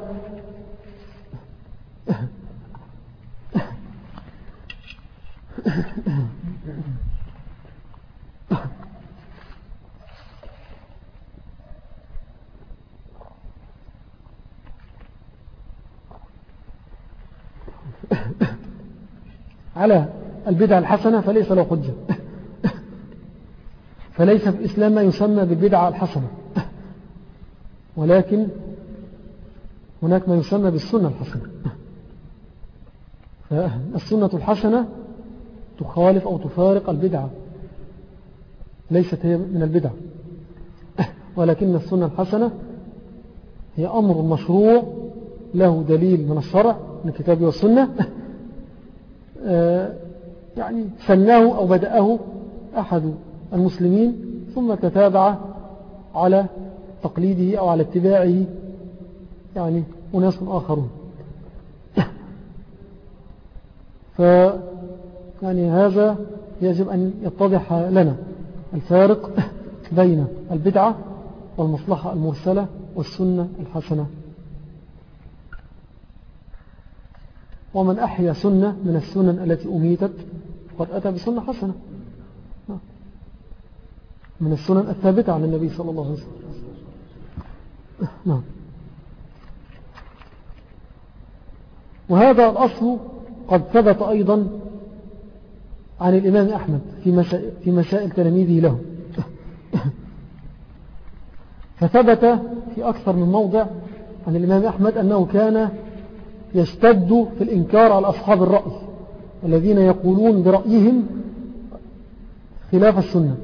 على البدعة الحسنة فليس له حجة. فليس في الإسلام ما يسمى بالبدعة الحسنة، ولكن هناك ما يسمى بالسنة الحسنة. فالسنة الحسنة تخالف أو تفارق البدعة، ليست هي من البدع، ولكن السنة الحسنة هي أمر مشروع له دليل من الشرع من الكتاب والسنة، يعني سناه أو بدأه أحد المسلمين ثم تتابع على تقليده أو على اتباعه يعني أناس آخرون. يعني هذا يجب أن يتضح لنا الفارق بين البدعة والمصلحة المرسلة والسنة الحسنة. ومن أحيا سنة من السنن التي أميتت قد أتى بسنة حسنة من السنن الثابتة عن النبي صلى الله عليه وسلم. نعم. وهذا الأصل قد ثبت أيضا عن الإمام أحمد في مسائل تلاميذه له. فثبت في أكثر من موضع عن الإمام أحمد أنه كان يشتد في الإنكار على أصحاب الرأي الذين يقولون برأيهم خلاف السنة.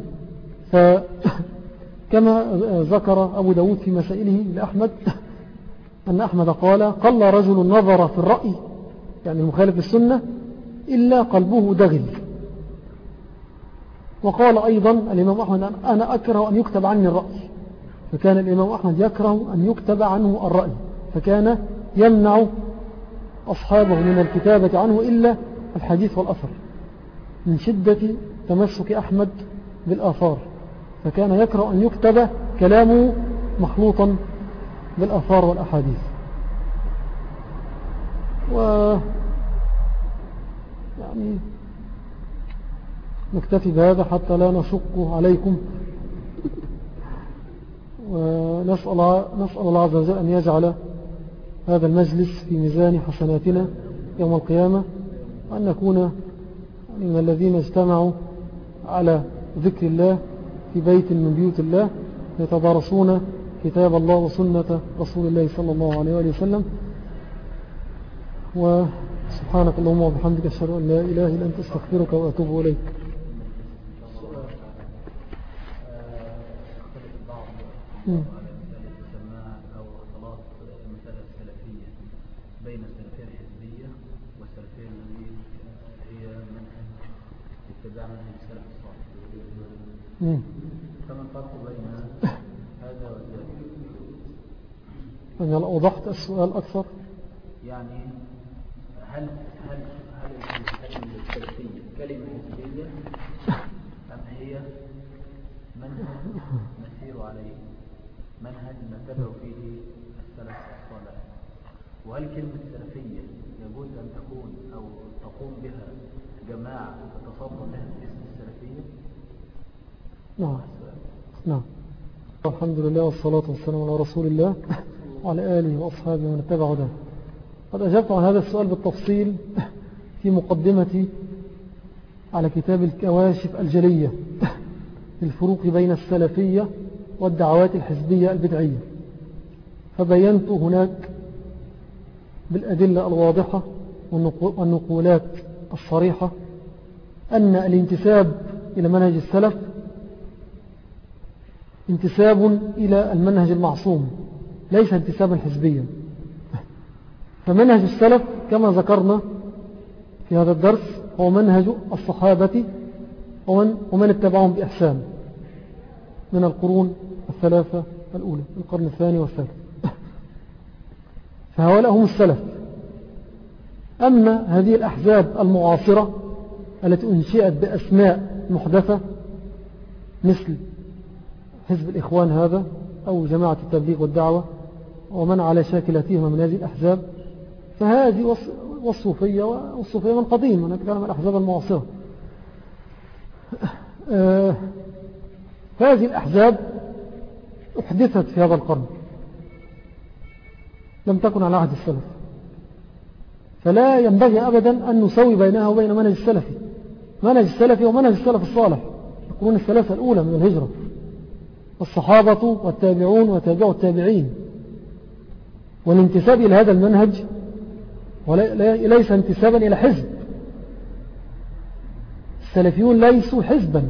فكما ذكر أبو داود في مسائله لأحمد أن أحمد قال: قل رجل نظر في الرأي يعني المخالف للسنة إلا قلبه دغل. وقال أيضا الإمام أحمد: أنا أكره أن يكتب عني الرأي، فكان الإمام أحمد يكره أن يكتب عنه الرأي، فكان يمنع أصحابه من الكتابة عنه إلا الحديث والأثر من شدة تمسك أحمد بالآثار، فكان يكره أن يكتب كلامه مخلوطا بالآثار والأحاديث. يعني نكتفي بهذا حتى لا نشق عليكم، ونسأل الله عز وجل أن يجعل هذا المجلس في ميزان حسناتنا يوم القيامة، وأن نكون من الذين اجتمعوا على ذكر الله في بيت من بيوت الله يتدارسون كتاب الله وسنة رسول الله صلى الله عليه وآله وسلم. وسبحانك اللهم وبحمدك أشهد أن لا إله إلا أنت أستغفرك وأتوب إليك. أو اختلاط المسألة السلفية بين السلفية الحزبية والسلفية التي هي منهج اتباع منهج السلف الصالح، فما الفرق بين هذا وذاك؟ أنا أوضحت السؤال أكثر. يعني هل السلفية كلمة حزبية أم هي منهج نسير عليه، منهج نتبع فيه السلف الصالح؟ وهل كلمة سلفية يجوز أن تكون أو تقوم بها جماعة تتصدر لها باسم السلفية؟ نعم. الحمد لله والصلاة والسلام على رسول الله وعلى آله وأصحابه ومن اتبع هداه. قد أجبت عن هذا السؤال بالتفصيل في مقدمتي على كتاب الكواشف الجلية للفروق بين السلفية والدعوات الحزبية البدعية، فبينت هناك بالأدلة الواضحة والنقولات الصريحة أن الانتساب إلى منهج السلف انتساب إلى المنهج المعصوم، ليس انتسابا حزبيا. فمنهج السلف كما ذكرنا في هذا الدرس هو منهج الصحابة ومن اتبعهم بإحسان من القرون الثلاثة الأولى، القرن الثاني والثالث، فهؤلاء هم السلف. أما هذه الأحزاب المعاصرة التي انشئت بأسماء محدثة مثل حزب الإخوان هذا أو جماعة التبليغ والدعوة ومن على شاكلتهما من هذه الأحزاب، فهذه والصوفية من قديم، أنا أتكلم عن الأحزاب المعاصرة. فهذه الأحزاب أحدثت في هذا القرن، لم تكن على عهد السلف، فلا ينبغي أبدا أن نسوي بينها وبين منهج السلفي. منهج السلفي ومنهج السلف الصالح القرون الثلاثة الأولى من الهجرة، الصحابة والتابعون وتابعوا التابعين. والانتساب إلى هذا المنهج وليس انتسابا إلى حزب، السلفيون ليسوا حزبا،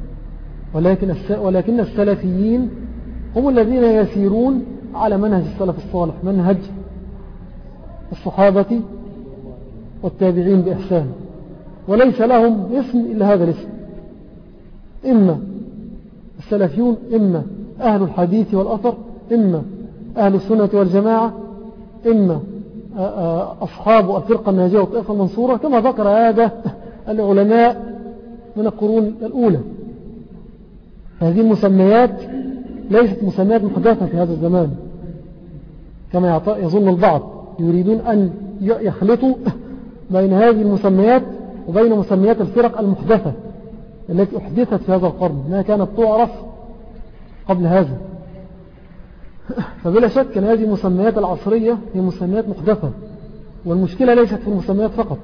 ولكن السلفيين هم الذين يسيرون على منهج السلف الصالح، منهج الصحابة والتابعين بإحسان، وليس لهم اسم إلا هذا الاسم. إما السلفيون، إما أهل الحديث والأثر، إما أهل السنة والجماعة، إما أصحاب الفرقة الناجية والطائفة المنصورة، كما ذكر هذا العلماء من القرون الأولى. هذه المسميات ليست مسميات محدثة في هذا الزمان كما يظن البعض، يريدون أن يخلطوا بين هذه المسميات وبين مسميات الفرق المحدثة التي أحدثت في هذا القرن، ما كانت تعرف قبل هذا. فبلا شك أن هذه المسميات العصرية هي مسميات محدثة، والمشكلة ليست في المسميات فقط،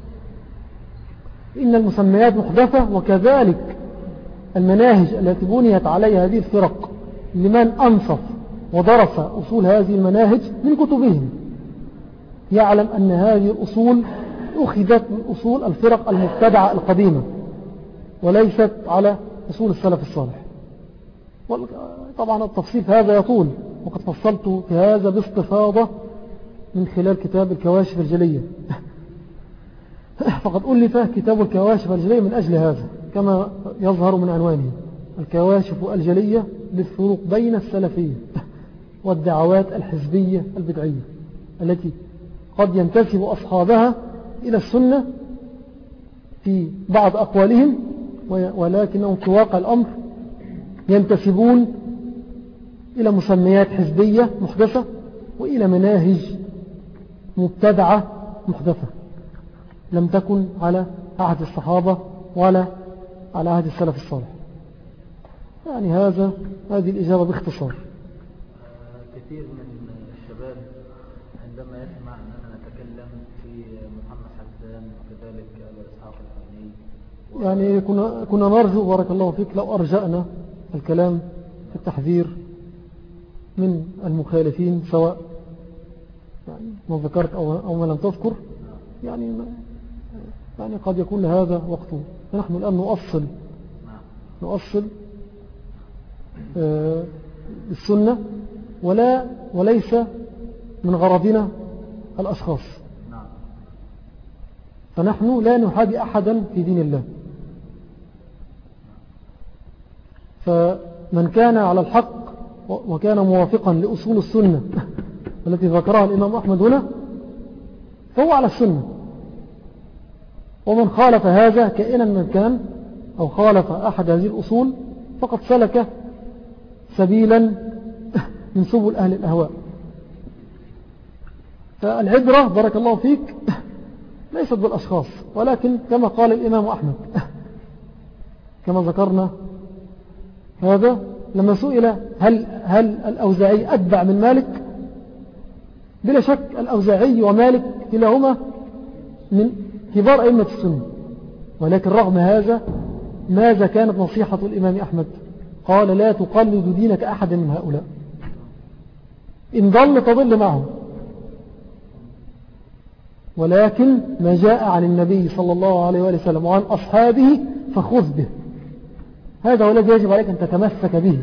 إن المسميات محدثة، وكذلك المناهج التي بنيت عليها هذه الفرق لمن أنصف ودرس أصول هذه المناهج من كتبهم يعلم أن هذه الأصول أخذت من أصول الفرق المبتدعة القديمة وليست على أصول السلف الصالح. طبعا التفصيل هذا يطول، وقد فصلت في هذا باستفاضة من خلال كتاب الكواشف الجلية فقد ألف كتاب الكواشف الجلية من أجل هذا، كما يظهر من عنوانه الكواشف الجلية بالفروق بين السلفية والدعوات الحزبية البدعية التي قد ينتسب أصحابها إلى السنة في بعض أقوالهم، ولكنهم في واقع الأمر ينتسبون إلى مسميات حزبية محدثة وإلى مناهج مبتدعة محدثة لم تكن على عهد الصحابة ولا على عهد السلف الصالح. يعني هذه الإجابة باختصار. كثير من الشباب عندما يسمع أننا نتكلم في محمد حسان وكذلك أبا إسحاق الحويني يعني كنا نرجو بارك الله فيك لو أرجأنا الكلام في التحذير من المخالفين سواء يعني ما ذكرت أو ما لم تذكر، يعني قد يكون هذا وقته. نحن الآن نؤصل السنة وليس من غرضنا الأشخاص، فنحن لا نحابي أحدا في دين الله. فمن كان على الحق وكان موافقا لأصول السنة التي ذكرها الإمام أحمد هنا فهو على السنة، ومن خالف هذا كائنا من كان أو خالف أحد هذه الأصول فقد سلك سبيلا من سبل أهل الأهواء. فالعبرة بارك الله فيك ليست بالأشخاص، ولكن كما قال الإمام أحمد كما ذكرنا هذا لما سئل هل الأوزاعي أتبع من مالك؟ بلا شك الأوزاعي ومالك كلاهما من كبار أئمة السنة، ولكن رغم هذا ماذا كانت نصيحة الإمام أحمد؟ قال لا تقلد دينك أحد من هؤلاء، إن ضل تضل معه، ولكن ما جاء عن النبي صلى الله عليه وآله وسلم وعن أصحابه فخذ به، هذا هو الذي يجب عليك أن تتمسك به.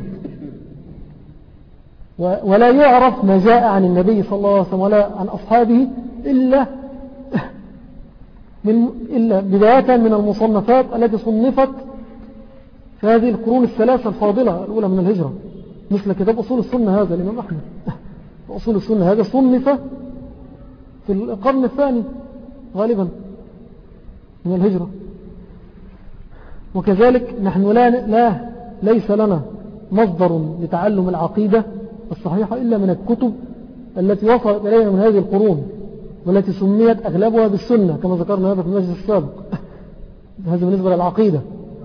ولا يعرف ما جاء عن النبي صلى الله عليه وسلم ولا عن أصحابه إلا بداية من المصنفات التي صنفت في هذه القرون الثلاثة الفاضلة الأولى من الهجرة، مثل كتاب أصول السنة هذا الإمام أحمد. أصول السنة هذا صنف في القرن الثاني غالبا من الهجرة. وكذلك نحن ليس لنا مصدر لتعلم العقيدة الصحيحة إلا من الكتب التي وصلت إلينا من هذه القرون والتي سميت أغلبها بالسنة كما ذكرنا هذا في المجلس السابق. هذا بالنسبة للعقيدة.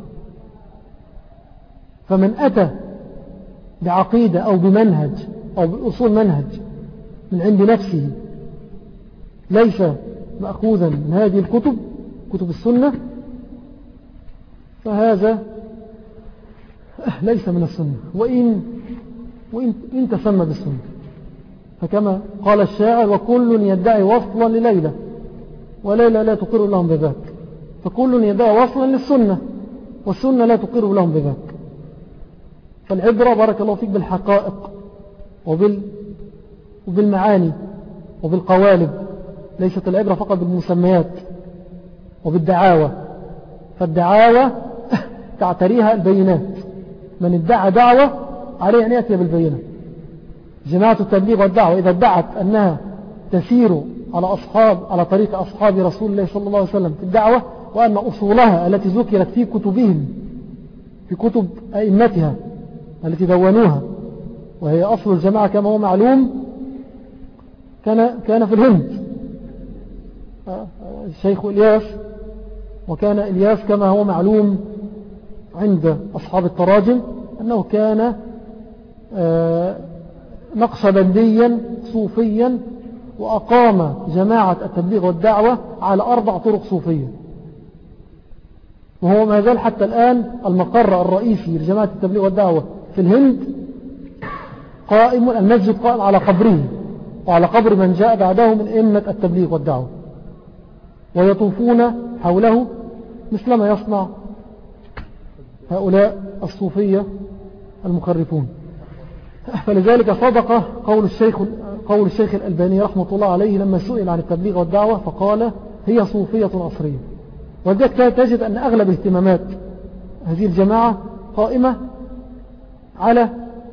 فمن أتى بعقيدة أو بمنهج أو بأصول منهج من عند نفسه ليس مأخوذا من هذه الكتب كتب السنة فهذا ليس من السنة وإن تسمى بالسنة. فكما قال الشاعر وكل يدعي وصلا لليلى وليلى لا تقر لهم بذاك، فكل يدعي وصلا للسنة والسنة لا تقر لهم بذاك. فالعبرة بارك الله فيك بالحقائق وبالمعاني وبالقوالب، ليست العبرة فقط بالمسميات وبالدعاوى، فالدعاوى تعتريها البينات، من ادعى دعوة عليه أن يأتي بالبينة. جماعة التبليغ والدعوة إذا ادعت أنها تسير على طريق أصحاب رسول الله صلى الله عليه وسلم في الدعوة، وأن أصولها التي ذكرت في كتبهم في كتب أئمتها التي دونوها، وهي أصل الجماعة كما هو معلوم كان في الهند الشيخ إلياس، وكان إلياس كما هو معلوم عند أصحاب التراجم أنه كان نقشبنديا صوفيا، وأقام جماعة التبليغ والدعوة على 4 طرق صوفية، وهو ما زال حتى الآن المقر الرئيسي لجماعة التبليغ والدعوة في الهند قائم، المسجد قائم على قبره وعلى قبر من جاء بعده من أئمة التبليغ والدعوة، ويطوفون حوله مثلما يصنع هؤلاء الصوفية المخرفون. فلذلك صدق قول الشيخ الألباني رحمة الله عليه لما سئل عن التبليغ والدعوة فقال هي صوفية عصرية. وذلك تجد أن أغلب اهتمامات هذه الجماعة قائمة على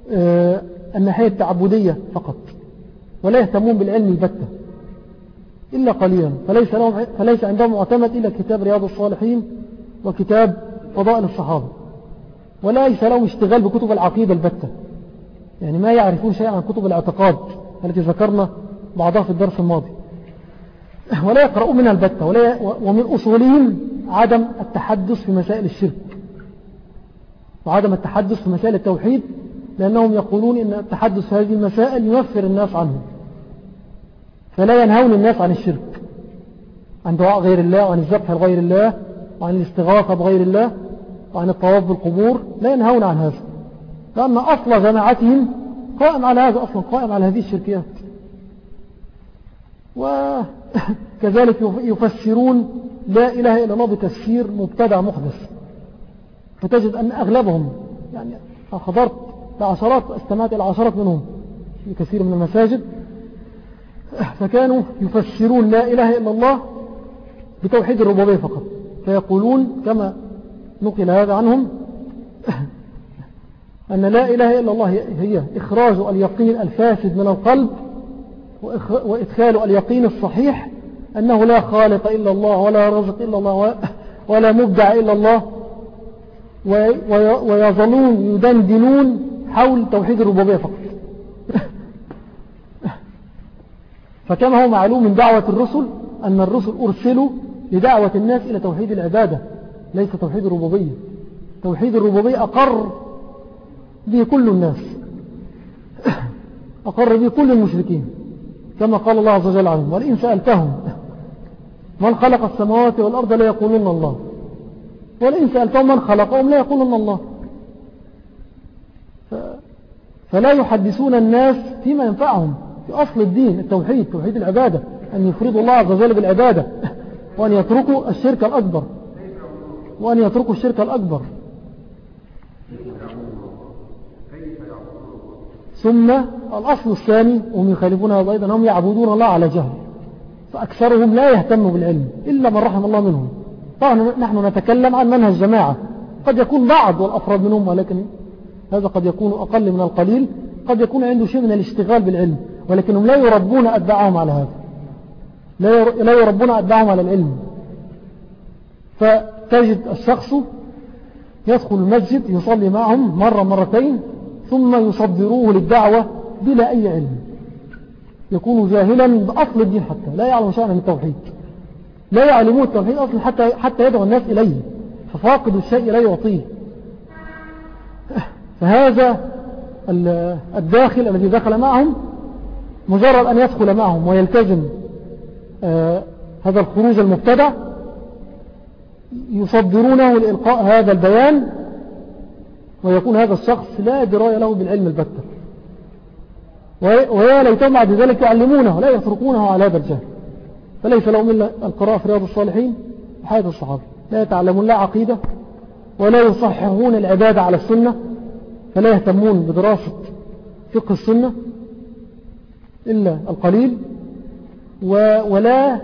الناحية التعبدية فقط، ولا يهتمون بالعلم البتة إلا قليلا، فليس عندهم معتمد إلا كتاب رياض الصالحين وكتاب فضائل الصحابة، وليس لهم اشتغال بكتب العقيدة البتة، يعني ما يعرفون شيئا عن كتب الاعتقاد التي ذكرنا بعضها في الدرس الماضي، ولا يقرؤون منها البتة، ومن أصولهم عدم التحدث في مسائل الشرك وعدم التحدث في مسائل التوحيد، لأنهم يقولون إن التحدث في هذه المسائل ينفر الناس عنه، فلا ينهون الناس عن الشرك، عن دعاء غير الله وعن الذبح لغير الله وعن الاستغاثة بغير الله وعن الطواف بالقبور، لا ينهون عن هذا، لأن أصل جماعتهم قائم على هذا، أصلا قائم على هذه الشركيات. وكذلك يفسرون لا إله إلا الله بتفسير مبتدع محدث، فتجد أن أغلبهم، يعني حضرت لعشرات، استمعت إلى عشرات منهم في كثير من المساجد، فكانوا يفسرون لا إله إلا الله بتوحيد الربوبية فقط، فيقولون كما نقل هذا عنهم أن لا إله إلا الله هي إخراج اليقين الفاسد من القلب وإدخال اليقين الصحيح أنه لا خالق إلا الله ولا رازق إلا الله ولا مبدع إلا الله، ويظلون يدندنون حول توحيد الربوبية فقط. فكما هو معلوم من دعوة الرسل أن الرسل أرسلوا لدعوة الناس إلى توحيد العبادة، ليس توحيد الربوبية. توحيد الربوبية أقر به كل الناس، أقر به كل المشركين، كما قال الله عز وجل عنهم: ولئن سألتهم من خلق السماوات والأرض لا يقولون الله، ولئن سألتهم من خلقهم لا يقولون الله. فلا يحدثون الناس فيما ينفعهم في أصل الدين، التوحيد، توحيد العبادة، أن يفردوا الله عز وجل بالعبادة، وأن يتركوا الشرك الأكبر، ثم الأصل الثاني وهم يخالفون هذا أيضا، هم يعبدون الله على جهل، فأكثرهم لا يهتم بالعلم إلا من رحم الله منهم. طبعا نحن نتكلم عن منهج جماعة، قد يكون بعض والأفراد منهم، ولكن هذا قد يكون أقل من القليل، قد يكون عنده شيء من الاشتغال بالعلم، ولكنهم لا يربون أتباعهم على هذا، لا يربون أتباعهم على العلم. فتجد الشخص يدخل المسجد يصلي معهم مرة مرتين ثم يصدروه للدعوة بلا أي علم، يكون جاهلا بأصل الدين، حتى لا يعلم شيئا من التوحيد، لا يعلمون التوحيد أصلا حتى يدعو الناس إليه، ففاقد الشيء لا يعطيه. فهذا الداخل الذي دخل معهم، مجرد أن يدخل معهم ويلتزم هذا الخروج المبتدع، يصدرونه لإلقاء هذا البيان، ويكون هذا الشخص لا دراية له بالعلم البتة، ويا ليتهم بعد ذلك يعلمونه لا يتركونه على هذا الجهل، فليس لهم إلا القراءة في رياض الصالحين وحياة الصحابة، لا يتعلمون لا عقيدة ولا يصححون العبادة على السنة، فلا يهتمون بدراسة فقه السنة إلا القليل، ولا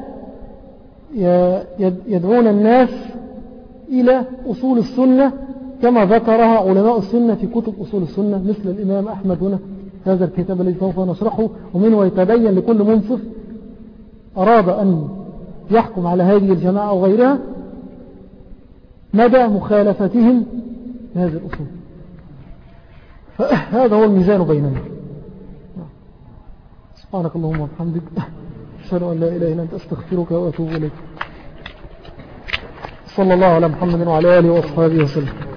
يدعون الناس إلى أصول السنة كما ذكرها علماء السنة في كتب أصول السنة، مثل الإمام أحمد هنا هذا الكتاب الذي سوف نشرحه، ومنه يتبين لكل منصف أراد أن يحكم على هذه الجماعة أو غيرها مدى مخالفتهم لهذه الأصول. فهذا هو الميزان بيننا. سبحانك اللهم وبحمدك، أشهد أن لا إله إلا أنت، أستغفرك وأتوب إليك. صلى الله على محمد وعلى آله وأصحابه وسلم.